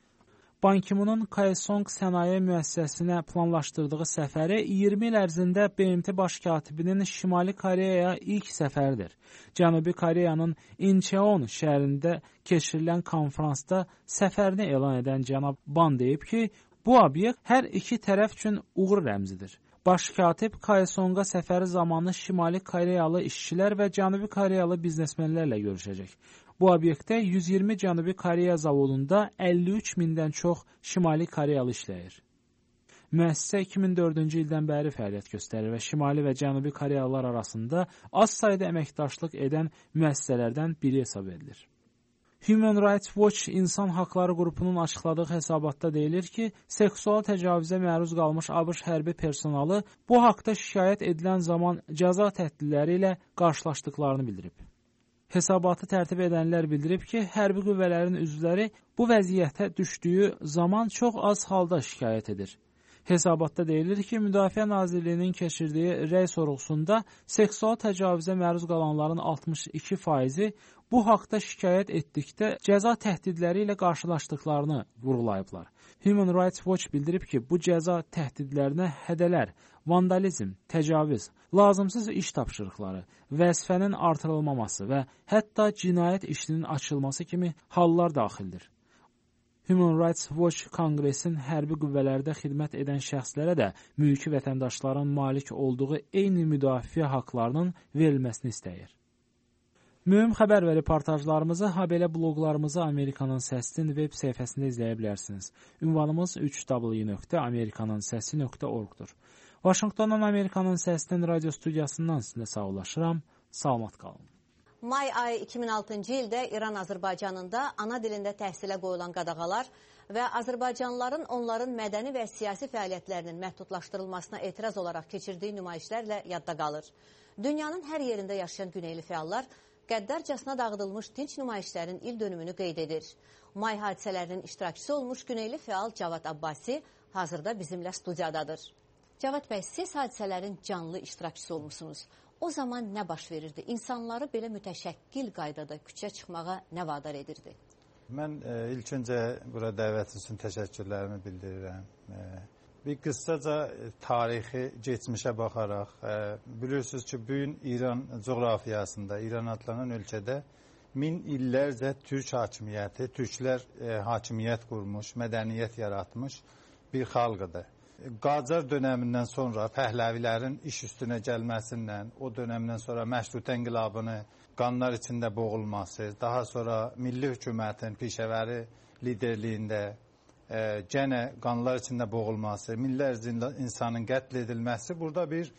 Ban Ki-moonun Kaesong sənaye müəssisəsinə planlaşdırdığı səfəri iyirmi il ərzində B M T baş katibinin Şimali Koreyaya ilk səfəridir. Cənubi Koreyanın Incheon şəhərində keçirilən konfransda səfərini elan edən cənab Ban deyib ki, bu obyekt hər iki tərəf üçün uğur rəmzidir. Baş katib Kaesonga səfəri zamanı Şimali Koreyalı işçilər və Cənubi Koreyalı biznesmenlərlə görüşəcək. Bu obyektdə yüz iyirmi Cənubi Koreya zavodunda əlli üç mindən çox Şimali Koreyalı işləyir. Müəssisə iki min dördüncü ildən bəri fəaliyyət göstərir və Şimali və Cənubi Koreyalılar arasında az sayda əməkdaşlıq edən müəssisələrdən biri hesab edilir. Human Rights Watch insan haqları qrupunun açıqladığı hesabatda deyilir ki, seksual təcavüzə məruz qalmış ABŞ hərbi personalı bu haqda şikayət edilən zaman cəza təhdidləri ilə qarşılaşdıqlarını bildirib. Hesabatı tərtib edənlər bildirib ki, hərbi qüvvələrin üzvləri bu vəziyyətə düşdüyü zaman çox az halda şikayət edir. Hesabatda deyilir ki, Müdafiə Nazirliyinin keçirdiyi rəy sorğusunda seksual təcavüzə məruz qalanların altmış iki faizi bu haqda şikayət etdikdə cəza təhdidləri ilə qarşılaşdıqlarını vurğulayıblar. Human Rights Watch bildirib ki, bu cəza təhdidlərinə hədələr, vandalizm, təcavüz, lazımsız iş tapşırıqları, vəzifənin artırılmaması və hətta cinayət işinin açılması kimi hallar daxildir. Human Rights Watch Konqresin hərbi qüvvələrdə xidmət edən şəxslərə də mülki vətəndaşların malik olduğu eyni müdafiə haqlarının verilməsini istəyir. Mühüm xəbər və reportajlarımızı, habelə bloqlarımızı Amerikanın Səsinin web səhifəsində izləyə bilərsiniz. Ünvanımız üç w nöqtə amerikanın səsi nöqtə org-dur. Vaşinqtondan Amerikanın Səsinin radio studiyasından sizinlə sağollaşıram. Salamat qalın. May ayı iki min altıncı ildə İran Azərbaycanında ana dilində təhsilə qoyulan qadağalar və Azərbaycanlıların onların mədəni və siyasi fəaliyyətlərinin məhdudlaşdırılmasına etiraz olaraq keçirdiyi nümayişlərlə yadda qalır. Dünyanın hər yerində yaşayan güneyli fəallar qəddarcasına dağıdılmış dinç nümayişlərin il dönümünü qeyd edir. May hadisələrinin iştirakçısı olmuş güneyli fəal Cavad Abbasi hazırda bizimlə studiyadadır. Cavad bəy, siz hadisələrin canlı iştirakçısı olmuşsunuz. O zaman nə baş verirdi? İnsanları belə mütəşəkkil qaydada küçə çıxmağa nə vadar edirdi? Mən e, ilk öncə bura dəvət üçün təşəkkürlərimi bildirirəm. E, bir qısaca tarixi geçmişə baxaraq, e, bilirsiniz ki, bu gün İran coğrafiyasında, İran adlanan ölkədə min illərcə türk hakimiyyəti, türklər e, hakimiyyət qurmuş, mədəniyyət yaratmış bir xalqıdır. Qacar dönəmindən sonra Pəhləvilərin iş üstünə gəlməsindən, o dönəmdən sonra məşrutə inqilabını qanlar içində boğulması, daha sonra milli hökumətin pişəvəri liderliyində e, gənə qanlar içində boğulması, minlərcə insanın qətl edilməsi burada bir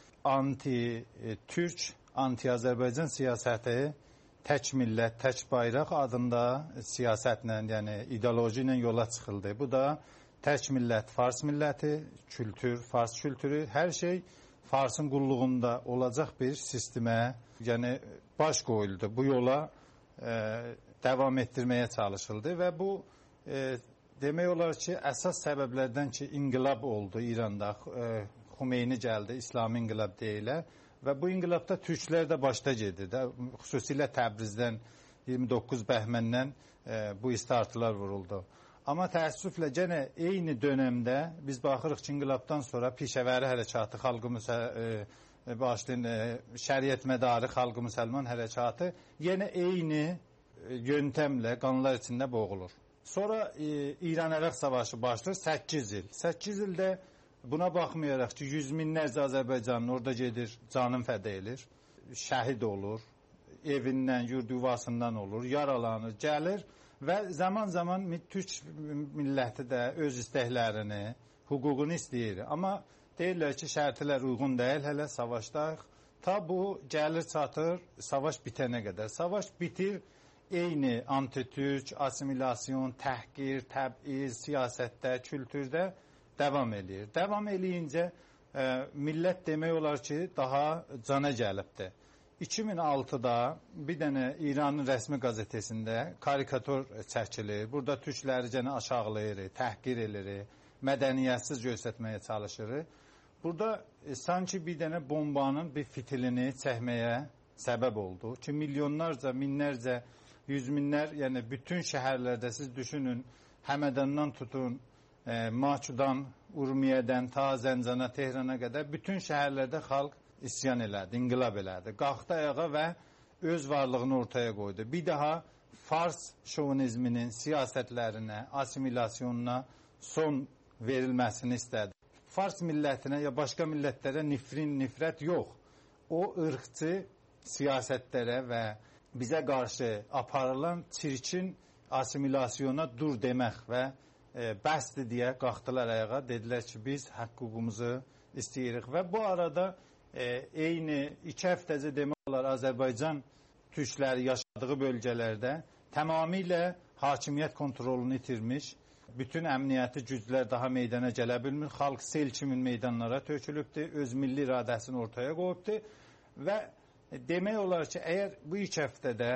anti-türk, anti-Azərbaycan siyasəti tək millət, tək bayraq adında siyasətlə, yəni ideoloji ilə yola çıxıldı. Bu da tək millət, Fars milləti, kültür, Fars kültürü, hər şey Farsın qulluğunda olacaq bir sistemə, yəni baş qoyuldu. Bu yola e, davam etdirməyə çalışıldı və bu e, demək olar ki, əsas səbəblərdən ki, inqilab oldu İranda. E, Xumeyni gəldi, İslami inqilab deyilə və bu inqilabda türklər də başda gedirdi. Xüsusilə Təbrizdən, iyirmi doqquz Bəhməndən e, bu istartılar vuruldu. Amma təəssüflə gənə eyni dönəmdə biz baxırıq ki, inqilabdan sonra pişəvəri hərəkatı, xalqı müsəlman, e, başlayın, e, şəriət mədarı xalqı müsəlman hərəkatı yenə eyni e, yöntəmlə qanlar içində boğulur. Sonra e, İran-Ərəq savaşı başlayır, səkkiz il. səkkiz ildə buna baxmayaraq ki, yüz minlərcə Azərbaycanlı orada gedir, canın fəda edir, şəhid olur, evindən, yurd yuvasından olur, yaralanır, gəlir. Və zaman-zaman türk milləti də öz istəklərini, hüququnu istəyir. Amma deyirlər ki, şərtlər uyğun deyil, hələ savaşdayıq. Ta bu gəlir çatır, savaş bitənə qədər. Savaş bitir, eyni anti-türk, asimilasyon, təhqir, təbiz, siyasətdə, kültürdə davam eləyir. Davam eləyincə e, millət demək olar ki, daha cana gəlibdir. iki min altıda bir dənə İranın rəsmi qazetəsində karikatur çəkilir. Burada türkləri gənə aşağılayır, təhqir edilir, mədəniyyətsiz göstərməyə çalışır. Burada e, sanki bir dənə bombanın bir fitilini çəkməyə səbəb oldu ki, milyonlarca, minlərcə, yüz minlər, yəni bütün şəhərlərdə siz düşünün, Həmədandan tutun, e, Maçudan, Urmiyədən, ta Zəncana, Tehrana qədər bütün şəhərlərdə xalq isyan elədi, inqilab elədi. Qalxdı ayağa və öz varlığını ortaya qoydu. Bir daha Fars şovinizminin siyasətlərinə, asimilasyonuna son verilməsini istədi. Fars millətinə ya başqa millətlərə nifrin, nifrət yox. O ırqçı siyasətlərə və bizə qarşı aparılan çirkin asimilasyona dur demək və e, bəsdir deyə qalxdılar ayağa. Dedilər ki, biz hüququmuzu istəyirik və bu arada E, eyni iki həftəcə demək olar Azərbaycan türkləri yaşadığı bölgələrdə tamamilə hakimiyyət kontrolunu itirmiş, bütün əmniyyəti güclər daha meydana gələ bilmir, xalq sel kimi meydanlara tökülübdür, öz milli iradəsini ortaya qoyubdur və demək olar ki, əgər bu iki həftədə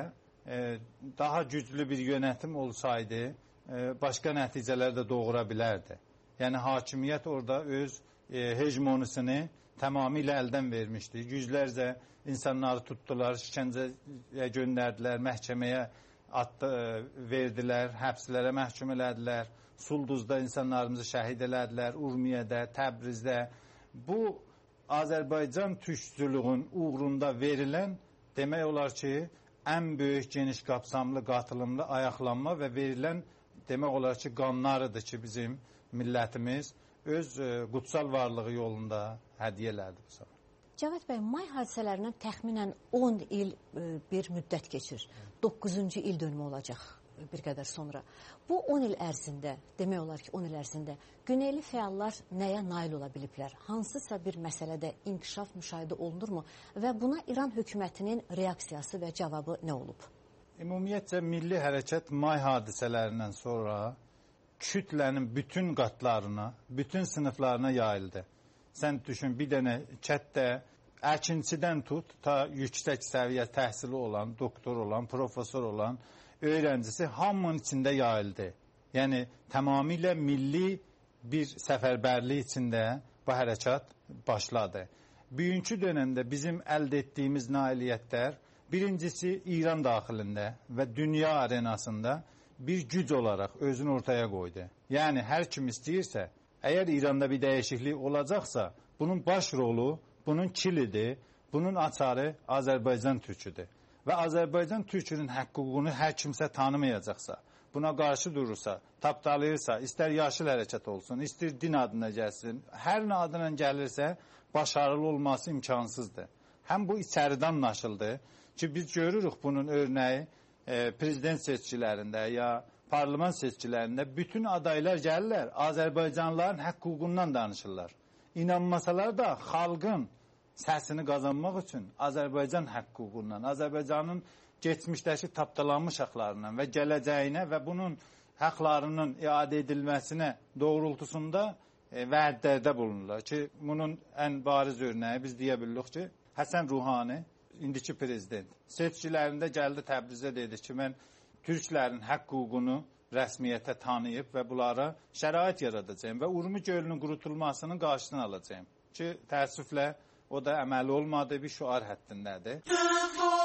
e, daha güclü bir yönetim olsaydı e, başqa nəticələr də doğura bilərdi. Yəni hakimiyyət orada öz e, hegemonisini tamamilə əldən vermişdi. Yüzlərcə insanları tutdular, işgəncəyə göndərdilər, məhkəməyə atdı, verdilər, həbslərə məhkum elədilər. Sulduzda insanlarımızı şəhid elədilər, Urmiyədə, Təbrizdə. Bu Azərbaycan türkçülüğün uğrunda verilən demək olar ki, ən böyük geniş qapsamlı, qatılımlı ayaqlanma və verilən demək olar ki, qanlarıdır ki, bizim millətimiz öz e, qutsal varlığı yolunda hədiyyə elədi bu zaman. Cavad bəy, may hadisələrindən təxminən on il e, bir müddət keçir. doqquzuncu il dönümü olacaq bir qədər sonra. Bu on il ərzində, demək olar ki, on il ərzində güneyli fəallar nəyə nail ola biliblər? Hansısa bir məsələdə inkişaf müşahidə olunurmu və buna İran hökumətinin reaksiyası və cavabı nə olub? Ümumiyyətcə, milli hərəkət may hadisələrindən sonra kütlənin bütün qatlarına, bütün sınıflarına yayıldı. Sən düşün, bir dənə kətdə əkinçidən tut, ta yüksək səviyyə təhsili olan, doktor olan, profesor olan öğrencisi hamının içində yayıldı. Yəni, tamamilə milli bir səfərbərlik içində bu hərəkat başladı. Bugünkü dönemdə bizim əldə etdiyimiz nailiyyətlər birincisi İran daxilində və dünya arenasında bir güc olaraq özünü ortaya qoydu. Yəni, hər kim istəyirsə, əgər İranda bir dəyişiklik olacaqsa, bunun baş rolu, bunun kilidi, bunun açarı Azərbaycan türküdür. Və Azərbaycan türkünün hüququnu hər kimsə tanımayacaqsa, buna qarşı durursa, tapdalayırsa, istər yaşıl hərəkət olsun, istər din adına gəlsin, hər nə adına gəlirsə, başarılı olması imkansızdır. Həm bu içəridən anlaşıldı ki, biz görürük bunun örneği e, prezident seçkilərində ya parlament seçkilərində bütün adaylar gəlirlər, Azərbaycanlıların hüququndan danışırlar. İnanmasalar da xalqın səsini qazanmaq üçün Azərbaycan hüququndan, Azərbaycanın geçmişdəki tapdalanmış haqlarından və gələcəyinə və bunun haqlarının iade edilməsinə doğrultusunda e, vədlərdə bulunurlar ki, bunun ən bariz örneği biz deyə bilirik ki, Həsən Ruhani, indiki prezident, seçkilərində gəldi Təbrizə dedi ki, mən türklərin hüququnu rəsmiyyətə tanıyıb və bunlara şərait yaradacağım və Urmi gölünün qurutulmasının qarşısını alacağım ki, təəssüflə o da əməli olmadığı bir şüar həddindədir. The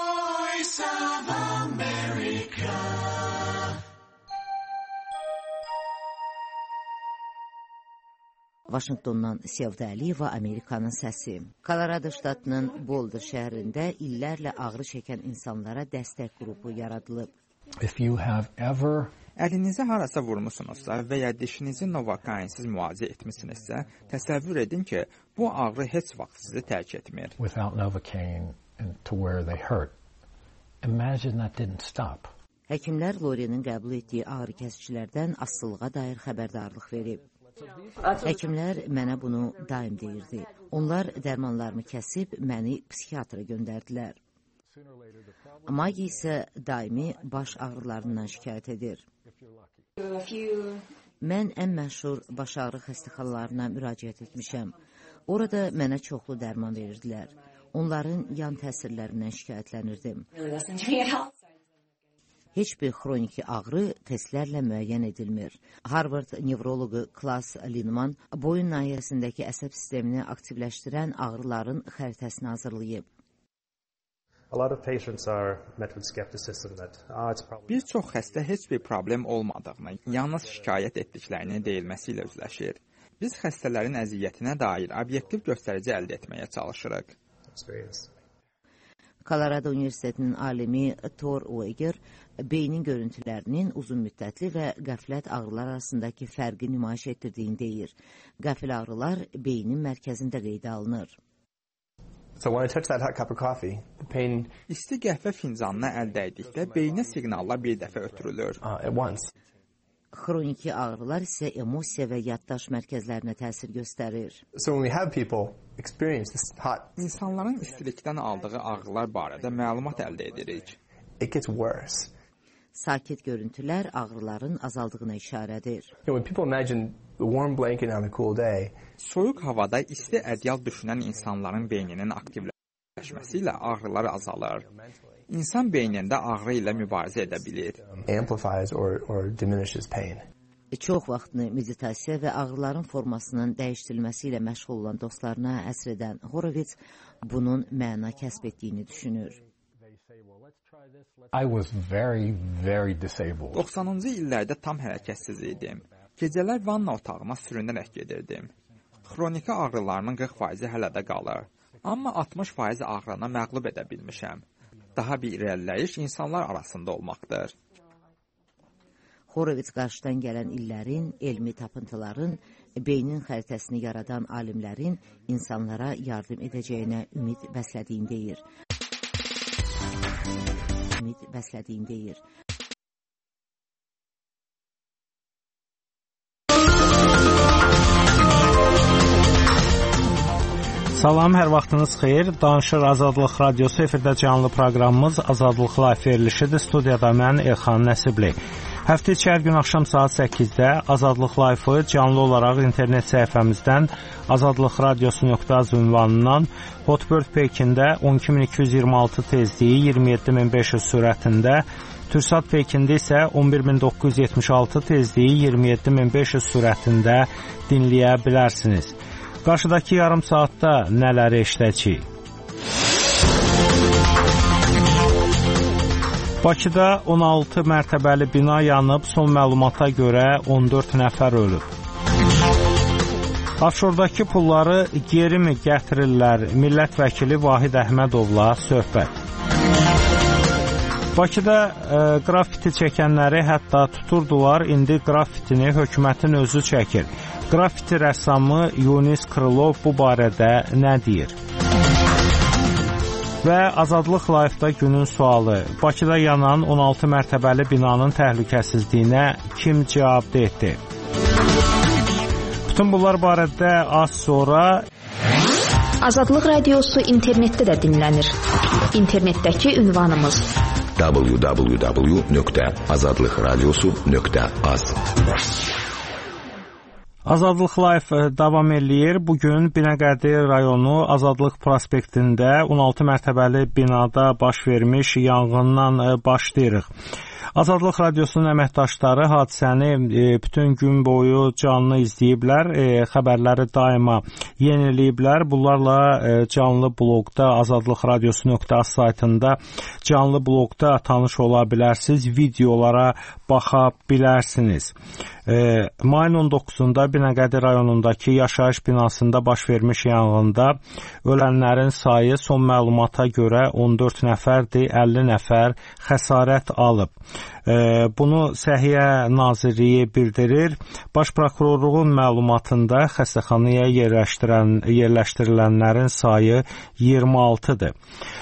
Voice of America. Vaşinqtondan Sevda Əliyeva, Amerikanın səsi. Kolorado ştatının Boulder şəhərində illərlə ağrı çəkən insanlara dəstək qrupu yaradılıb. If you have ever Əlinizi harasa vurmusunuzsa və ya dişinizi novakainsiz müalicə etmisinizsə, təsəvvür edin ki, bu ağrı heç vaxt sizi tərk etmir. Without Novocaine and to where they hurt. Imagine that didn't stop. Həkimlər Lorinin qəbul etdiyi ağrı kəsicilərdən asılılığa dair xəbərdarlıq verib. Həkimlər mənə bunu daim deyirdi. Onlar dərmanlarımı kəsib məni psixiatra göndərdilər. Maggie isə daimi baş ağrılarından şikayət edir. Mən ən məşhur baş ağrı xəstəxanalarına müraciət etmişəm. Orada mənə çoxlu dərman verirdilər. Onların yan təsirlərindən şikayətlənirdim. Heç bir xroniki ağrı testlərlə müəyyən edilmir. Harvard nevroloqu Klaus Linneman boyun nahiyəsindəki əsəb sistemini aktivləşdirən ağrıların xəritəsini hazırlayıb. Bir çox xəstə heç bir problem olmadığını, yalnız şikayət etdiklərini deyilməsi ilə üzləşir. Biz xəstələrin əziyyətinə dair obyektiv göstərici əldə etməyə çalışırıq. Colorado Universitetinin alimi Thor Weiger beynin görüntülərinin uzun müddətli və qəflət ağrılar arasındakı fərqi nümayiş etdirdiyini deyir. Qəfil ağrılar beynin mərkəzində qeydə alınır. So when I touch that hot cup of coffee, the pain İsti qəhvə fincanına əl dəydikdə beynə siqnallar bir dəfə ötürülür. uh, at once. Xroniki ağrılar isə emosiya və yaddaş mərkəzlərinə təsir göstərir. So when we have people experience this hot, İnsanların istilikdən aldığı ağrılar barədə məlumat əldə edirik. it gets worse. Sakit görüntülər ağrıların azaldığına işarədir. You know, when people imagine the warm blanket on a cool day, Soyuq havada isti ədyal düşünən insanların beyninin aktivləşməsi ilə ağrılar azalır. İnsan beynində ağrı ilə mübarizə edə bilir. Amplifies or, or diminishes pain. Çox vaxtını meditasiya və ağrıların formasının dəyişdirilməsi ilə məşğul olan dostlarına əsr edən Horowitz bunun məna kəsb etdiyini düşünür. I was very, very disabled. doxsanıncı illərdə tam hərəkətsiz idim. Gecələr vanna otağıma sürünərək gedirdim. Xroniki ağrılarımın qırx faizi hələ də qalır. Amma altmış faizi ağrına məğlub edə bilmişəm. Daha bir irəliləyiş insanlar arasında olmaqdır. Horowitz qarşıdan gələn illərin, elmi tapıntıların, beynin xəritəsini yaradan alimlərin insanlara yardım edəcəyinə ümid bəslədiyini deyir. Ümid bəslədiyini deyir. Salam, hər vaxtınız xeyir. Danışır Azadlıq Radiosu efirdə canlı proqramımız Azadlıq Live verilişidir. Studiyada mən Elxan Nəsibli. Həftə içi hər gün axşam saat səkkizdə Azadlıq Live-ı canlı olaraq internet səhifəmizdən azadlıq radiosu nöqtə az ünvanından Hotbird Pekində on iki min iki yüz iyirmi altı tezliyi iyirmi yeddi min beş yüz sürətində, Türksat Pekində isə on bir min doqquz yüz yetmiş altı tezliyi iyirmi yeddi min beş yüz sürətində dinləyə bilərsiniz. Qarşıdakı yarım saatda nələri eşidəcəyik? Bakıda on altı mərtəbəli bina yanıb, son məlumata görə on dörd nəfər ölüb. Afşordakı pulları geri mi gətirirlər? Millət vəkili Vahid Əhmədovla söhbət. Bakıda e, qrafiti çəkənləri hətta tuturdular, indi qrafitini hökumətin özü çəkir. Qrafiti rəssamı Yunis Krılov bu barədə nə deyir? Və Azadlıq Live-da günün sualı. Bakıda yanan on altı mərtəbəli binanın təhlükəsizliyinə kim cavabdeh etdi? Bütün bunlar barədə az sonra Azadlıq Radiosu internetdə də dinlənir. İnternetdəki ünvanımız w w w nöqtə azadlıq radiosu nöqtə az. Azadlıq Live davam eləyir. Bugün Binəqədi rayonu Azadlıq prospektində on altı mərtəbəli binada baş vermiş yanğından başlayırıq. Azadlıq Radiosunun əməkdaşları hadisəni e, bütün gün boyu canlı izləyiblər, e, xəbərləri daima yeniləyiblər. Bunlarla e, canlı bloqda Azadlıq Radiosu nöqtə az saytında canlı bloqda tanış ola bilərsiniz, videolara baxa bilərsiniz. E, mayın on doqquzunda Binəqədi rayonundakı yaşayış binasında baş vermiş yanğında ölənlərin sayı son məlumata görə on dörd nəfərdir, əlli nəfər xəsarət alıb. Bunu Səhiyyə Nazirliyi bildirir. Baş prokurorluğun məlumatında xəstəxanaya yerləşdirən, yerləşdirilənlərin sayı iyirmi altıdır.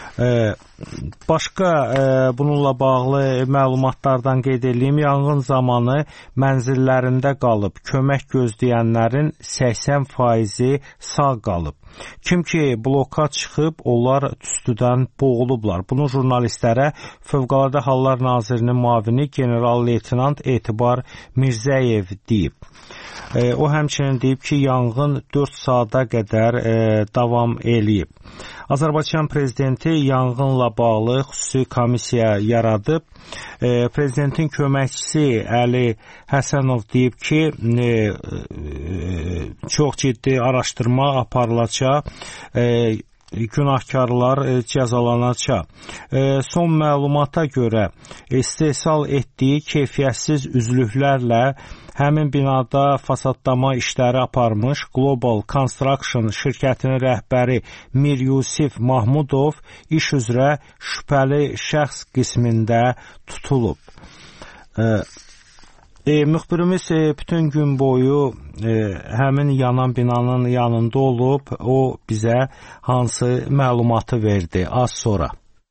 Başqa bununla bağlı məlumatlardan qeyd edeyim. Yanğın zamanı mənzillərində qalıb kömək gözləyənlərin səksən faizi sağ qalıb. Kim ki bloka çıxıb, onlar tüstüdən boğulublar. Bunu jurnalistlərə Fövqəladə Hallar Nazirinin müavini general-leytenant Etibar Mirzəyev deyib. E, o həmçinin deyib ki, yanğın dörd saata qədər e, davam eləyib. Azərbaycan prezidenti yanğınla bağlı xüsusi komissiya yaradıb. E, prezidentin köməkçisi Əli Həsənov deyib ki, e, e, çox ciddi araşdırma aparılacaq. E, günahkarlar cəzalanacaq. E, son məlumata görə istehsal etdiyi keyfiyyətsiz üzlüklərlə həmin binada fasadlama işləri aparmış Global Construction şirkətinin rəhbəri Mir Yusif Mahmudov iş üzrə şübhəli şəxs qismində tutulub. E, E, müxbirimiz e, bütün gün boyu e, həmin yanan binanın yanında olub, o bizə hansı məlumatı verdi az sonra.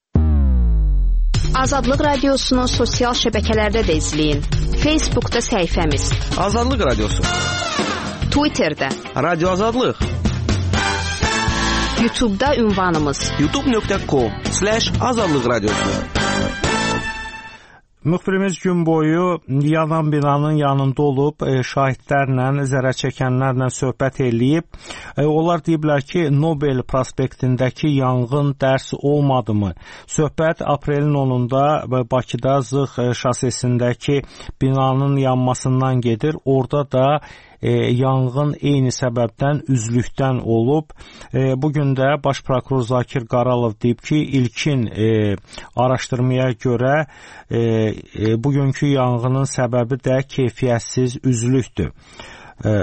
Azadlıq Radiosunu sosial şəbəkələrdə də izləyin. Facebookda səhifəmiz Azadlıq Radiosu, Twitterdə Radio Azadlıq, YouTube'da ünvanımız youtube nöqtə com slash azadlıq radiosu. müxbirimiz gün boyu yanan binanın yanında olub, e, şahidlərlə, zərər çəkənlərlə söhbət eləyib. E, onlar deyiblər ki, Nobel prospektindəki yanğın dərs olmadı mı? Söhbət aprelin onunda Bakıda Zığ şosesindəki binanın yanmasından gedir. Orada da E, yanğın eyni səbəbdən, üzlükdən olub. E, bugün də Baş prokuror Zakir Qaralov deyib ki, ilkin e, araşdırmaya görə e, e, bugünkü yanğının səbəbi də keyfiyyətsiz üzlükdür. E,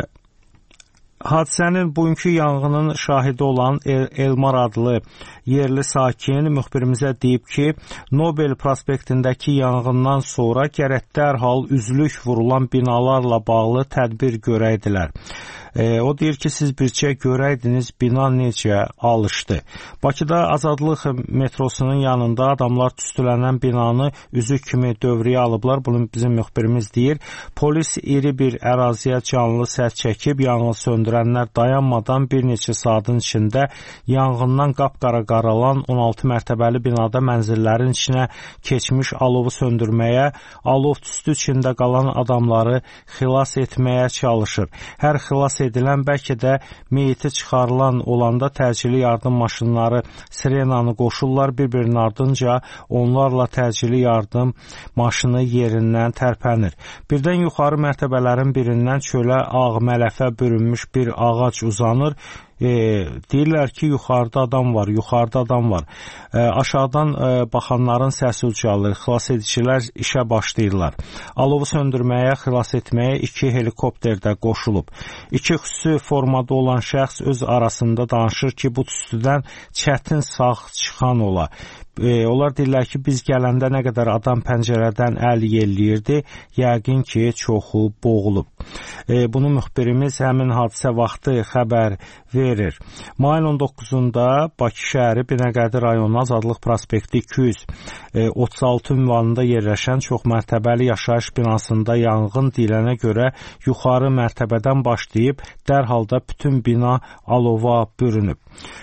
Hadisənin bugünkü yanğının şahidi olan El Elmar adlı yerli sakin müxbirimizə deyib ki, Nobel prospektindəki yanğından sonra gərək dərhal üzlük vurulan binalarla bağlı tədbir görəydilər. E, o deyir ki, siz bircə görəydiniz bina necə alışdı. Bakıda Azadlıq metrosunun yanında adamlar tüstülənən binanı üzük kimi dövrəyə alıblar. Bunu bizim müxbirimiz deyir. Polis iri bir əraziyə canlı səs çəkib, yanğın söndürənlər dayanmadan bir neçə saatın içində yanğından qapqara qaralan on altı mərtəbəli binada mənzillərin içinə keçmiş alovu söndürməyə, alov tüstü içində qalan adamları xilas etməyə çalışır. Hər xilas edilən, bəlkə də meyiti çıxarılan olanda təcili yardım maşınları sirenanı qoşurlar, bir-birinin ardınca onlarla təcili yardım maşını yerindən tərpənir. Birdən yuxarı mərtəbələrin birindən çölə ağ mələfə bürünmüş bir ağac uzanır. E, deyirlər ki, yuxarıda adam var, yuxarıda adam var. E, aşağıdan e, baxanların səsi ucalır, xilas edicilər işə başlayırlar. Alovu söndürməyə, xilas etməyə iki helikopter də qoşulub. İki xüsusi formada olan şəxs öz arasında danışır ki, bu tüstüdən çətin sağ çıxan ola. E, onlar deyirlər ki, biz gələndə nə qədər adam pəncərədən əl yelləyirdi, yəqin ki, çoxu boğulub. E, bunu müxbirimiz həmin hadisə vaxtı xəbər verir. Mayın on doqquzunda Bakı şəhəri Binəqədi rayonu Azadlıq prospekti iki yüz otuz altı ünvanında yerləşən çoxmərtəbəli yaşayış binasında yanğın deyilənə görə yuxarı mərtəbədən başlayıb dərhalda bütün bina alova bürünüb.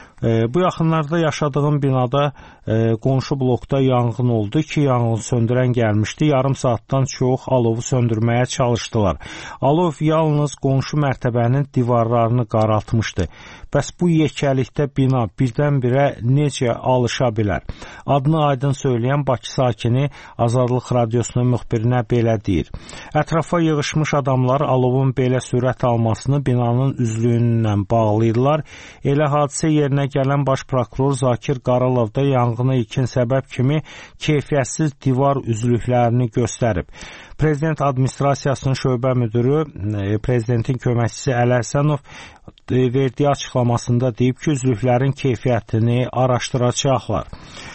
E, bu yaxınlarda yaşadığım binada e, qonşu blokda yanğın oldu ki, yanğın söndürən gəlmişdi. Yarım saatdan çox alovu söndürməyə çalışdılar. Alov yalnız qonşu mərtəbənin divarlarını qaraltmışdı. Bəs bu yekəlikdə bina birdən-birə necə alışa bilər? Adını aydın söyləyən Bakı sakini Azadlıq radiosunun müxbirinə belə deyir. Ətrafa yığışmış adamlar alovun belə sürət almasını binanın üzlüyünlə bağlayırlar. Elə hadisə yerinə gələn Baş prokuror Zakir Qaralov da yanğına ilkin səbəb kimi keyfiyyətsiz divar üzlüklərini göstərib. Prezident administrasiyasının şöbə müdürü, prezidentin köməkçisi Əli Həsənov verdiyi açıqlamasında deyib ki, üzlüklərin keyfiyyətini araşdıracaqlar.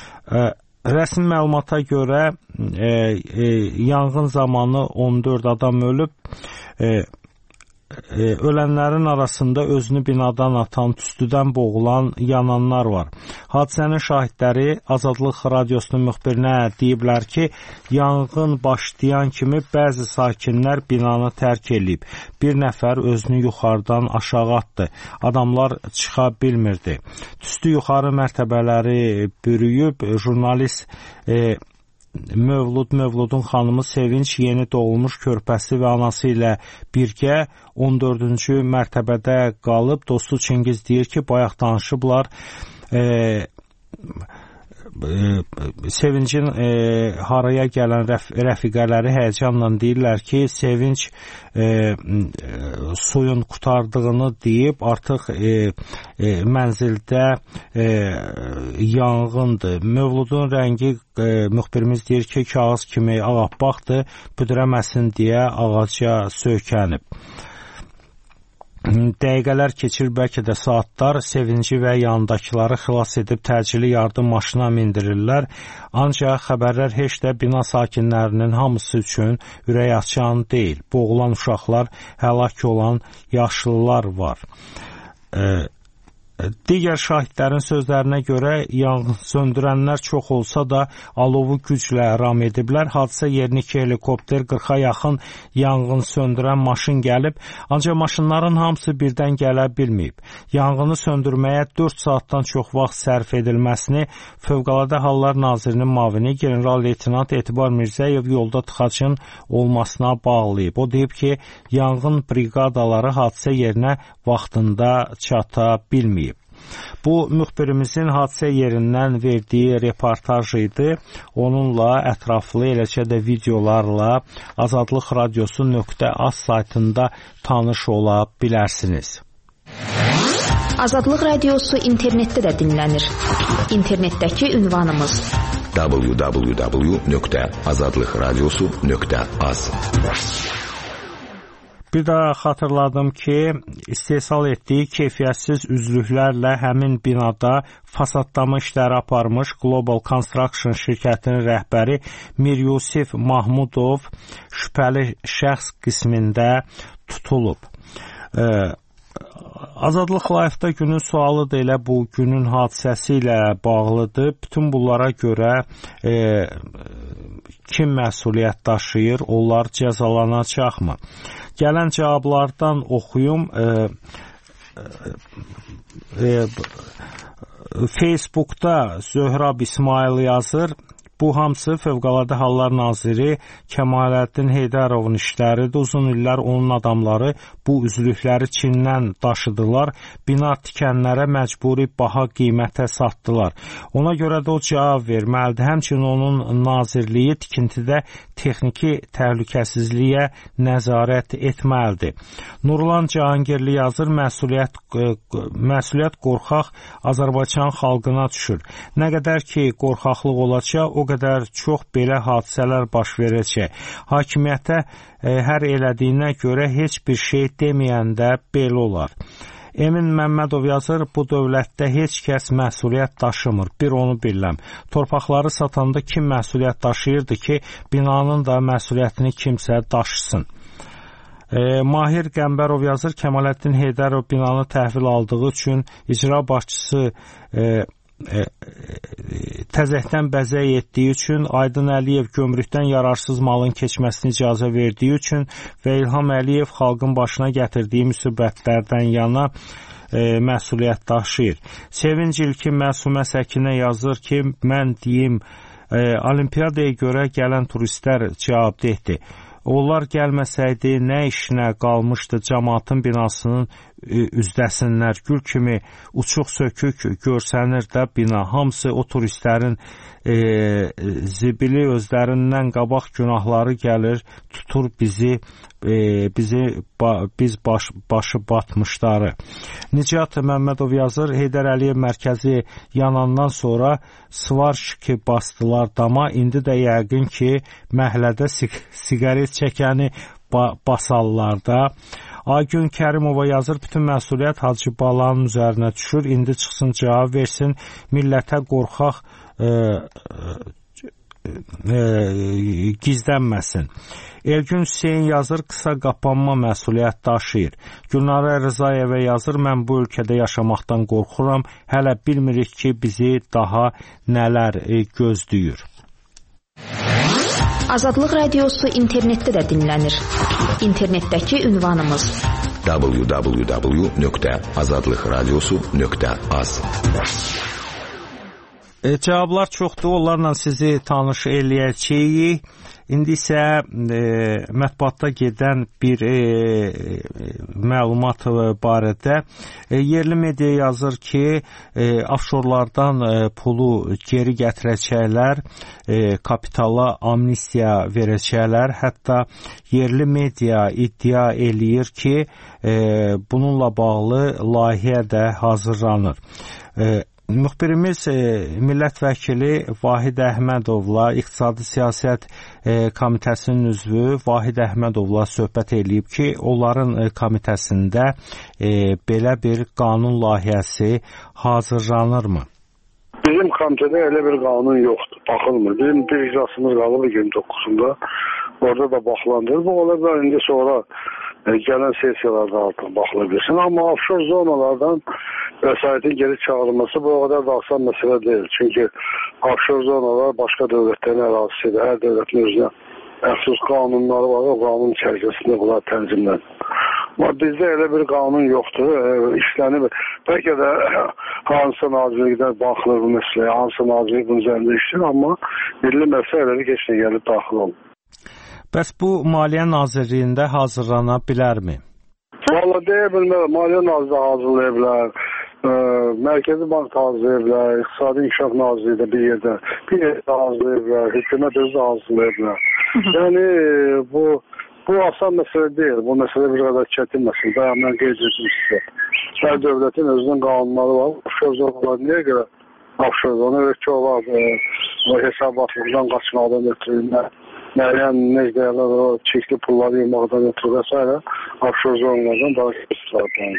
Rəsmi məlumata görə e, e, yanğın zamanı on dörd adam ölüb. E, Ölənlərin arasında özünü binadan atan, tüstüdən boğulan, yananlar var. Hadisənin şahidləri Azadlıq radiosunun müxbirinə deyiblər ki, yanğın başlayan kimi bəzi sakinlər binanı tərk edib. Bir nəfər özünü yuxarıdan aşağı atdı. Adamlar çıxa bilmirdi. Tüstü yuxarı mərtəbələri bürüyüb. Jurnalist e, Mövlud Mövludun xanımı Sevinç yeni doğulmuş körpəsi və anası ilə birgə on dördüncü mərtəbədə qalıb. Dostu Çingiz deyir ki, bayaq danışıblar. E, Sevincin e, haraya gələn rəf rəfiqələri həyəcanla deyirlər ki, Sevinç e, suyun qurtardığını deyib, artıq e, e, mənzildə e, yanğındır. Mövludun rəngi e, müxbirimiz deyir ki, kağız kimi ağappaqdır, büdrəməsin deyə ağaca söykənib. Dəqiqələr keçir, bəlkə də saatlar. Sevinci və yanındakıları xilas edib təcili yardım maşına mindirirlər. Ancaq xəbərlər heç də bina sakinlərinin hamısı üçün ürək açan deyil. Boğulan uşaqlar, həlak olan yaşlılar var. E, Digər şahidlərin sözlərinə görə yanğın söndürənlər çox olsa da alovu güclə ram ediblər. Hadisə yerinə iki helikopter, qırxa yaxın yanğın söndürən maşın gəlib, ancaq maşınların hamısı birdən gələ bilməyib. Yanğını söndürməyə dörd saatdan çox vaxt sərf edilməsini Fövqəladə Hallar Nazirinin müavini general-leytenant Etibar Mirzəyev yolda tıxacın olmasına bağlayıb. O deyib ki, yanğın briqadaları hadisə yerinə vaxtında çata bilməyib. Bu, müxbirimizin hadisə yerindən verdiyi reportaj idi. Onunla ətraflı, eləcə də videolarla azadlıq radiosu nöqtə az saytında tanış ola bilərsiniz. Azadlıq radiosu internetdə də dinlənir. İnternetdəki ünvanımız w w w nöqtə azadlıq radiosu nöqtə az. Bir daha xatırladım ki, istehsal etdiyi keyfiyyətsiz üzlüklərlə həmin binada fasadlama işləri aparmış Global Construction şirkətinin rəhbəri Mir Yusif Mahmudov şübhəli şəxs qismində tutulub. Ee, Azadlıq Live-da günün sualı da elə bu günün hadisəsi ilə bağlıdır. Bütün bunlara görə e, kim məsuliyyət daşıyır, onlar cəzalanacaqmı? Gələn cavablardan oxuyum. E, e, Facebookda Zöhrab İsmail yazır. Bu hamısı Fövqəladə Hallar Naziri Kəmaləddin Heydərovun işləridir. Uzun illər onun adamları bu üzlükləri Çindən daşıdılar. Bina tikənlərə məcburi baha qiymətə satdılar. Ona görə də o cavab verməlidir. Həmçinin onun nazirliyi tikintidə texniki təhlükəsizliyə nəzarət etməlidir. Nurlan Cahangirli yazır, məsuliyyət, məsuliyyət qorxaq Azərbaycan xalqına düşür. Nə qədər ki qorxaqlıq olacaq, o qədər çox belə hadisələr baş verəcək. Hakimiyyətə e, hər elədiyinə görə heç bir şey deməyəndə belə olar. Emin Məmmədov yazır, bu dövlətdə heç kəs məsuliyyət daşımır. Bir onu bilirəm. Torpaqları satanda kim məsuliyyət daşıyırdı ki, binanın da məsuliyyətini kimsə daşısın. E, Mahir Qəmbərov yazır, Kəmaləddin Heydərov binanı təhvil aldığı üçün icra başçısı e, E, e, təzəhdən bəzək etdiyi üçün, Aydın Əliyev gömrükdən yararsız malın keçməsini icazə verdiyi üçün və İlham Əliyev xalqın başına gətirdiyi müsibətlərdən yana e, məsuliyyət daşıyır. Sevinc İlki Məsumə Səkinə yazır ki, mən deyim, e, olimpiyadaya görə gələn turistlər cavabdehdir. Onlar gəlməsəydi, nə işinə qalmışdı cəmaatın binasının üzdəsinlər, gül kimi uçuq sökük görsənir də bina. Hamısı o turistlərin e, zibili özlərindən qabaq günahları gəlir, tutur bizi, e, bizi ba, biz baş, başı batmışları. Nicat Məmmədov yazır, Heydər Əliyev mərkəzi yanandan sonra Svarşki bastılar dama, indi də yəqin ki, məhəllədə sig siqaret çəkəni ba basarlar da. Aygün Kərimova yazır, bütün məsuliyyət Hacı Balanın üzərinə düşür, indi çıxsın cavab versin, millətə qorxaq e, e, gizlənməsin. Elgün Hüseyin yazır, qısa qapanma məsuliyyət daşıyır. Gülnara Rızayevə yazır, mən bu ölkədə yaşamaqdan qorxuram, hələ bilmirik ki, bizi daha nələr e, gözləyir. Azadlıq radiosu internetdə də dinlənir. İnternetdəki ünvanımız w w w nöqtə azadlıq radiosu nöqtə az. E, cavablar çoxdur, onlarla sizi tanış eləyəcəyik. İndi isə e, mətbuatda gedən bir e, məlumat barədə e, yerli media yazır ki, e, offşorlardan e, pulu geri gətirəcəklər, e, kapitala amnistiya verəcəklər. Hətta yerli media iddia eləyir ki, e, bununla bağlı layihə də hazırlanır. E, Müxbirimiz e, millət vəkili Vahid Əhmədovla, İqtisadi Siyasət e, Komitəsinin üzvü Vahid Əhmədovla söhbət edib ki, onların e, komitəsində e, belə bir qanun layihəsi hazırlanırmı? Bizim komitədə elə bir qanun yoxdur, baxılmır. Bizim bir iclasımız qalıb iyirmi doqquzunda, orada da baxılandır. Bu ola da indi sonra gələn sessiyalarda altına baxıla bilsin. Amma offshore zonalardan vəsaitin geri çağırılması bu o qədər da asan məsələ deyil. Çünki offshore zonalar başqa dövlətlərin ərazisidir. Hər dövlətin özünə məxsus qanunları var, o qanun çərçivəsində bunlar tənzimlənir. Amma bizdə elə bir qanun yoxdur. E, işlənib. Bəlkə də hansı nazirlikdə baxılır bu məsələyə, hansı nazirlik bunun üzərində işləyir, amma milli məsələləri heç nə gəlib daxil olmur. Bəs bu Maliyyə Nazirliyində hazırlana bilərmi? Valla deyə bilmərəm. Maliyyə Nazirliyi hazırlaya bilər, e, Mərkəzi Bank hazırlaya bilər, İqtisadi İnkişaf Nazirliyi də bir yerdə, bir yerdə hazırlaya bilər, hökumət özü də hazırlaya bilər. Yəni bu bu asan məsələ deyil. Bu məsələ bir qədər çətin məsələ. Daha mən qeyd etdim sizə. Hər dövlətin özünün qanunları var. Offshore zonalar niyə görə offshore zona? Öyle ki, o var. E, o hesabatlıqdan qaçmaqdan ötürü, müəyyən necdəyərlər, o çəkli pulları yığmaqdan ötürü və s. offshore zonalardan daha istifadə.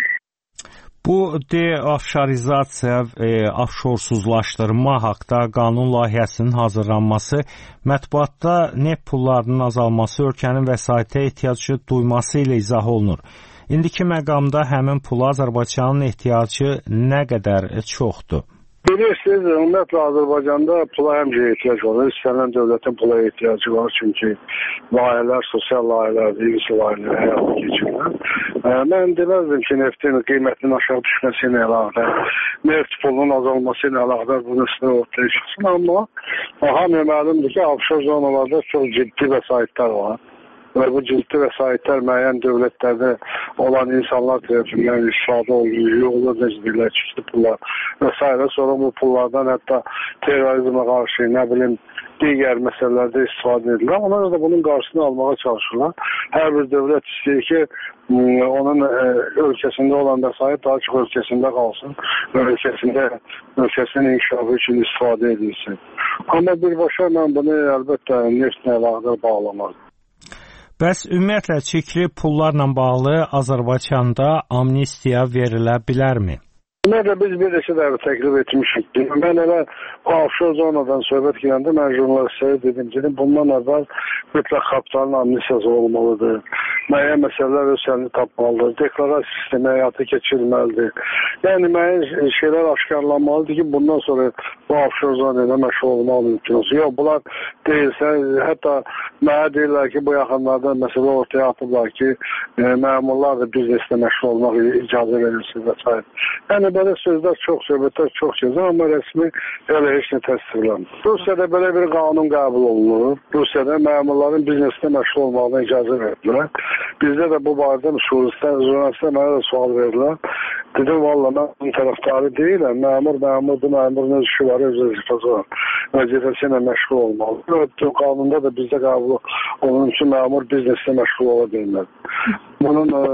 Bu de-offşorizasiya, e, offşorsuzlaşdırma haqda qanun layihəsinin hazırlanması, mətbuatda neft pullarının azalması ölkənin vəsaitə ehtiyacı duyması ilə izah olunur. İndiki məqamda həmin pula Azərbaycanın ehtiyacı nə qədər çoxdur? Bilirsiniz, ümumiyyətlə Azərbaycanda pula həmcə ehtiyac var. İstənilən dövlətin pula ehtiyacı var. Çünki layihələr, sosial layihələr, ilgisi layihələr həyata keçirilir. Mən deməzdim ki, neftin qiymətinin aşağı düşməsi ilə əlaqədar, neft pulunun azalması ilə əlaqədar bu nəslə ortaya çıxsın. Amma hamıya məlumdur ki, offshore zonalarda çox ciddi vəsaitlər var. Və bu ciddi vəsaitlər müəyyən dövlətlərdə olan insanlar tərəfindən istifadə olunur, yolda necədirlər, çifti pullar və s. Sonra bu pullardan hətta terrorizmə qarşı, nə bilim, digər məsələlərdə istifadə edilir. Ona da bunun qarşısını almağa çalışırlar. Hər bir dövlət istəyir ki, onun ölkəsində olan vəsait daha çox ölkəsində qalsın və ölkəsində, ölkəsinin inkişafı üçün istifadə edilsin. Amma birbaşa mən bunu əlbəttə neftlə əlaqədar bağlamazdım. Bəs ümumiyyətlə çəkili pullarla bağlı Azərbaycanda amnistiya verilə bilərmi? Ümumiyyətlə biz bir neçə dəfə təklif etmişik. Mən elə offshore zonadan söhbət girəndə mən jurnalistlərə dedim ki, bundan əvvəl mütləq kapitalın amnistiyası olmalıdır. Müəyyən məsələlər öz sənini tapmalıdır. Deklarasiya sistemi həyata keçirilməlidir. Yəni müəyyən şeylər aşkarlanmalıdır ki, bundan sonra bu offshore zonayla məşğul olmaq mümkün olsun. Yox, bunlar deyilsə, hətta mənə deyirlər ki, bu yaxınlarda məsələ ortaya atıblar ki, e, məmurlar da bizneslə məşğul olmaq icazə verilsin və s. Yəni belə sözlər çox, söhbətlər çox gözəl, amma rəsmi elə heç nə təsdiqlənmir. Rusiyada belə bir qanun qəbul olunur. Rusiyada məmurların bizneslə məşğul olmağına icazə verirlər. Bizdə də bu barədə jurnalistlər mənə də sual verirlər. Dedim, valla mən bunun tərəfdarı deyiləm. Məmur, məmurdur, məmurun öz işi var, öz vəzifəsi var. Vəzifəsi ilə məşğul olmalı. Qanunda da bizdə qəbul onun üçün məmur bizneslə məşğul ola bilməz. Bunun e,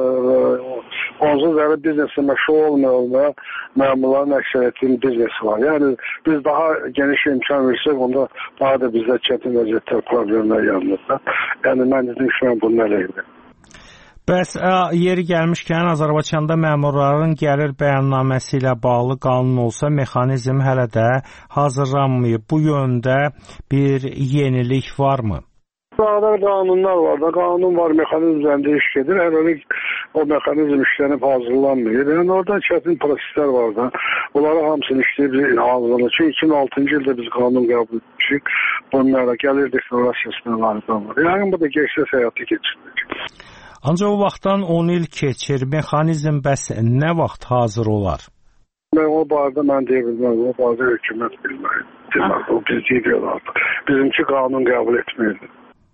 onsuz da bizneslə məşğul olmaya olmaya məmurların əksəriyyətinin biznesi var. Yəni biz daha geniş imkan versək, onda daha da bizdə çətin vəziyyətlər, problemlər yanılır. Yəni mən dedim ki, mən bunun əleyhinə. Bəs ə, yeri gəlmişkən Azərbaycanda məmurların gəlir bəyannaməsi ilə bağlı qanun olsa, mexanizm hələ də hazırlanmayıb. Bu yöndə bir yenilik varmı? Sağda qanunlar var da, qanun var, mexanizm üzərində iş gedir. Hələ o mexanizm işlənib hazırlanmıyor. Yəni orada çətin proseslər var da. Bunları hamısını işləyib hazırlanır. Çünki iki min altıncı ildə biz qanun qəbul etmişik. Bunlarla gəlir deklarasiyasına layiqdən var. Yəni bu da geçsə həyata keçirilir. Ancaq o vaxtdan on il keçir. Mexanizm bəs nə vaxt hazır olar? Mən o barədə mən deyə bilməm. O barədə hökumət bilməyir. O biz deyilir artıq. Bizimki qanun qəbul etməyir.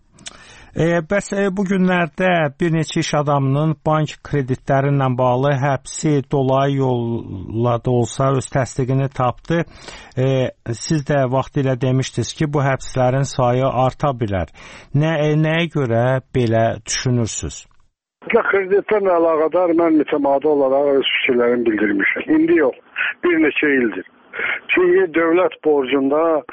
E, bəs e, bu günlərdə bir neçə iş adamının bank kreditləri ilə bağlı həbsi dolayı yolla da olsa öz təsdiqini tapdı. E, siz də vaxtilə demişdiniz ki, bu həbslərin sayı arta bilər. Nə, e, nəyə görə belə düşünürsünüz? Kreditlərlə əlaqədar mən mütəmadi olaraq öz fikirlərimi bildirmişəm. İndi yox, bir neçə ildir. Çünki dövlət borcunda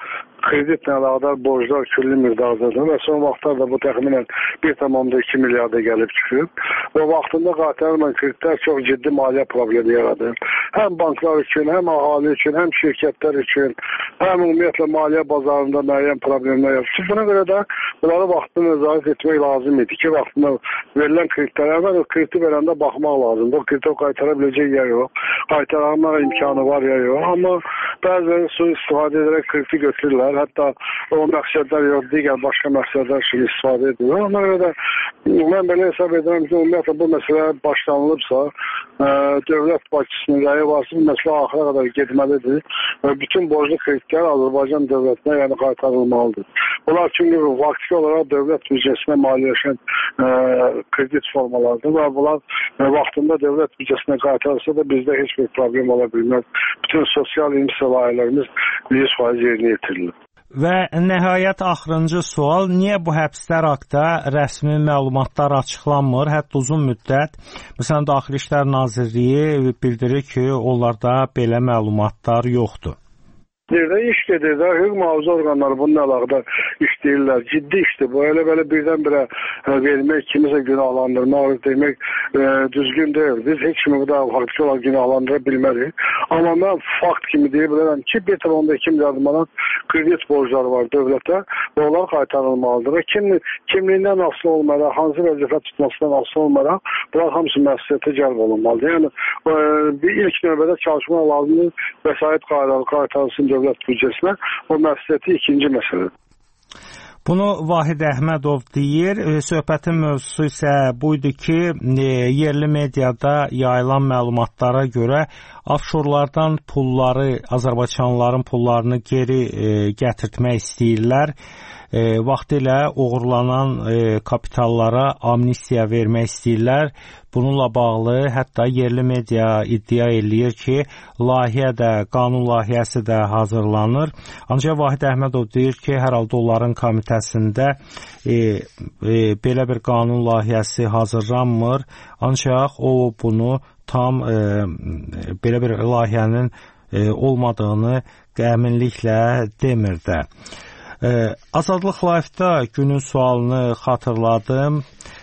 kreditlə əlaqədar borclar külli miqdardadır və son vaxtlarda bu təxminən bir tam iki milyarda gəlib çıxıb və vaxtında qaytarılmayan kreditlər çox ciddi maliyyə problemi yaradır. Həm banklar üçün, həm əhali üçün, həm şirkətlər üçün, həm ümumiyyətlə maliyyə bazarında müəyyən problemlər yaradır. Buna görə də bunları vaxtında nəzarət etmək lazım idi ki, vaxtında verilən kreditlərə və krediti verəndə baxmaq lazımdır. O krediti qaytara biləcək ya yox, qaytarma imkanı var ya yox. Amma bəziləri su istifadə edərək krediti götürürlər. Hətta o məqsədlər yox, digər başqa məqsədlər üçün istifadə edirlər. Ona görə də mən belə hesab edirəm ki, ümumiyyətlə bu məsələ başlanılıbsa, ə, dövlət başçısının rəyi varsa, bu məsələ axıra qədər getməlidir və bütün borclu kreditlər Azərbaycan dövlətinə yəni qaytarılmalıdır. Bunlar çünki vaktiki olaraq dövlət büdcəsinə maliyyələşən ə, kredit formalardır və bunlar ə, vaxtında dövlət büdcəsinə qaytarılsa da bizdə heç bir problem ola bilməz. Bütün sosial inisiativ layihələrimiz yüz faiz yerinə yetirilir. Və nəhayət axırıncı sual, niyə bu həbslər haqqında rəsmi məlumatlar açıqlanmır? Hətta uzun müddət, məsələn, Daxili İşlər Nazirliyi bildirir ki, onlarda belə məlumatlar yoxdur. Yerdə iş gedir də, hüquq mühafizə orqanları bununla əlaqədar işləyirlər. Ciddi işdir bu. Elə belə birdən-birə vermək, kimisə günahlandırmaq demək e, düzgün deyil. Biz heç kimi bu da faktiki olaraq günahlandıra bilmərik. Amma mən fakt kimi deyə bilərəm ki, bir tam iki milyard manat kredit borcları var dövlətə və onlar qaytarılmalıdır. Kim, kimliyindən asılı olmayaraq, hansı vəzifə tutmasından asılı olmayaraq, bunlar hamısı məsuliyyətə cəlb olunmalıdır. Yəni e, bir ilk növbədə çalışmaq lazımdır, vəsait qaytarılsın dövlət büdcəsinə, o məsuliyyəti ikinci məsələdir. Bunu Vahid Əhmədov deyir. Söhbətin mövzusu isə buydu ki, yerli mediada yayılan məlumatlara görə offşorlardan pulları, Azərbaycanlıların pullarını geri e, gətirtmək istəyirlər. E, vaxtilə uğurlanan e, kapitallara amnistiya vermək istəyirlər. Bununla bağlı hətta yerli media iddia eləyir ki, layihə də, qanun layihəsi də hazırlanır. Ancaq Vahid Əhmədov deyir ki, hər halda onların komitəsində e, e, belə bir qanun layihəsi hazırlanmır. Ancaq o bunu tam e, belə bir layihənin e, olmadığını əminliklə demir də. E, Azadlıq Live-da günün sualını xatırladım.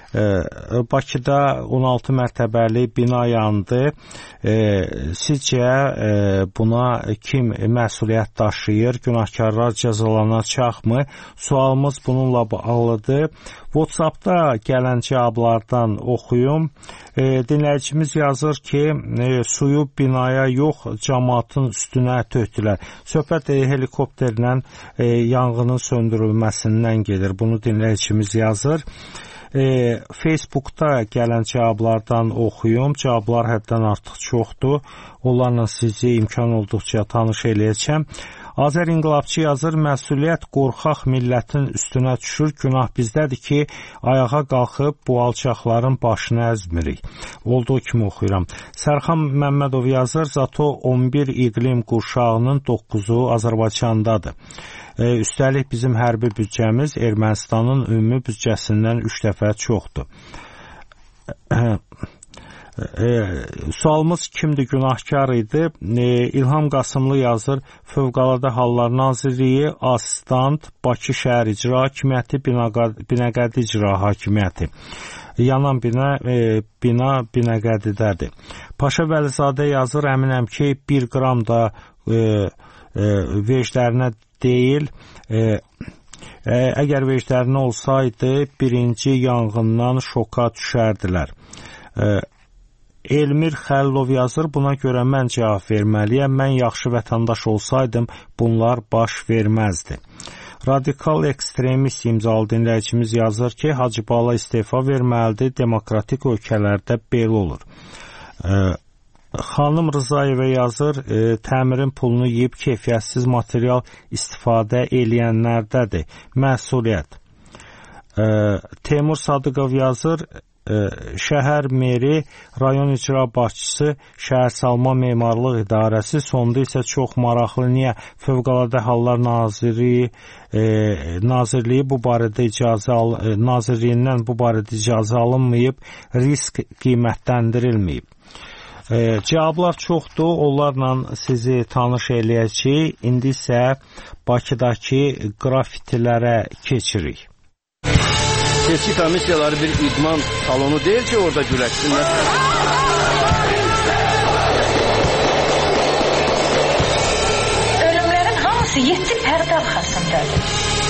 Bakıda on altı mərtəbəli bina yandı. E, sizcə e, buna kim məsuliyyət daşıyır? Günahkarlar cəzalanacaqmı? Sualımız bununla bağlıdır. WhatsApp-da gələn cavablardan oxuyum. E, dinləyicimiz yazır ki, e, suyu binaya yox, cəmaatın üstünə tökdülər. Söhbət e, helikopterlə e, yanğının söndürülməsindən gedir. Bunu dinləyicimiz yazır. E, Facebookda gələn cavablardan oxuyum. Cavablar həddən artıq çoxdur. Onlarla sizi imkan olduqca tanış eləyəcəm. Azər İnqilabçı yazır, məsuliyyət qorxaq millətin üstünə düşür. Günah bizdədir ki, ayağa qalxıb bu alçaqların başını əzmirik. Olduğu kimi oxuyuram. Sərxan Məmmədov yazır, zato on bir iqlim qurşağının doqquzu Azərbaycandadır. E, üstəlik bizim hərbi büdcəmiz Ermənistanın ümumi büdcəsindən üç dəfə çoxdur. E, sualımız kimdir, günahkar idi? E, İlham Qasımlı yazır, Fövqəladə Hallar Nazirliyi, Asistant, Bakı Şəhər İcra Hakimiyyəti, Binəqədi İcra Hakimiyyəti. Yanan bina, e, bina Binəqədidədir. Paşa Vəlizadə yazır, əminəm ki, bir qram da e, e, veclərinə deyil. E, e, əgər veclərinə olsaydı, birinci yanğından şoka düşərdilər. E, Elmir Xəllov yazır, buna görə mən cavab verməliyəm. Mən yaxşı vətəndaş olsaydım, bunlar baş verməzdi. Radikal ekstremist imzalı dinləyicimiz yazır ki, Hacı Bala istefa verməlidir, demokratik ölkələrdə belə olur. E, Xanım Rızayevə yazır, e, təmirin pulunu yeyib keyfiyyətsiz material istifadə eləyənlərdədir. Məsuliyyət. E, Teymur Sadıqov yazır, e, şəhər meri, rayon icra başçısı, şəhərsalma memarlıq idarəsi, sonda isə çox maraqlı, niyə Fövqəladə Hallar Nazirliyi, e, Nazirliyi bu barədə icazə al, e, Nazirliyindən bu barədə icazə alınmayıb, risk qiymətləndirilməyib. E, cavablar çoxdur, onlarla sizi tanış eləyəcəyik. İndi isə Bakıdakı qrafitilərə keçirik. Seçki komissiyaları bir idman salonu deyil ki, orada güləşsinlər. Ölümlərin hamısı yeddi pərdə arxasındadır.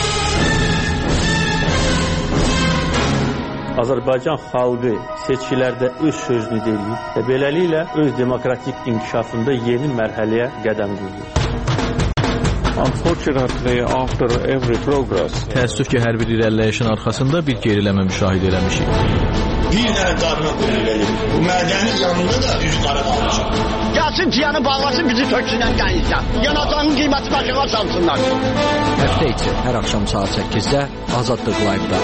Azərbaycan xalqı seçkilərdə öz sözünü deyir və beləliklə öz demokratik inkişafında yeni mərhələyə qədəm qoyur. Unfortunately, after every progress, təəssüf ki, hər bir irəliləyişin arxasında bir geriləmə müşahidə eləmişik. Bir dənə darına qoyulur. Bu mədənin yanında da üç qara qalmışıq. Gəlsin ciyanı bağlasın, bizi töksünən qəyizdən. Yanacağının qiyməti başına salsınlar. Həftə içi hər axşam saat səkkizdə Azadlıq Live-da.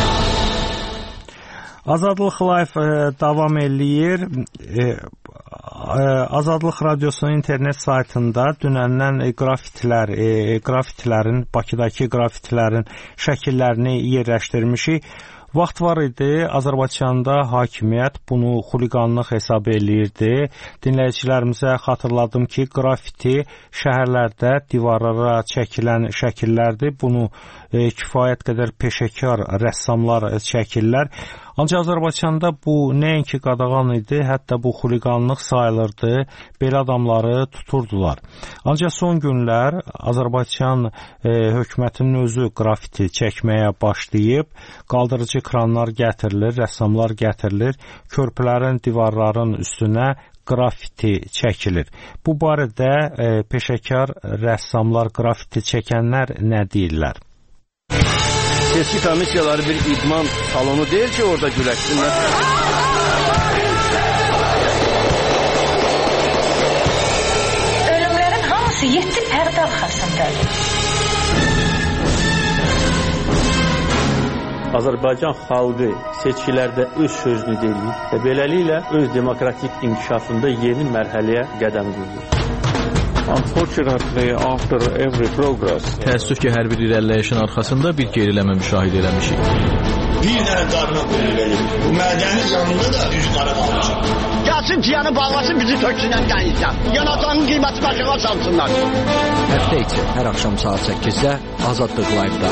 Azadlıq Live e, davam eləyir. E, Azadlıq Radiosunun internet saytında dünəndən qrafitilər, e, qrafitilərin, Bakıdakı qrafitilərin şəkillərini yerləşdirmişik. Vaxt var idi, Azərbaycanda hakimiyyət bunu xuliqanlıq hesab eləyirdi. Dinləyicilərimizə xatırladım ki, qrafiti şəhərlərdə divarlara çəkilən şəkillərdir. Bunu e, kifayət qədər peşəkar rəssamlar çəkirlər. Ancaq Azərbaycanda bu nəinki qadağan idi, hətta bu xuliqanlıq sayılırdı, belə adamları tuturdular. Ancaq son günlər Azərbaycan e, hökumətinin özü qrafiti çəkməyə başlayıb, qaldırıcı kranlar gətirilir, rəssamlar gətirilir, körpülərin, divarların üstünə qrafiti çəkilir. Bu barədə e, peşəkar rəssamlar, qrafiti çəkənlər nə deyirlər? Seçki komissiyaları bir idman salonu deyil ki, orada güləşsinlər. Ölümlərin hamısı yeddi pərdə arxasındadır. Azərbaycan xalqı seçkilərdə öz sözünü deyir və beləliklə öz demokratik inkişafında yeni mərhələyə qədəm qoyur. Unfortunately, after every progress, təəssüf ki, hər bir irəliləyişin arxasında bir geriləmə müşahidə eləmişik. Bir dənə darına qoyulur. Bu mədənin yanında da üç qara qalmışıq. Gəlsin ciyanı bağlasın, bizi töksünən qəyizdən. Yanacağının qiyməti başına salsınlar. Həftə içi hər axşam saat səkkizdə Azadlıq Live-da.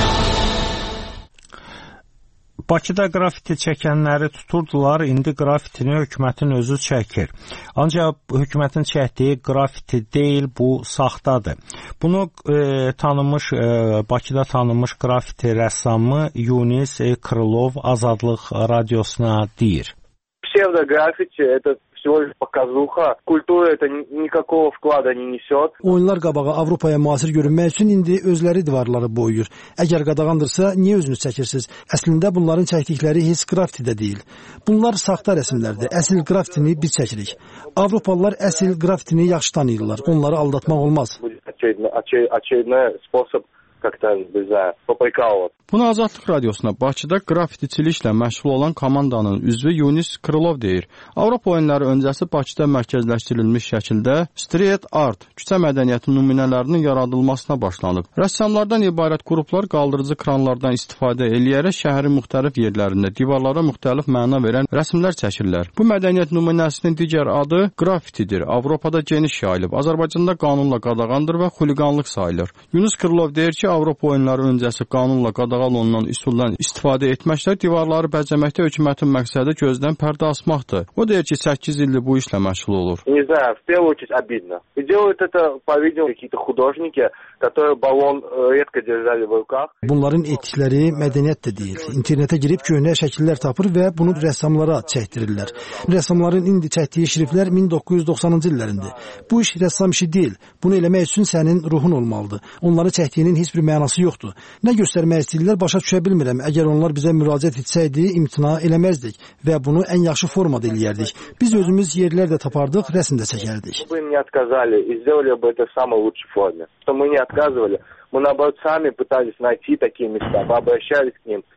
Bakıda qrafiti çəkənləri tuturdular, indi qrafitini hökumətin özü çəkir. Ancaq hökumətin çəkdiyi qrafiti deyil, bu saxtadır. Bunu e, tanınmış, e, Bakıda tanınmış qrafiti rəssamı Yunis Krılov Azadlıq Radiosuna deyir. Psevdo-qrafiti, это всего лишь показуха. Kultura это никакого вклада не несет. Oyunlar qabağı Avropaya müasir görünmək üçün indi özləri divarları boyuyur. Əgər qadağandırsa, niyə özünüz çəkirsiniz? Əslində bunların çəkdikləri heç qrafiti də deyil. Bunlar saxta rəsmlərdir. Əsl qrafitini biz çəkirik. Avropalılar əsl qrafitini yaxşı tanıyırlar. Onları aldatmaq olmaz. Очередной способ как-то, не знаю, поприкалываться. Bunu Azadlıq Radiosuna Bakıda qrafitiçiliklə məşğul olan komandanın üzvü Yunis Krılov deyir. Avropa oyunları öncəsi Bakıda mərkəzləşdirilmiş şəkildə street art, küçə mədəniyyəti nümunələrinin yaradılmasına başlanıb. Rəssamlardan ibarət qruplar qaldırıcı kranlardan istifadə eləyərək şəhərin müxtəlif yerlərində divarlara müxtəlif məna verən rəsmlər çəkirlər. Bu mədəniyyət nümunəsinin digər adı qrafitidir. Avropada geniş yayılıb. Azərbaycanda qanunla qadağandır və xuliqanlıq sayılır. Yunis Krılov deyir ki, Avropa oyunları öncəsi qanunla qadağan olunan üsuldan istifadə etməklə divarları bəzəməkdə hökumətin məqsədi gözdən pərdə asmaqdır. O deyir ki, səkkiz ildir bu işlə məşğul olur. Не знаю, в первую очередь обидно. И делают это, по-видимому, какие-то художники, которые баллон редко держали в руках. Bunların etdikləri mədəniyyət də deyil. İnternetə girib köhnə şəkillər tapır və bunu rəssamlara çəkdirirlər. Rəssamların indi çəkdiyi şriftlər min doqquz yüz doxsanıncı illərində. Bu iş rəssam işi deyil. Bunu eləmək üçün sənin ruhun olmalıdır. Onları çəkdiyinin heç bir mənası yoxdur. Nə göstərmək istəyirlər, başa düşə bilmirəm. Əgər onlar bizə müraciət etsəydi, imtina eləməzdik və bunu ən yaxşı formada eləyərdik. Biz özümüz yerlər də tapardıq, rəsm də çəkərdik. Мы не отказали и сделали бы это в самой лучшей форме. Что мы не отказывали, мы наоборот сами пытались найти такие места, мы обращались к ним.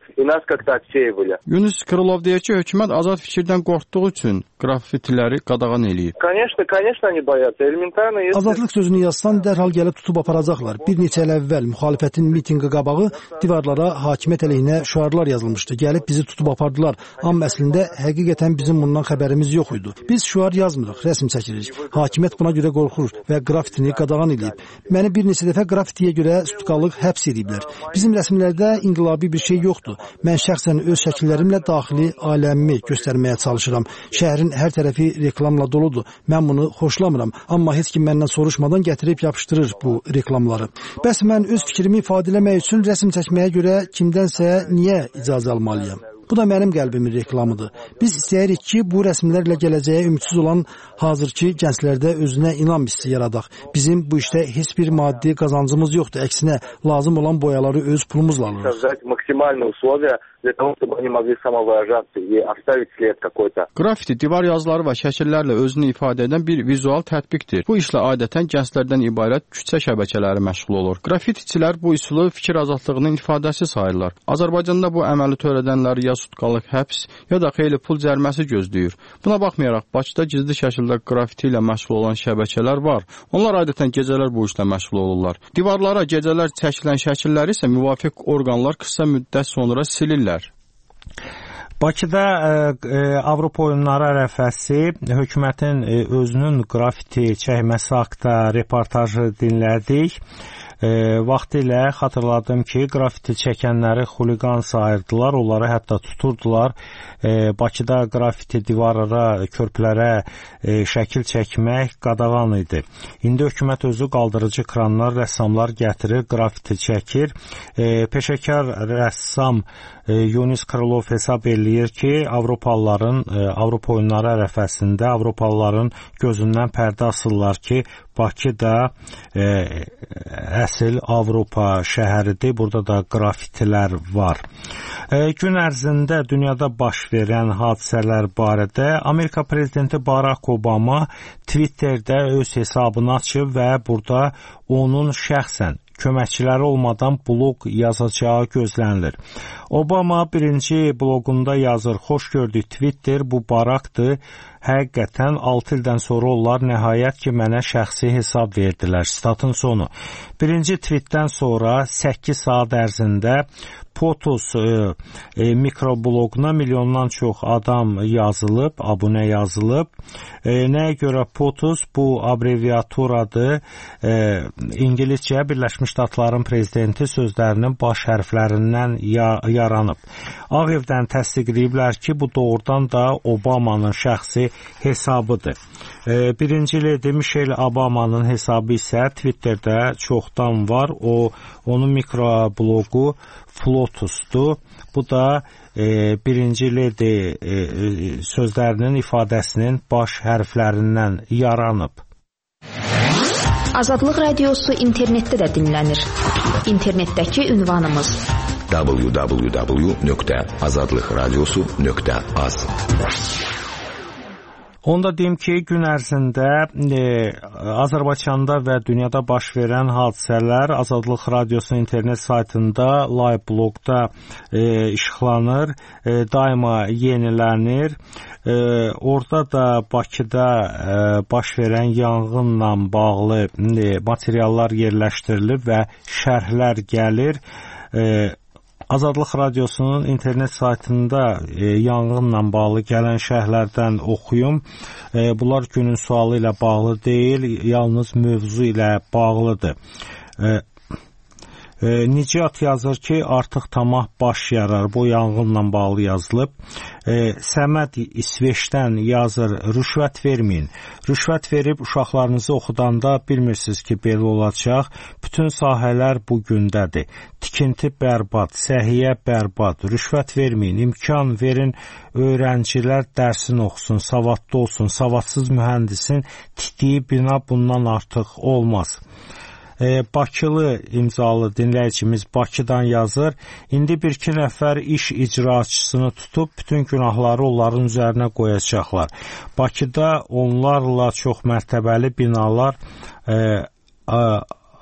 и нас как-то отсеивали. Yunus Krılov deyir ki, hökumət azad fikirdən qorxduğu üçün qrafitiləri qadağan eləyib. Конечно, конечно они boyatsa. Elementarno. Azadlıq sözünü yazsan dərhal gəlib tutub aparacaqlar. Bir neçə il əvvəl müxalifətin mitinqi qabağı divarlara hakimiyyət əleyhinə şüarlar yazılmışdı. Gəlib bizi tutub apardılar. Amma əslində həqiqətən bizim bundan xəbərimiz yox idi. Biz şüar yazmırıq, rəsm çəkirik. Hakimiyyət buna görə qorxur və qrafitini qadağan eləyib. Məni bir neçə dəfə qrafitiyə görə sutkalıq həbs ediblər. Bizim rəsmlərdə inqilabi bir şey yoxdur. Mən şəxsən öz şəkillərimlə daxili aləmimi göstərməyə çalışıram. Şəhərin hər tərəfi reklamla doludur. Mən bunu xoşlamıram. Amma heç kim məndən soruşmadan gətirib yapışdırır bu reklamları. Bəs mən öz fikrimi ifadə etmək üçün rəsm çəkməyə görə kimdənsə niyə icazə almalıyam? Bu da mənim qəlbimin reklamıdır. Biz istəyirik ki, bu rəsmlərlə gələcəyə ümidsiz olan hazırki gənclərdə özünə inam hissi yaradaq. Bizim bu işdə heç bir maddi qazancımız yoxdur. Əksinə, lazım olan boyaları öz pulumuzla alırıq. Qrafiti divar yazıları və şəkillərlə özünü ifadə edən bir vizual tətbiqdir. Bu işlə adətən gənclərdən ibarət küçə şəbəkələri məşğul olur. Qrafitçilər bu üsulu fikir azadlığının ifadəsi sayırlar. Azərbaycanda bu əməli törədənlər ya sutkalıq həbs, ya da xeyli pul cəriməsi gözləyir. Buna baxmayaraq, Bakıda gizli şəkildə qrafiti ilə məşğul olan şəbəkələr var. Onlar adətən gecələr bu işlə məşğul olurlar. Divarlara gecələr çəkilən şəkilləri isə müvafiq orqanlar qısa müddət sonra silirlər. Bakıda e, e, Avropa oyunları ərəfəsi hökumətin e, özünün qrafiti çəkməsi haqqında reportajı dinlədik. E, vaxtilə xatırladım ki, qrafiti çəkənləri xuliqan sayırdılar, onları hətta tuturdular. E, Bakıda qrafiti divarlara, körpülərə e, şəkil çəkmək qadağan idi. İndi hökumət özü qaldırıcı kranlar, rəssamlar gətirir, qrafiti çəkir. E, peşəkar rəssam e, Yunus Krılov hesab eləyir ki, Avropalıların, e, Avropa oyunları ərəfəsində Avropalıların gözündən pərdə asırlar ki, Bakı da e, əsl Avropa şəhəridir. Burada da qrafitilər var. E, gün ərzində dünyada baş verən hadisələr barədə Amerika prezidenti Barack Obama Twitterdə öz hesabını açıb və burada onun şəxsən köməkçiləri olmadan blog yazacağı gözlənilir. Obama birinci bloqunda yazır, xoş gördük Twitter, bu Barackdır. Həqiqətən altı ildən sonra onlar nəhayət ki, mənə şəxsi hesab verdilər. Statın sonu. Birinci tweetdən sonra səkkiz saat ərzində POTUS e, e, mikrobloquna milyondan çox adam yazılıb, abunə yazılıb. E, nəyə görə POTUS? Bu abreviaturadır. E, İngilizcə Birləşmiş Ştatların prezidenti sözlərinin baş hərflərindən ya yaranıb. Ağ Evdən təsdiqləyiblər ki, bu doğrudan da Obamanın şəxsi hesabıdır. E, birinci ledi Michelle Obama'nın hesabı isə Twitterdə çoxdan var. O, onun mikrobloqu Plotus'dur. Bu da e, birinci ledi e, sözlərinin ifadəsinin baş hərflərindən yaranıb. Azadlıq Radiosu internetdə də dinlənir. İnternetdəki ünvanımız w w w nöqtə azadlıq radiosu nöqtə az. Onda deyim ki, gün ərzində e, Azərbaycanda və dünyada baş verən hadisələr Azadlıq Radiosunun internet saytında, live blogda e, işıqlanır, e, daima yenilənir. E, orada da Bakıda e, baş verən yanğınla bağlı e, materiallar yerləşdirilib və şərhlər gəlir. E, Azadlıq Radiosunun internet saytında e, yanğınla bağlı gələn şərhlərdən oxuyum. E, bunlar günün sualı ilə bağlı deyil, yalnız mövzu ilə bağlıdır. E, e, Nicat yazır ki, artıq tamah baş yarar. Bu yanğınla bağlı yazılıb. E, Səməd İsveçdən yazır, rüşvət verməyin. Rüşvət verib uşaqlarınızı oxudanda bilmirsiniz ki, belə olacaq. Bütün sahələr bu gündədir. Tikinti bərbad, səhiyyə bərbad, rüşvət verməyin, imkan verin, öğrencilər dərsin oxusun, savadlı olsun, savadsız mühəndisin tikdiyi bina bundan artıq olmaz. E, Bakılı imzalı dinləyicimiz Bakıdan yazır. İndi bir-iki nəfər iş icraçısını tutub bütün günahları onların üzərinə qoyacaqlar. Bakıda onlarla çox mərtəbəli binalar e, a,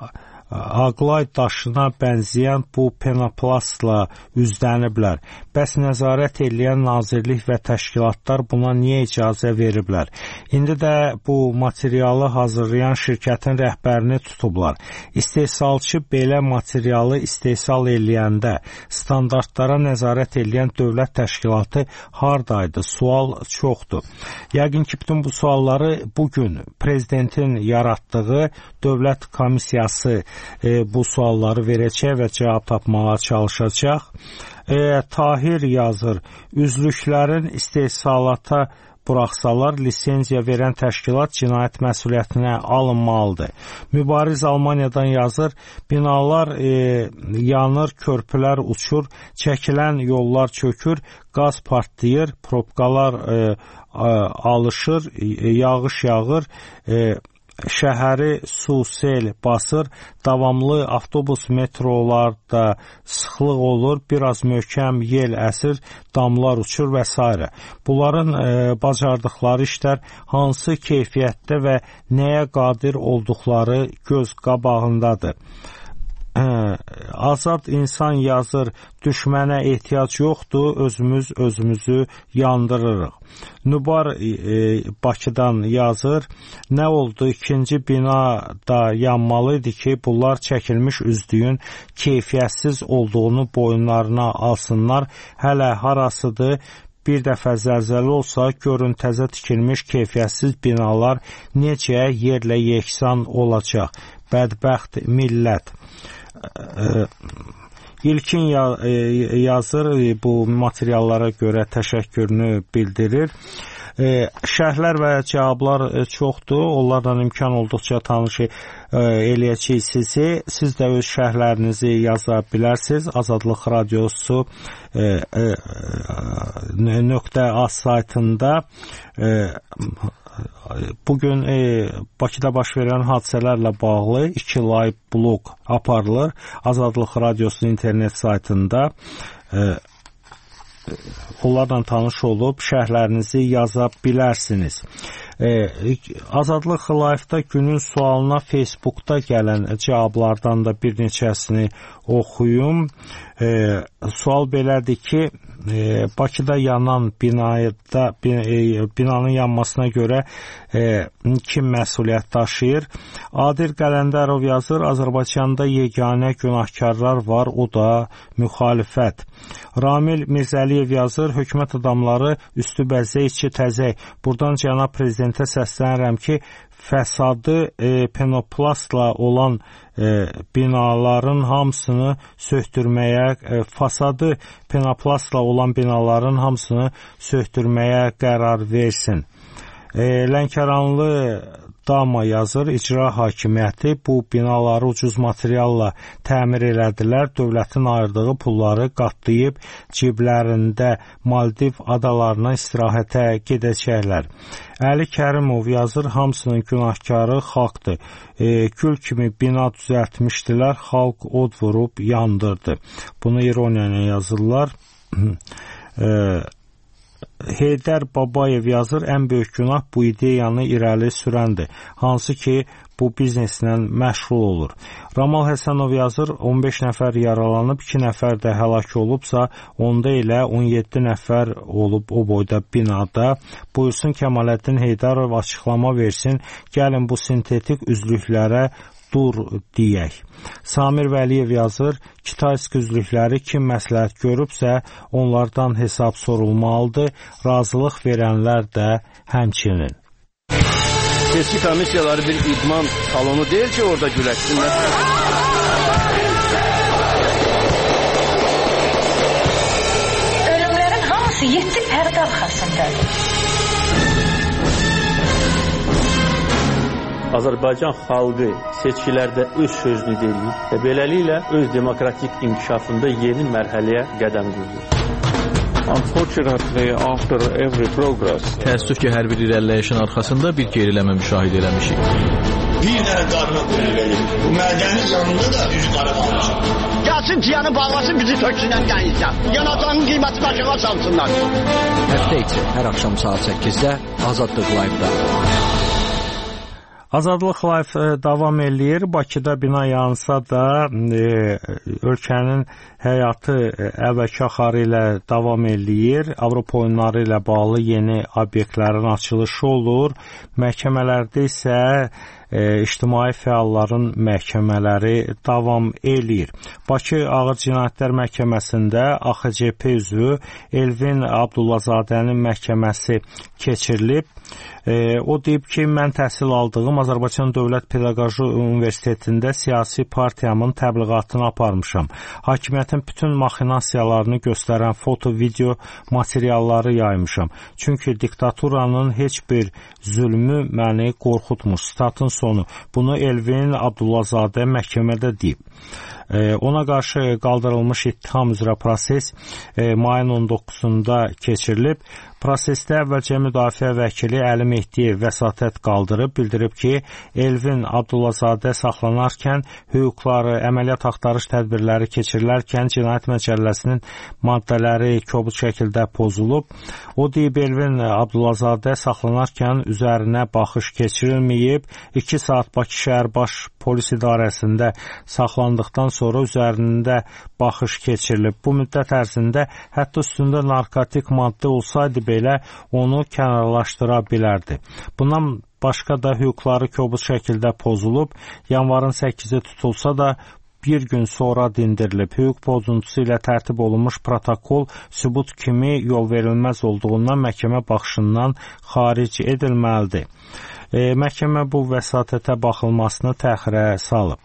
aqlay daşına bənzəyən bu penoplastla üzləniblər. Bəs nəzarət edən nazirlik və təşkilatlar buna niyə icazə veriblər? İndi də bu materialı hazırlayan şirkətin rəhbərini tutublar. İstehsalçı belə materialı istehsal eləyəndə standartlara nəzarət edən dövlət təşkilatı hardaydı? Sual çoxdur. Yəqin ki, bütün bu sualları bugün prezidentin yaratdığı dövlət komissiyası e, bu sualları verəcək və cavab tapmağa çalışacaq. E, Tahir yazır, üzlüklərin istehsalata buraxsalar, lisenziya verən təşkilat cinayət məsuliyyətinə alınmalıdır. Mübariz Almaniyadan yazır, binalar e, yanır, körpülər uçur, çəkilən yollar çökür, qaz partlayır, probkalar e, alışır, e, yağış yağır, e, şəhəri su, sel basır, davamlı avtobus metrolarda sıxlıq olur, biraz möhkəm yel əsir, damlar uçur və s. Bunların e, bacardıqları işlər hansı keyfiyyətdə və nəyə qadir olduqları göz qabağındadır. Azad insan yazır, düşmənə ehtiyac yoxdur, özümüz özümüzü yandırırıq. Nubar e, Bakıdan yazır, nə oldu, ikinci bina da yanmalıydı ki, bunlar çəkilmiş üzdüyün keyfiyyətsiz olduğunu boyunlarına alsınlar, hələ harasıdır, bir dəfə zəlzələ olsa, görün təzə tikilmiş keyfiyyətsiz binalar necə yerlə yeksan olacaq, bədbəxt millət. İlkin yazır, bu materiallara görə təşəkkürünü bildirir. Şərhlər və cavablar çoxdur, onlardan imkan olduqca tanış eləyəcək sizi. Siz də öz şərhlərinizi yaza bilərsiniz. Azadlıq Radiosu .az saytında bugün e, Bakıda baş verən hadisələrlə bağlı iki live blog aparılır. Azadlıq Radiosu internet saytında e, onlardan tanış olub şərhlərinizi yaza bilərsiniz. E, Azadlıq Live-da günün sualına Facebookda gələn cavablardan da bir neçəsini oxuyum. E, sual belədir ki, e, Bakıda yanan binada, e, binanın yanmasına görə e, kim məsuliyyət daşıyır? Adil Qələndərov yazır, Azərbaycanda yeganə günahkarlar var, o da müxalifət. Ramil Mirzəliyev yazır, hökumət adamları üstü bəzək, içi təzək. Buradan cənab prezidentə səslənirəm ki, fəsadı e, penoplastla olan e, binaların hamısını söhtürməyə, e, fasadı penoplastla olan binaların hamısını söhtürməyə qərar versin. E, Lənkəranlı Dama yazır, icra hakimiyyəti bu binaları ucuz materialla təmir elədilər, dövlətin ayırdığı pulları qatlayıb ciblərində Maldiv adalarına istirahətə gedəcəklər. Əli Kərimov yazır, hamısının günahkarı xalqdır. E, gül kimi bina düzəltmişdilər, xalq od vurub yandırdı. Bunu ironiya yazırlar. e, Heydər Babayev yazır, ən böyük günah bu ideyanı irəli sürəndir, hansı ki bu bizneslə məşğul olur. Ramal Həsənov yazır, on beş nəfər yaralanıb, iki nəfər də həlak olubsa, onda elə on yeddi nəfər olub o boyda binada. Buyursun Kəmaləddin Heydarov açıqlama versin, gəlin bu sintetik üzlüklərə dur deyək. Samir Vəliyev yazır, Kitaysk üzlükləri kim məsləhət görübsə, onlardan hesab sorulmalıdır, razılıq verənlər də həmçinin. Seçki komissiyaları bir idman salonu deyil ki, orada güləşsinlər. Ölümlərin hamısı yeddi pərdə arxasındadır. Azərbaycan xalqı seçkilərdə öz sözünü deyir və beləliklə öz demokratik inkişafında yeni mərhələyə qədəm qoyur. Unfortunately, after every progress, təəssüf ki, hər bir irəliləyişin arxasında bir geriləmə müşahidə eləmişik. Bir dənə qarına qoyulur verir. Bu mədənin yanında da üzü qara qalmışıq. Gəlsin ciyanı bağlasın, bizi töksünən qəyizdən. Yanacağının qiyməti başına salsınlar. Həftə içi hər axşam saat səkkizdə Azadlıq Live-da. Azadlıq Live davam eləyir. Bakıda bina yansa da e, ölkənin həyatı əvvəlki axarı ilə davam eləyir. Avropa oyunları ilə bağlı yeni obyektlərin açılışı olur. Məhkəmələrdə isə e, ictimai fəalların məhkəmələri davam eləyir. Bakı Ağır Cinayətlər Məhkəməsində A X C P üzvü Elvin Abdullazadənin məhkəməsi keçirilib. E, o deyib ki, mən təhsil aldığım Azərbaycan Dövlət Pedaqoji Universitetində siyasi partiyamın təbliğatını aparmışam. Hakimiyyətin bütün maxinasiyalarını göstərən foto, video materialları yaymışam. Çünki diktaturanın heç bir zülmü məni qorxutmur. Statın sonu. Bunu Elvin Abdullazadə məhkəmədə deyib. E, ona qarşı qaldırılmış ittiham üzrə proses e, mayın on doqquzunda keçirilib. Prosesdə əvvəlcə müdafiə vəkili Əli Mehdiyev vəsatət qaldırıb, bildirib ki, Elvin Abdullazadə saxlanarkən hüquqları, əməliyyat axtarış tədbirləri keçirilərkən Cinayət Məcəlləsinin maddələri kobud şəkildə pozulub. O deyib, Elvin Abdullazadə saxlanarkən üzərinə baxış keçirilməyib. iki saat Bakı şəhər baş polis idarəsində saxlandıqdan sonra üzərində baxış keçirilib. Bu müddət ərzində hətta üstündə narkotik maddə olsaydı belə onu kənarlaşdıra bilərdi. Bundan başqa da hüquqları kobud şəkildə pozulub. Yanvarın səkkizi tutulsa da bir gün sonra dindirilib. Hüquq pozuntusu ilə tərtib olunmuş protokol sübut kimi yol verilməz olduğundan məhkəmə baxışından xaric edilməlidir. E, məhkəmə bu vəsatətə baxılmasını təxirə salıb.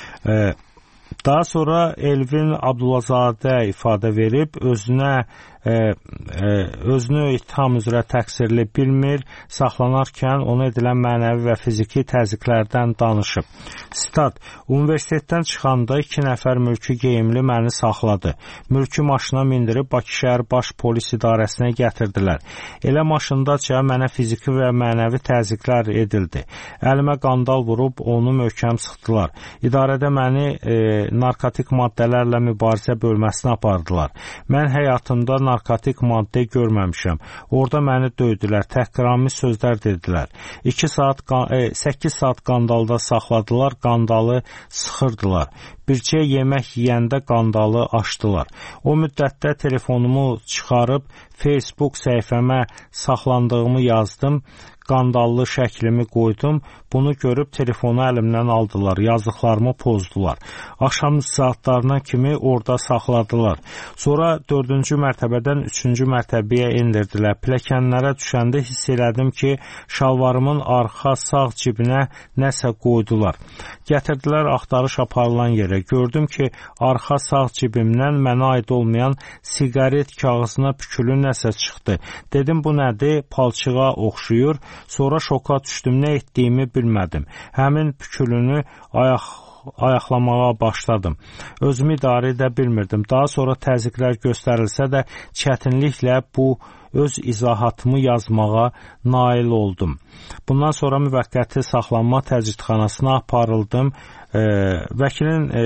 E, Daha sonra Elvin Abdullazadə ifadə verib, özünə e, e, özünü ittiham üzrə təqsirli bilmir, saxlanarkən ona edilən mənəvi və fiziki təzyiqlərdən danışıb. Stat, universitetdən çıxanda iki nəfər mülki geyimli məni saxladı. Mülki maşına mindirib Bakı şəhər baş polis idarəsinə gətirdilər. Elə maşındaca mənə fiziki və mənəvi təzyiqlər edildi. Əlimə qandal vurub onu möhkəm sıxdılar. İdarədə məni e, narkotik maddələrlə mübarizə bölməsinə apardılar. Mən həyatımda narkotik maddə görməmişəm. Orada məni döydülər, təhqiramiz sözlər dedilər. iki saat, səkkiz saat qandalda saxladılar, qandalı sıxırdılar. Bircə yemək yeyəndə qandalı açdılar. O müddətdə telefonumu çıxarıb Facebook səhifəmə saxlandığımı yazdım. Qandallı şəklimi qoydum. Bunu görüb telefonu əlimdən aldılar. Yazdıqlarımı pozdular. Axşam saatlarına kimi orada saxladılar. Sonra dördüncü mərtəbədən üçüncü mərtəbəyə indirdilər. Pilləkənlərə düşəndə hiss elədim ki, şalvarımın arxa sağ cibinə nəsə qoydular. Gətirdilər axtarış aparılan yerə. Gördüm ki, arxa sağ cibimdən mənə aid olmayan siqaret kağızına pükülü nəsə çıxdı. Dedim, bu nədir? Palçığa oxşuyur. Sonra şoka düşdüm, nə etdiyimi bilmədim. Həmin pükülünü ayaq, ayaqlamağa başladım. Özümü idarə edə bilmirdim. Daha sonra təzyiqlər göstərilsə də çətinliklə bu öz izahatımı yazmağa nail oldum. Bundan sonra müvəqqəti saxlanma təcridxanasına aparıldım. E, vəkilin e,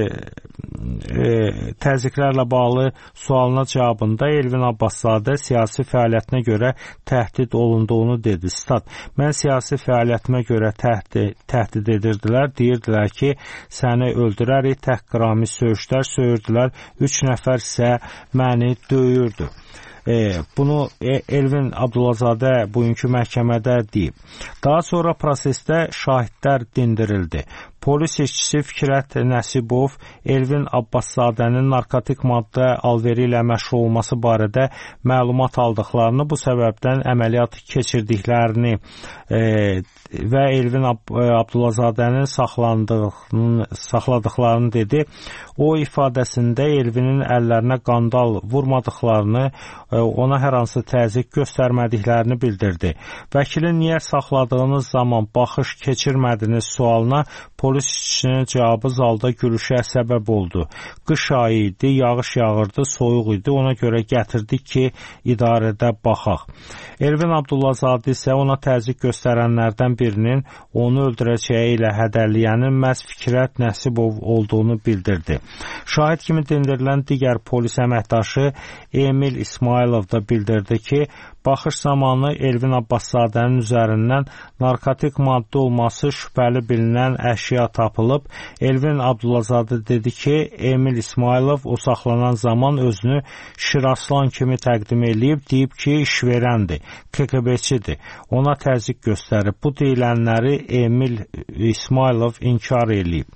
e, təzyiqlərlə bağlı sualına cavabında Elvin Abbaszadə siyasi fəaliyyətinə görə təhdid olunduğunu dedi. Stat, mən siyasi fəaliyyətimə görə təhdid, təhdid edirdilər. Deyirdilər ki, səni öldürərik, təhqiramiz söyüşlər söyürdülər. Üç nəfər isə məni döyürdü. E, bunu Elvin Abdullazadə bugünkü məhkəmədə deyib. Daha sonra prosesdə şahidlər dindirildi. Polis işçisi Fikrət Nəsibov Elvin Abbaszadənin narkotik maddə alveri ilə məşğul olması barədə məlumat aldıqlarını, bu səbəbdən əməliyyat keçirdiklərini e, və Elvin Ab Abdullazadənin saxlandığını, saxladıqlarını dedi. O ifadəsində Elvinin əllərinə qandal vurmadıqlarını, e, ona hər hansı təzyiq göstərmədiklərini bildirdi. Vəkilin niyə saxladığınız zaman baxış keçirmədiniz sualına polis polis işçisinin cavabı zalda gülüşə səbəb oldu. Qış ayı idi, yağış yağırdı, soyuq idi, ona görə gətirdik ki, idarədə baxaq. Elvin Abdullazadə isə ona təzyiq göstərənlərdən birinin onu öldürəcəyi ilə hədəliyənin məhz Fikrət Nəsibov olduğunu bildirdi. Şahid kimi dindirilən digər polis əməkdaşı Emil İsmailov da bildirdi ki, baxış zamanı Elvin Abbaszadənin üzərindən narkotik maddə olması şübhəli bilinən əşya tapılıb. Elvin Abdullazadə dedi ki, Emil İsmailov o saxlanan zaman özünü Şiraslan kimi təqdim eləyib, deyib ki, işverəndir, K G B-çidir, ona təzyiq göstərib. Bu deyilənləri Emil İsmailov inkar eləyib.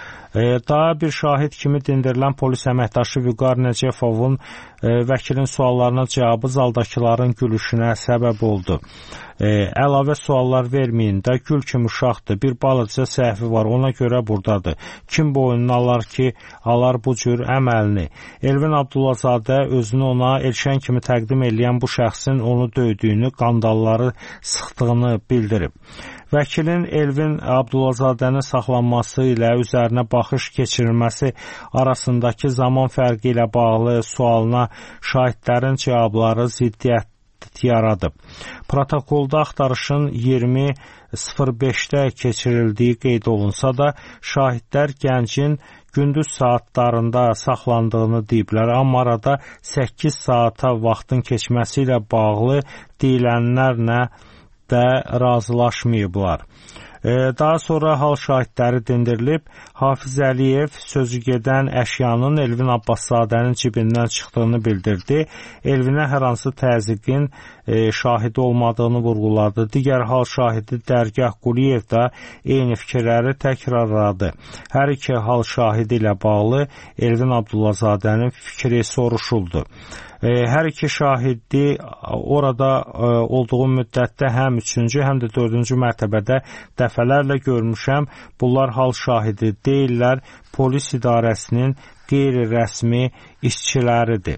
Daha bir şahid kimi dindirilən polis əməkdaşı Vüqar Nəcəfovun vəkilin suallarına cavabı zaldakıların gülüşünə səbəb oldu. Əlavə suallar verməyin də, gül kimi uşaqdır, bir balaca səhvi var, ona görə buradadır. Kim boynunu alar ki, alar bu cür əməlini. Elvin Abdullazadə özünü ona elşən kimi təqdim eləyən bu şəxsin onu döydüyünü, qandalları sıxdığını bildirib. Vəkilin Elvin Abdullazadənin saxlanması ilə üzərinə baxış keçirilməsi arasındakı zaman fərqi ilə bağlı sualına şahidlərin cavabları ziddiyyət yaradıb. Protokolda axtarışın iyirmi sıfır beşdə keçirildiyi qeyd olunsa da, şahidlər gəncin gündüz saatlarında saxlandığını deyiblər, amma arada səkkiz saata vaxtın keçməsi ilə bağlı deyilənlərlə də razılaşmayıblar. Daha sonra hal şahidləri dindirilib, Hafiz Əliyev sözü gedən əşyanın Elvin Abbaszadənin cibindən çıxdığını bildirdi. Elvinə hər hansı təzyiqin e, şahidi olmadığını vurğuladı. Digər hal şahidi Dərgah Quliyev də eyni fikirləri təkrarladı. Hər iki hal şahidi ilə bağlı Elvin Abdullazadənin fikri soruşuldu. Hər iki şahidi orada olduğu müddətdə həm üçüncü, həm də dördüncü mərtəbədə dəfələrlə görmüşəm. Bunlar hal şahidi deyirlər, polis idarəsinin qeyri-rəsmi işçiləridir.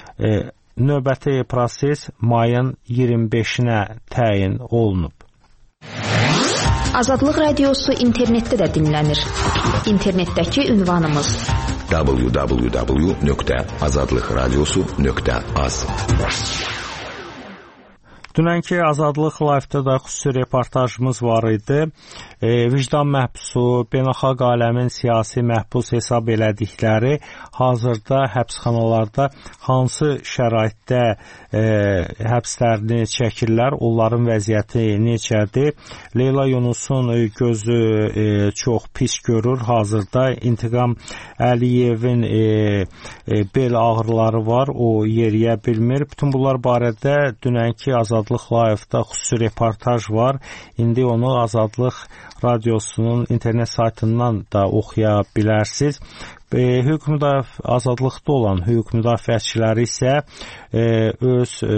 Növbəti proses mayın iyirmi beşinə təyin olunub. Azadlıq Radiosu internetdə də dinlənir. İnternetdəki ünvanımız w w w nöqtə azadlıq radiosu nöqtə az. Dünənki Azadlıq Live-da da xüsusi reportajımız var idi. E, vicdan məhbusu, beynəlxalq aləmin siyasi məhbus hesab elədikləri hazırda həbsxanalarda hansı şəraitdə e, həbslərini çəkirlər, onların vəziyyəti necədir? Leyla Yunusun gözü e, çox pis görür. Hazırda İntiqam Əliyevin e, e, bel ağrıları var, o yeriyə bilmir. Bütün bunlar barədə dünənki Azadlıq Live-da xüsusi reportaj var. İndi onu Azadlıq Radiosunun internet saytından da oxuya bilərsiniz. E, hüquq müdafiə azadlıqda olan hüquq müdafiəçiləri isə e, öz e,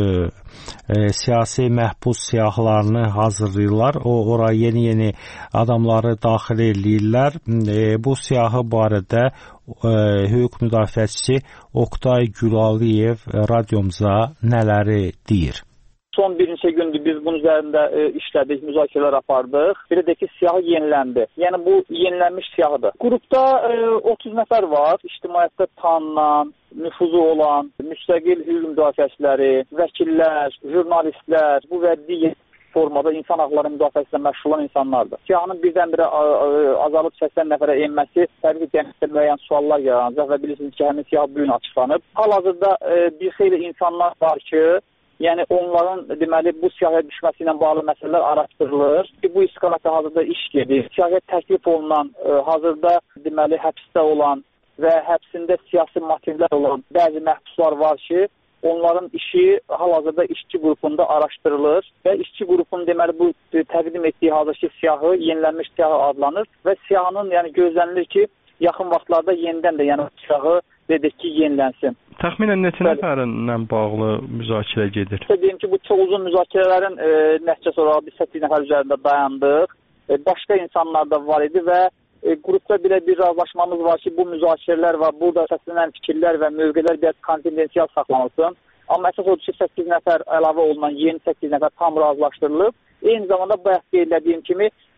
e, siyasi məhbus siyahılarını hazırlayırlar. O ora yeni-yeni adamları daxil eləyirlər. E, bu siyahı barədə e, hüquq müdafiəçisi Oqtay Gülaliyev radiomuza nələri deyir? Son bir neçə gündür biz bunun üzərində e, işlədik, müzakirələr apardıq. Bir də ki, siyahı yeniləndi. Yəni bu yenilənmiş siyahıdır. Qrupda e, otuz nəfər var. İctimaiyyətdə tanınan, nüfuzu olan, müstəqil hüquq müdafiəçiləri, vəkillər, jurnalistlər, bu və digər formada insan haqları müdafiəsi ilə məşğul olan insanlardır. Siyahının birdən-birə azalıb səksən nəfərə enməsi təbii ki, cəmiyyətdə müəyyən suallar yaranacaq və bilirsiniz ki, həmin siyah bu gün açıqlanıb. Hal-hazırda e, bir xeyli insanlar var ki, yəni onların deməli bu siyahıya düşməsi ilə bağlı məsələlər araşdırılır. Bu istiqamətdə hazırda iş gedir. Siyahıya təklif olunan, e, hazırda deməli həbsdə olan və həbsində siyasi motivlər olan bəzi məhbuslar var ki, onların işi hal-hazırda işçi qrupunda araşdırılır və işçi qrupunun deməli bu təqdim etdiyi hazırki siyahı yenilənmiş siyahı adlanır və siyahının yəni gözlənilir ki, yaxın vaxtlarda yenidən də yəni siyahı dedik ki, yenilənsin. Təxminən neçə nəfərlə bağlı müzakirə gedir? Deyim ki, bu çox uzun müzakirələrin e, nəticəsi olaraq biz səkkiz nəfər üzərində dayandıq. E, başqa insanlar da var idi və e, qrupda belə bir razılaşmamız var ki, bu müzakirələr var, burada səslənən fikirlər və mövqelər biraz konfidensial saxlanılsın. Amma əsas odur ki, səkkiz nəfər əlavə olunan yeni səkkiz nəfər tam razılaşdırılıb. Eyni zamanda bayaq qeyd etdiyim kimi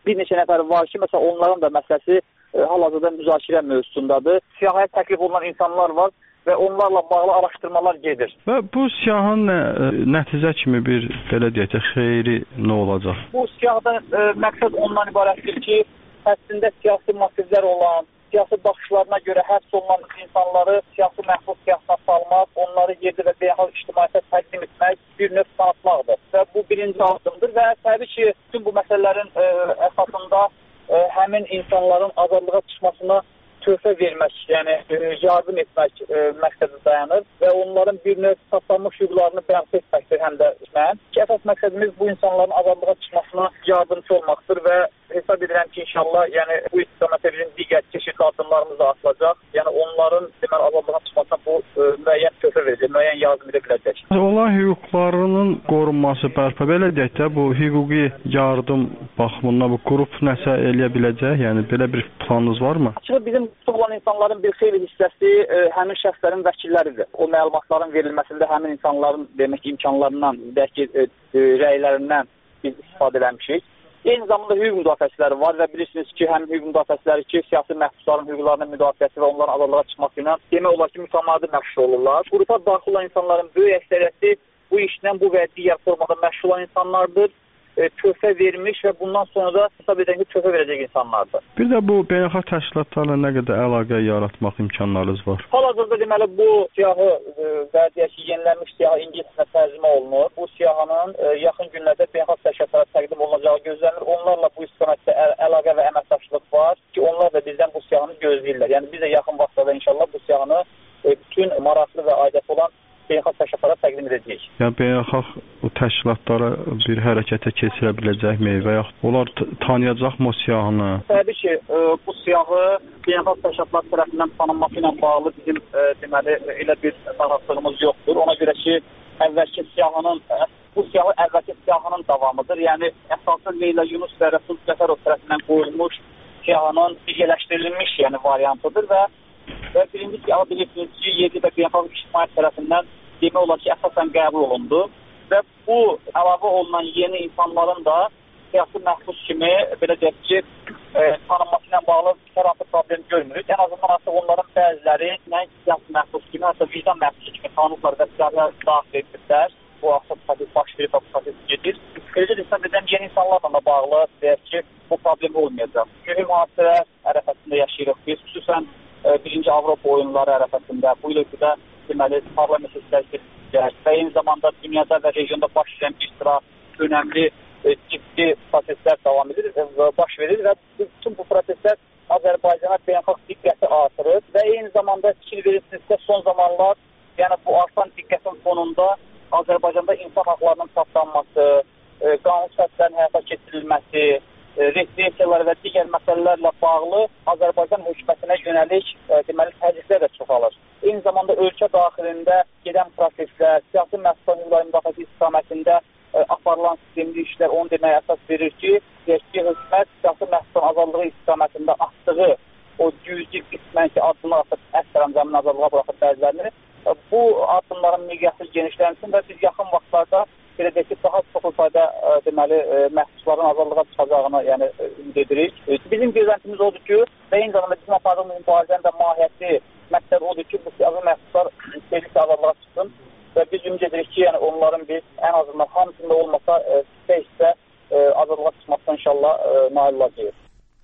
bir neçə nəfər var ki, məsələn, onların da məsələsi e, hal-hazırda müzakirə mövzusundadır. Siyahıya təklif olunan insanlar var və onlarla bağlı araşdırmalar gedir. Və bu siyahın nə, nəticə kimi bir, belə deyək, xeyri nə olacaq? Bu siyahda e, məqsəd ondan ibarətdir ki, əslində siyasi motivlər olan, siyasi baxışlarına görə həbs olunan insanları siyasi məhbus siyasına salmaq, onları yerdə və beynəlxalq ictimaiyyətə təqdim etmək, bir növ tanıtmaqdır. Və bu birinci addımdır və təbii ki, bütün bu məsələlərin e, əsasında e, həmin insanların azadlığa çıxmasına töhfə vermək, yəni e, yardım etmək e, məqsədi dayanır və onların bir növ tapılmış hüquqlarını bərpa etməkdir həm də mən. Ki, əsas məqsədimiz bu insanların azadlığa çıxmasına yardımcı olmaqdır və hesab edirəm ki, inşallah, yəni bu istiqamətə bizim digər çeşidli addımlarımız da atılacaq. Yəni onların deməli azadlığa çıxmasına bu e, müəyyən töhfə verəcək, müəyyən yardım edə biləcək. Onların hüquqlarının qorunması bərpa, belə deyək də, bu hüquqi yardım baxımından bu qrup nəsə eləyə biləcək? Yəni belə bir planınız varmı? Açığı bizim olan insanların bir xeyli hissəsi e, həmin şəxslərin vəkilləridir. O məlumatların verilməsində həmin insanların demək imkanlarından, bəlkə e, e, rəylərindən biz istifadə eləmişik. Eyni zamanda hüquq müdafiəçiləri var və bilirsiniz ki, həm hüquq müdafiəçiləri ki, siyasi məhbusların hüquqlarının müdafiəsi və onların azadlığa çıxması ilə demək olar ki, mütəmadi məşğul olurlar. Qrupa daxil olan insanların böyük əksəriyyəti bu işlə bu və digər formada məşğul olan insanlardır. E, töhfə vermiş və bundan sonra da hesab edən ki, töhfə verəcək insanlardır. Bir də bu beynəlxalq təşkilatlarla nə qədər əlaqə yaratmaq imkanlarınız var? Hal-hazırda deməli bu siyahı e, və deyək ki, yenilənmiş siyahı ingiliscə tərcümə olunur. Bu siyahının e, yaxın günlərdə beynəlxalq təşkilatlara təqdim olunacağı gözlənilir. Onlarla bu istiqamətdə əl əlaqə və əməkdaşlıq var ki, onlar da bizdən bu siyahını gözləyirlər. Yəni biz də yaxın vaxtlarda inşallah bu siyahını e, bütün maraqlı və aidiyyəti olan beynəlxalq təşkilatlara təqdim edəcəyik. Yəni beynəlxalq təşkilatlara bir hərəkətə keçirə biləcəkmi və yaxud onlar tanıyacaqmı o siyahını? Təbii ki, e, bu siyahı beynəlxalq təşkilatlar tərəfindən tanınması ilə bağlı bizim e, deməli elə bir narahatlığımız yoxdur. Ona görə ki, əvvəlki siyahının bu siyahı əvvəlki siyahının davamıdır. Yəni əsaslı Leyla Yunus və Rəsul Cəfərov tərəfindən qoyulmuş siyahının birləşdirilmiş yəni variantıdır və və birinci siyahı bilirsiniz ki, yedi və beynəlxalq ictimaiyyət tərəfindən demək olar ki, əsasən qəbul olundu və bu əlavə olunan yeni insanların da siyasi məhbus kimi, belə deyək ki, e, tanınması ilə bağlı hər hansı problem görmürük. Ən azından artıq onların bəziləri nəinki siyasi məhbus kimi, hətta vicdan məhbusu kimi tanınıblar və siyahıya daxil edilirlər. Bu artıq proses baş verib və bu proses gedir. Eləcə də hesab edən yeni insanlarla da bağlı deyək ki, bu problem olmayacaq. Mühüm hadisələr ərəfəsində yaşayırıq biz, xüsusən e, birinci Avropa oyunları ərəfəsində bu il də deməli parlament seçkiləri və eyni zamanda dünyada və regionda baş verən bir sıra önəmli e, ciddi proseslər davam edir və baş verir və bütün bu proseslər Azərbaycana beynəlxalq diqqəti artırır və eyni zamanda fikir verirsinizsə son zamanlar yəni bu artan diqqətin fonunda Azərbaycanda insan haqlarının tapdanması, e, qanun səhvlərinin həyata keçirilməsi, e, repressiyalar və digər məsələlərlə bağlı Azərbaycan hökumətinə yönəlik e, deməli təzyiqlər də çoxalır. Eyni zamanda ölkə daxilində gedən proseslər, siyasi məhsulların müdafiəsi istiqamətində e, aparılan sistemli işlər onu deməyə əsas verir ki, deyək ki, hökumət siyasi məhsulun azadlığı istiqamətində atdığı o cüzi qismən ki, addımlar atıb əsr əmzəmin azadlığa buraxıb bəzilərini, e, bu addımların miqyası genişlənsin və biz yaxın vaxtlarda belə deyək ki, daha çox sayda e, deməli e, məhsulların azadlığa çıxacağını yəni ümid edirik. E, bizim gözləntimiz odur ki, və eyni zamanda bizim apardığımız mübarizənin də mahiyyəti məqsəd odur ki, bu siyasi məhsullar tezliklə azadlığa çıxsın və biz ümid edirik ki, yəni onların biz ən azından hamısında olmasa hissə-hissə e, azadlığa çıxmasına inşallah e, nail olacağıq.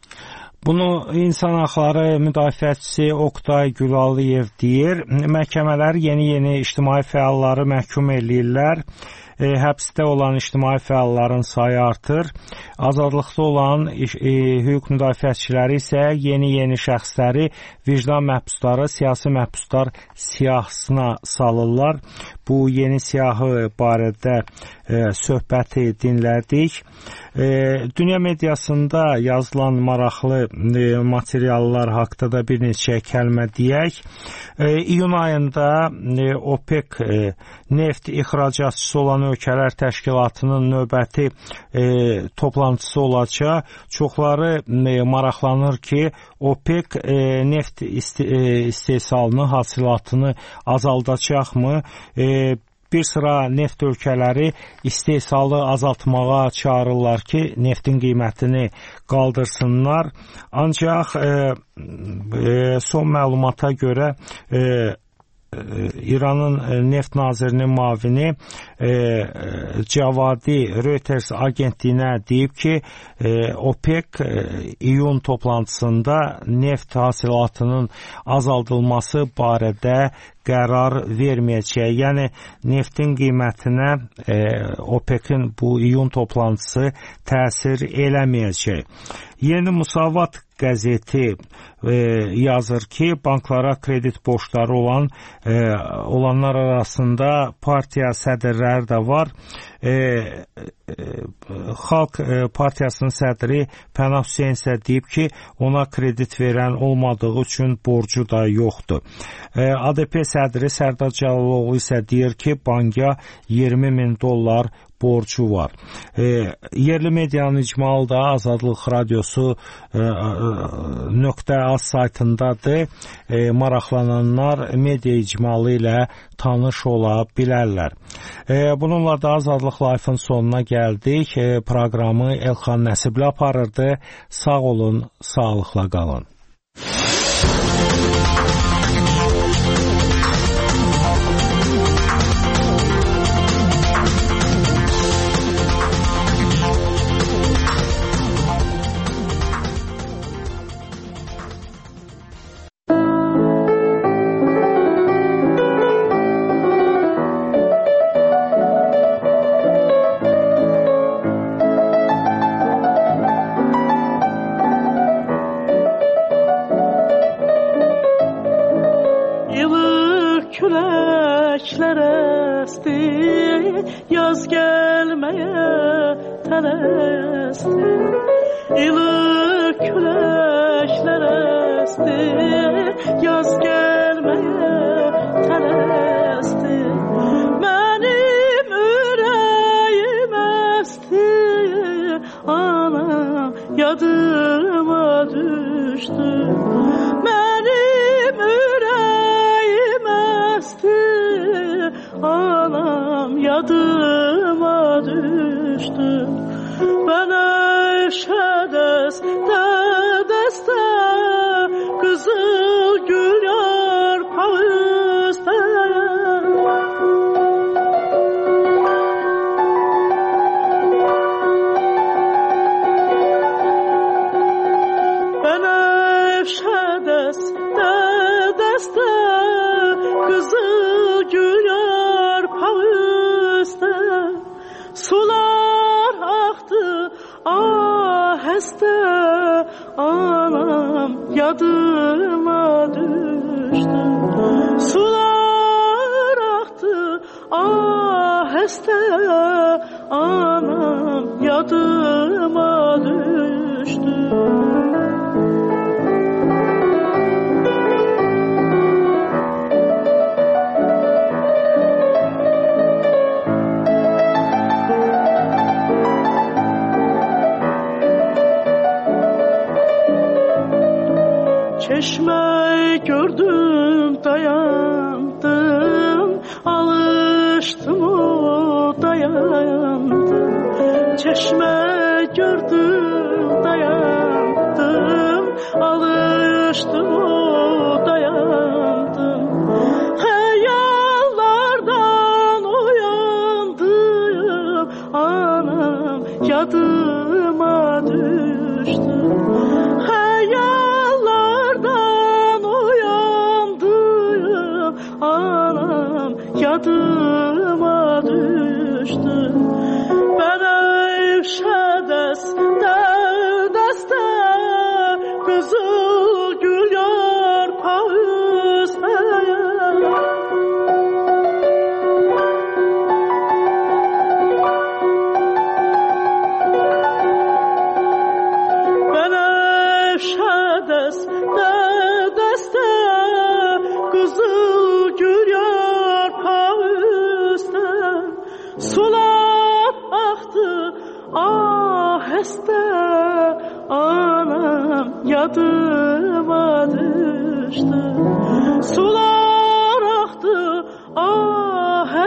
Bunu insan haqları müdafiəçisi Oqtay Gülaliyev deyir. Məhkəmələr yeni-yeni ictimai fəalları məhkum eləyirlər. E, həbsdə olan ictimai fəalların sayı artır. Azadlıqda olan e, hüquq müdafiəçiləri isə yeni-yeni şəxsləri vicdan məhbusları, siyasi məhbuslar siyahısına salırlar. Bu yeni siyahı barədə e, söhbəti dinlədik. E, dünya mediasında yazılan maraqlı e, materiallar haqqında da bir neçə kəlmə deyək. E, iyun ayında e, OPEC e, neft ixracatçısı olan ölkələr təşkilatının növbəti e, toplantısı olacaq. Çoxları e, maraqlanır ki, OPEC e, neft iste, e, istehsalını, hasilatını azaldacaqmı? E, bir sıra neft ölkələri istehsalı azaltmağa çağırırlar ki, neftin qiymətini qaldırsınlar. Ancaq e, e, son məlumata görə e, İranın neft nazirinin müavini e, Cavadi Reuters agentliyinə deyib ki, e, OPEC e, iyun toplantısında neft hasilatının azaldılması barədə qərar verməyəcək. Yəni neftin qiymətinə e, OPEC-in bu iyun toplantısı təsir eləməyəcək. Yeni Musavat qəzeti e, yazır ki, banklara kredit borçları olan e, olanlar arasında partiya sədrləri də var. E, e, Xalq e, Partiyasının sədri Pənah Hüseyn isə deyib ki, ona kredit verən olmadığı üçün borcu da yoxdur. E, A D P sədri Sərdar Cəlaloğlu isə deyir ki, banka iyirmi min dollar borcu var. E, yerli medianın icmalı da Azadlıq Radiosu e, .az saytındadır. E, maraqlananlar media icmalı ilə tanış ola bilərlər. E, bununla da Azadlıq Live-ın sonuna gəldik. E, proqramı Elxan Nəsibli aparırdı. Sağ olun, sağlıqla qalın.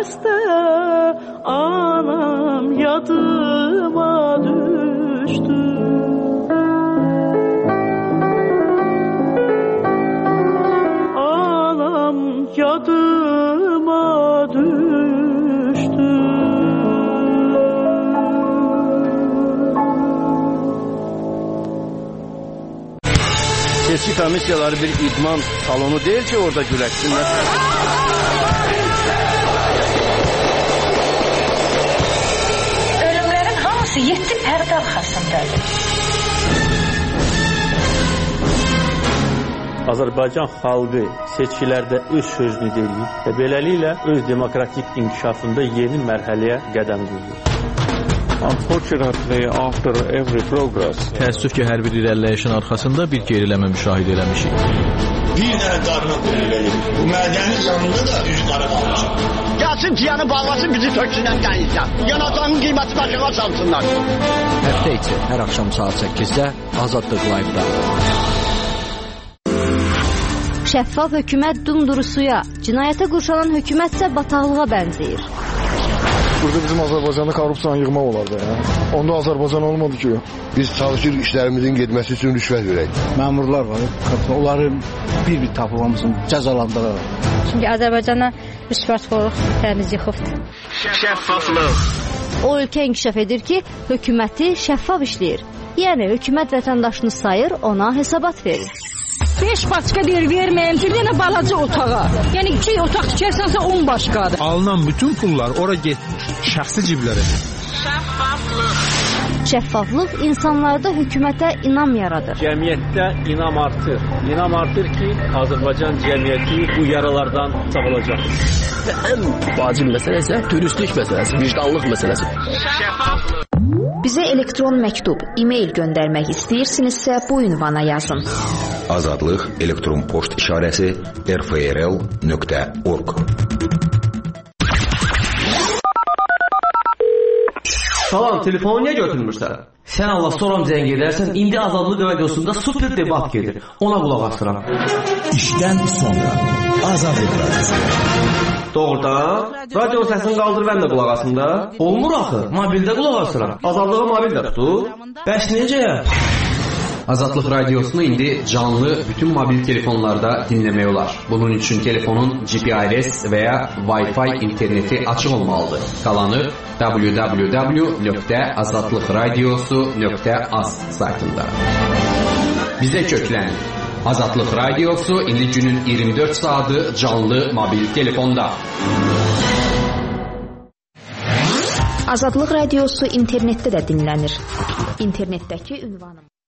xəstə, anam yadıma düşdü. Anam yadıma düşdü. Seçki komissiyaları bir idman salonu değil ki orada güləşsinlər. Ölümlərin hamısı yeddi pərdə arxasındadır. Azərbaycan xalqı seçkilərdə öz sözünü deyir və beləliklə öz demokratik inkişafında yeni mərhələyə qədəm qoyur. Unfortunately, after every progress, təəssüf ki, hər bir irəliləyişin arxasında bir geriləmə müşahidə eləmişik. Bir dənə darına qulluq bu mədənin yanında da üç qara qalmışam. Gəlsin ciyanı bağlasın, bizi töksünən dənizdən. Yanacağın qiyməti başına çalsınlar. Həftə içi hər axşam saat səkkizdə Azadlıq Live-da. Şəffaf hökumət dumduru suya, cinayətə qurşanan hökumətsə bataqlığa bənzəyir. Burada bizim Azərbaycanda korrupsiyanı yığmaq olardı ya. Onda Azərbaycan olmadı ki. Biz çalışır işlərimizin getməsi üçün rüşvət verək. Məmurlar var, onları bir-bir tapılmamızın cəzalandıraraq. Çünki Azərbaycana rüşvətxorluq təmiz yıxıbdır. Şəffaflıq. O ölkə inkişaf edir ki, hökuməti şəffaf işləyir. Yəni hökumət vətəndaşını sayır, ona hesabat verir. beş başqa deyir, verməyəm ki, bir dənə balaca otağa. Yəni iki otaq tikərsənsə on başqadır. Alınan bütün pullar ora getmiş, şəxsi ciblərə. Şəffaflıq. Şəffaflıq insanlarda hökumətə inam yaradır. Cəmiyyətdə inam artır. İnam artır ki, Azərbaycan cəmiyyəti bu yaralardan sağalacaq. Və ən vacib məsələ isə dürüstlük məsələsi, vicdanlıq məsələsi. Şəffaflıq. Bizə elektron məktub, e-mail göndərmək istəyirsinizsə bu ünvana yazın. Azadlıq elektron poçt işarəsi r f r l nöqtə org. Salam, telefonu niyə götürmürsən? Sən Allah soram zəng edərsən, indi Azadlıq radiosunda super debat gedir. Ona qulaq asıram. İşdən sonra Azadlıq radiosu. Doğrudan, radio səsini qaldır, mən də qulaq asım da. Olmur axı, mobildə qulaq asıram. Azadlığı mobildə tutur. Bəs necə? Azadlıq radiosunu indi canlı bütün mobil telefonlarda dinləmək olar. Bunun üçün telefonun G P R S və ya Wi-Fi interneti açıq olmalıdır. Qalanı w w w nöqtə azadlıq radiosu nöqtə az saytında. Bizə köklən. Azadlıq radiosu indi günün iyirmi dörd saatı canlı mobil telefonda. Azadlıq radiosu internetdə də dinlənir. İnternetdəki ünvanım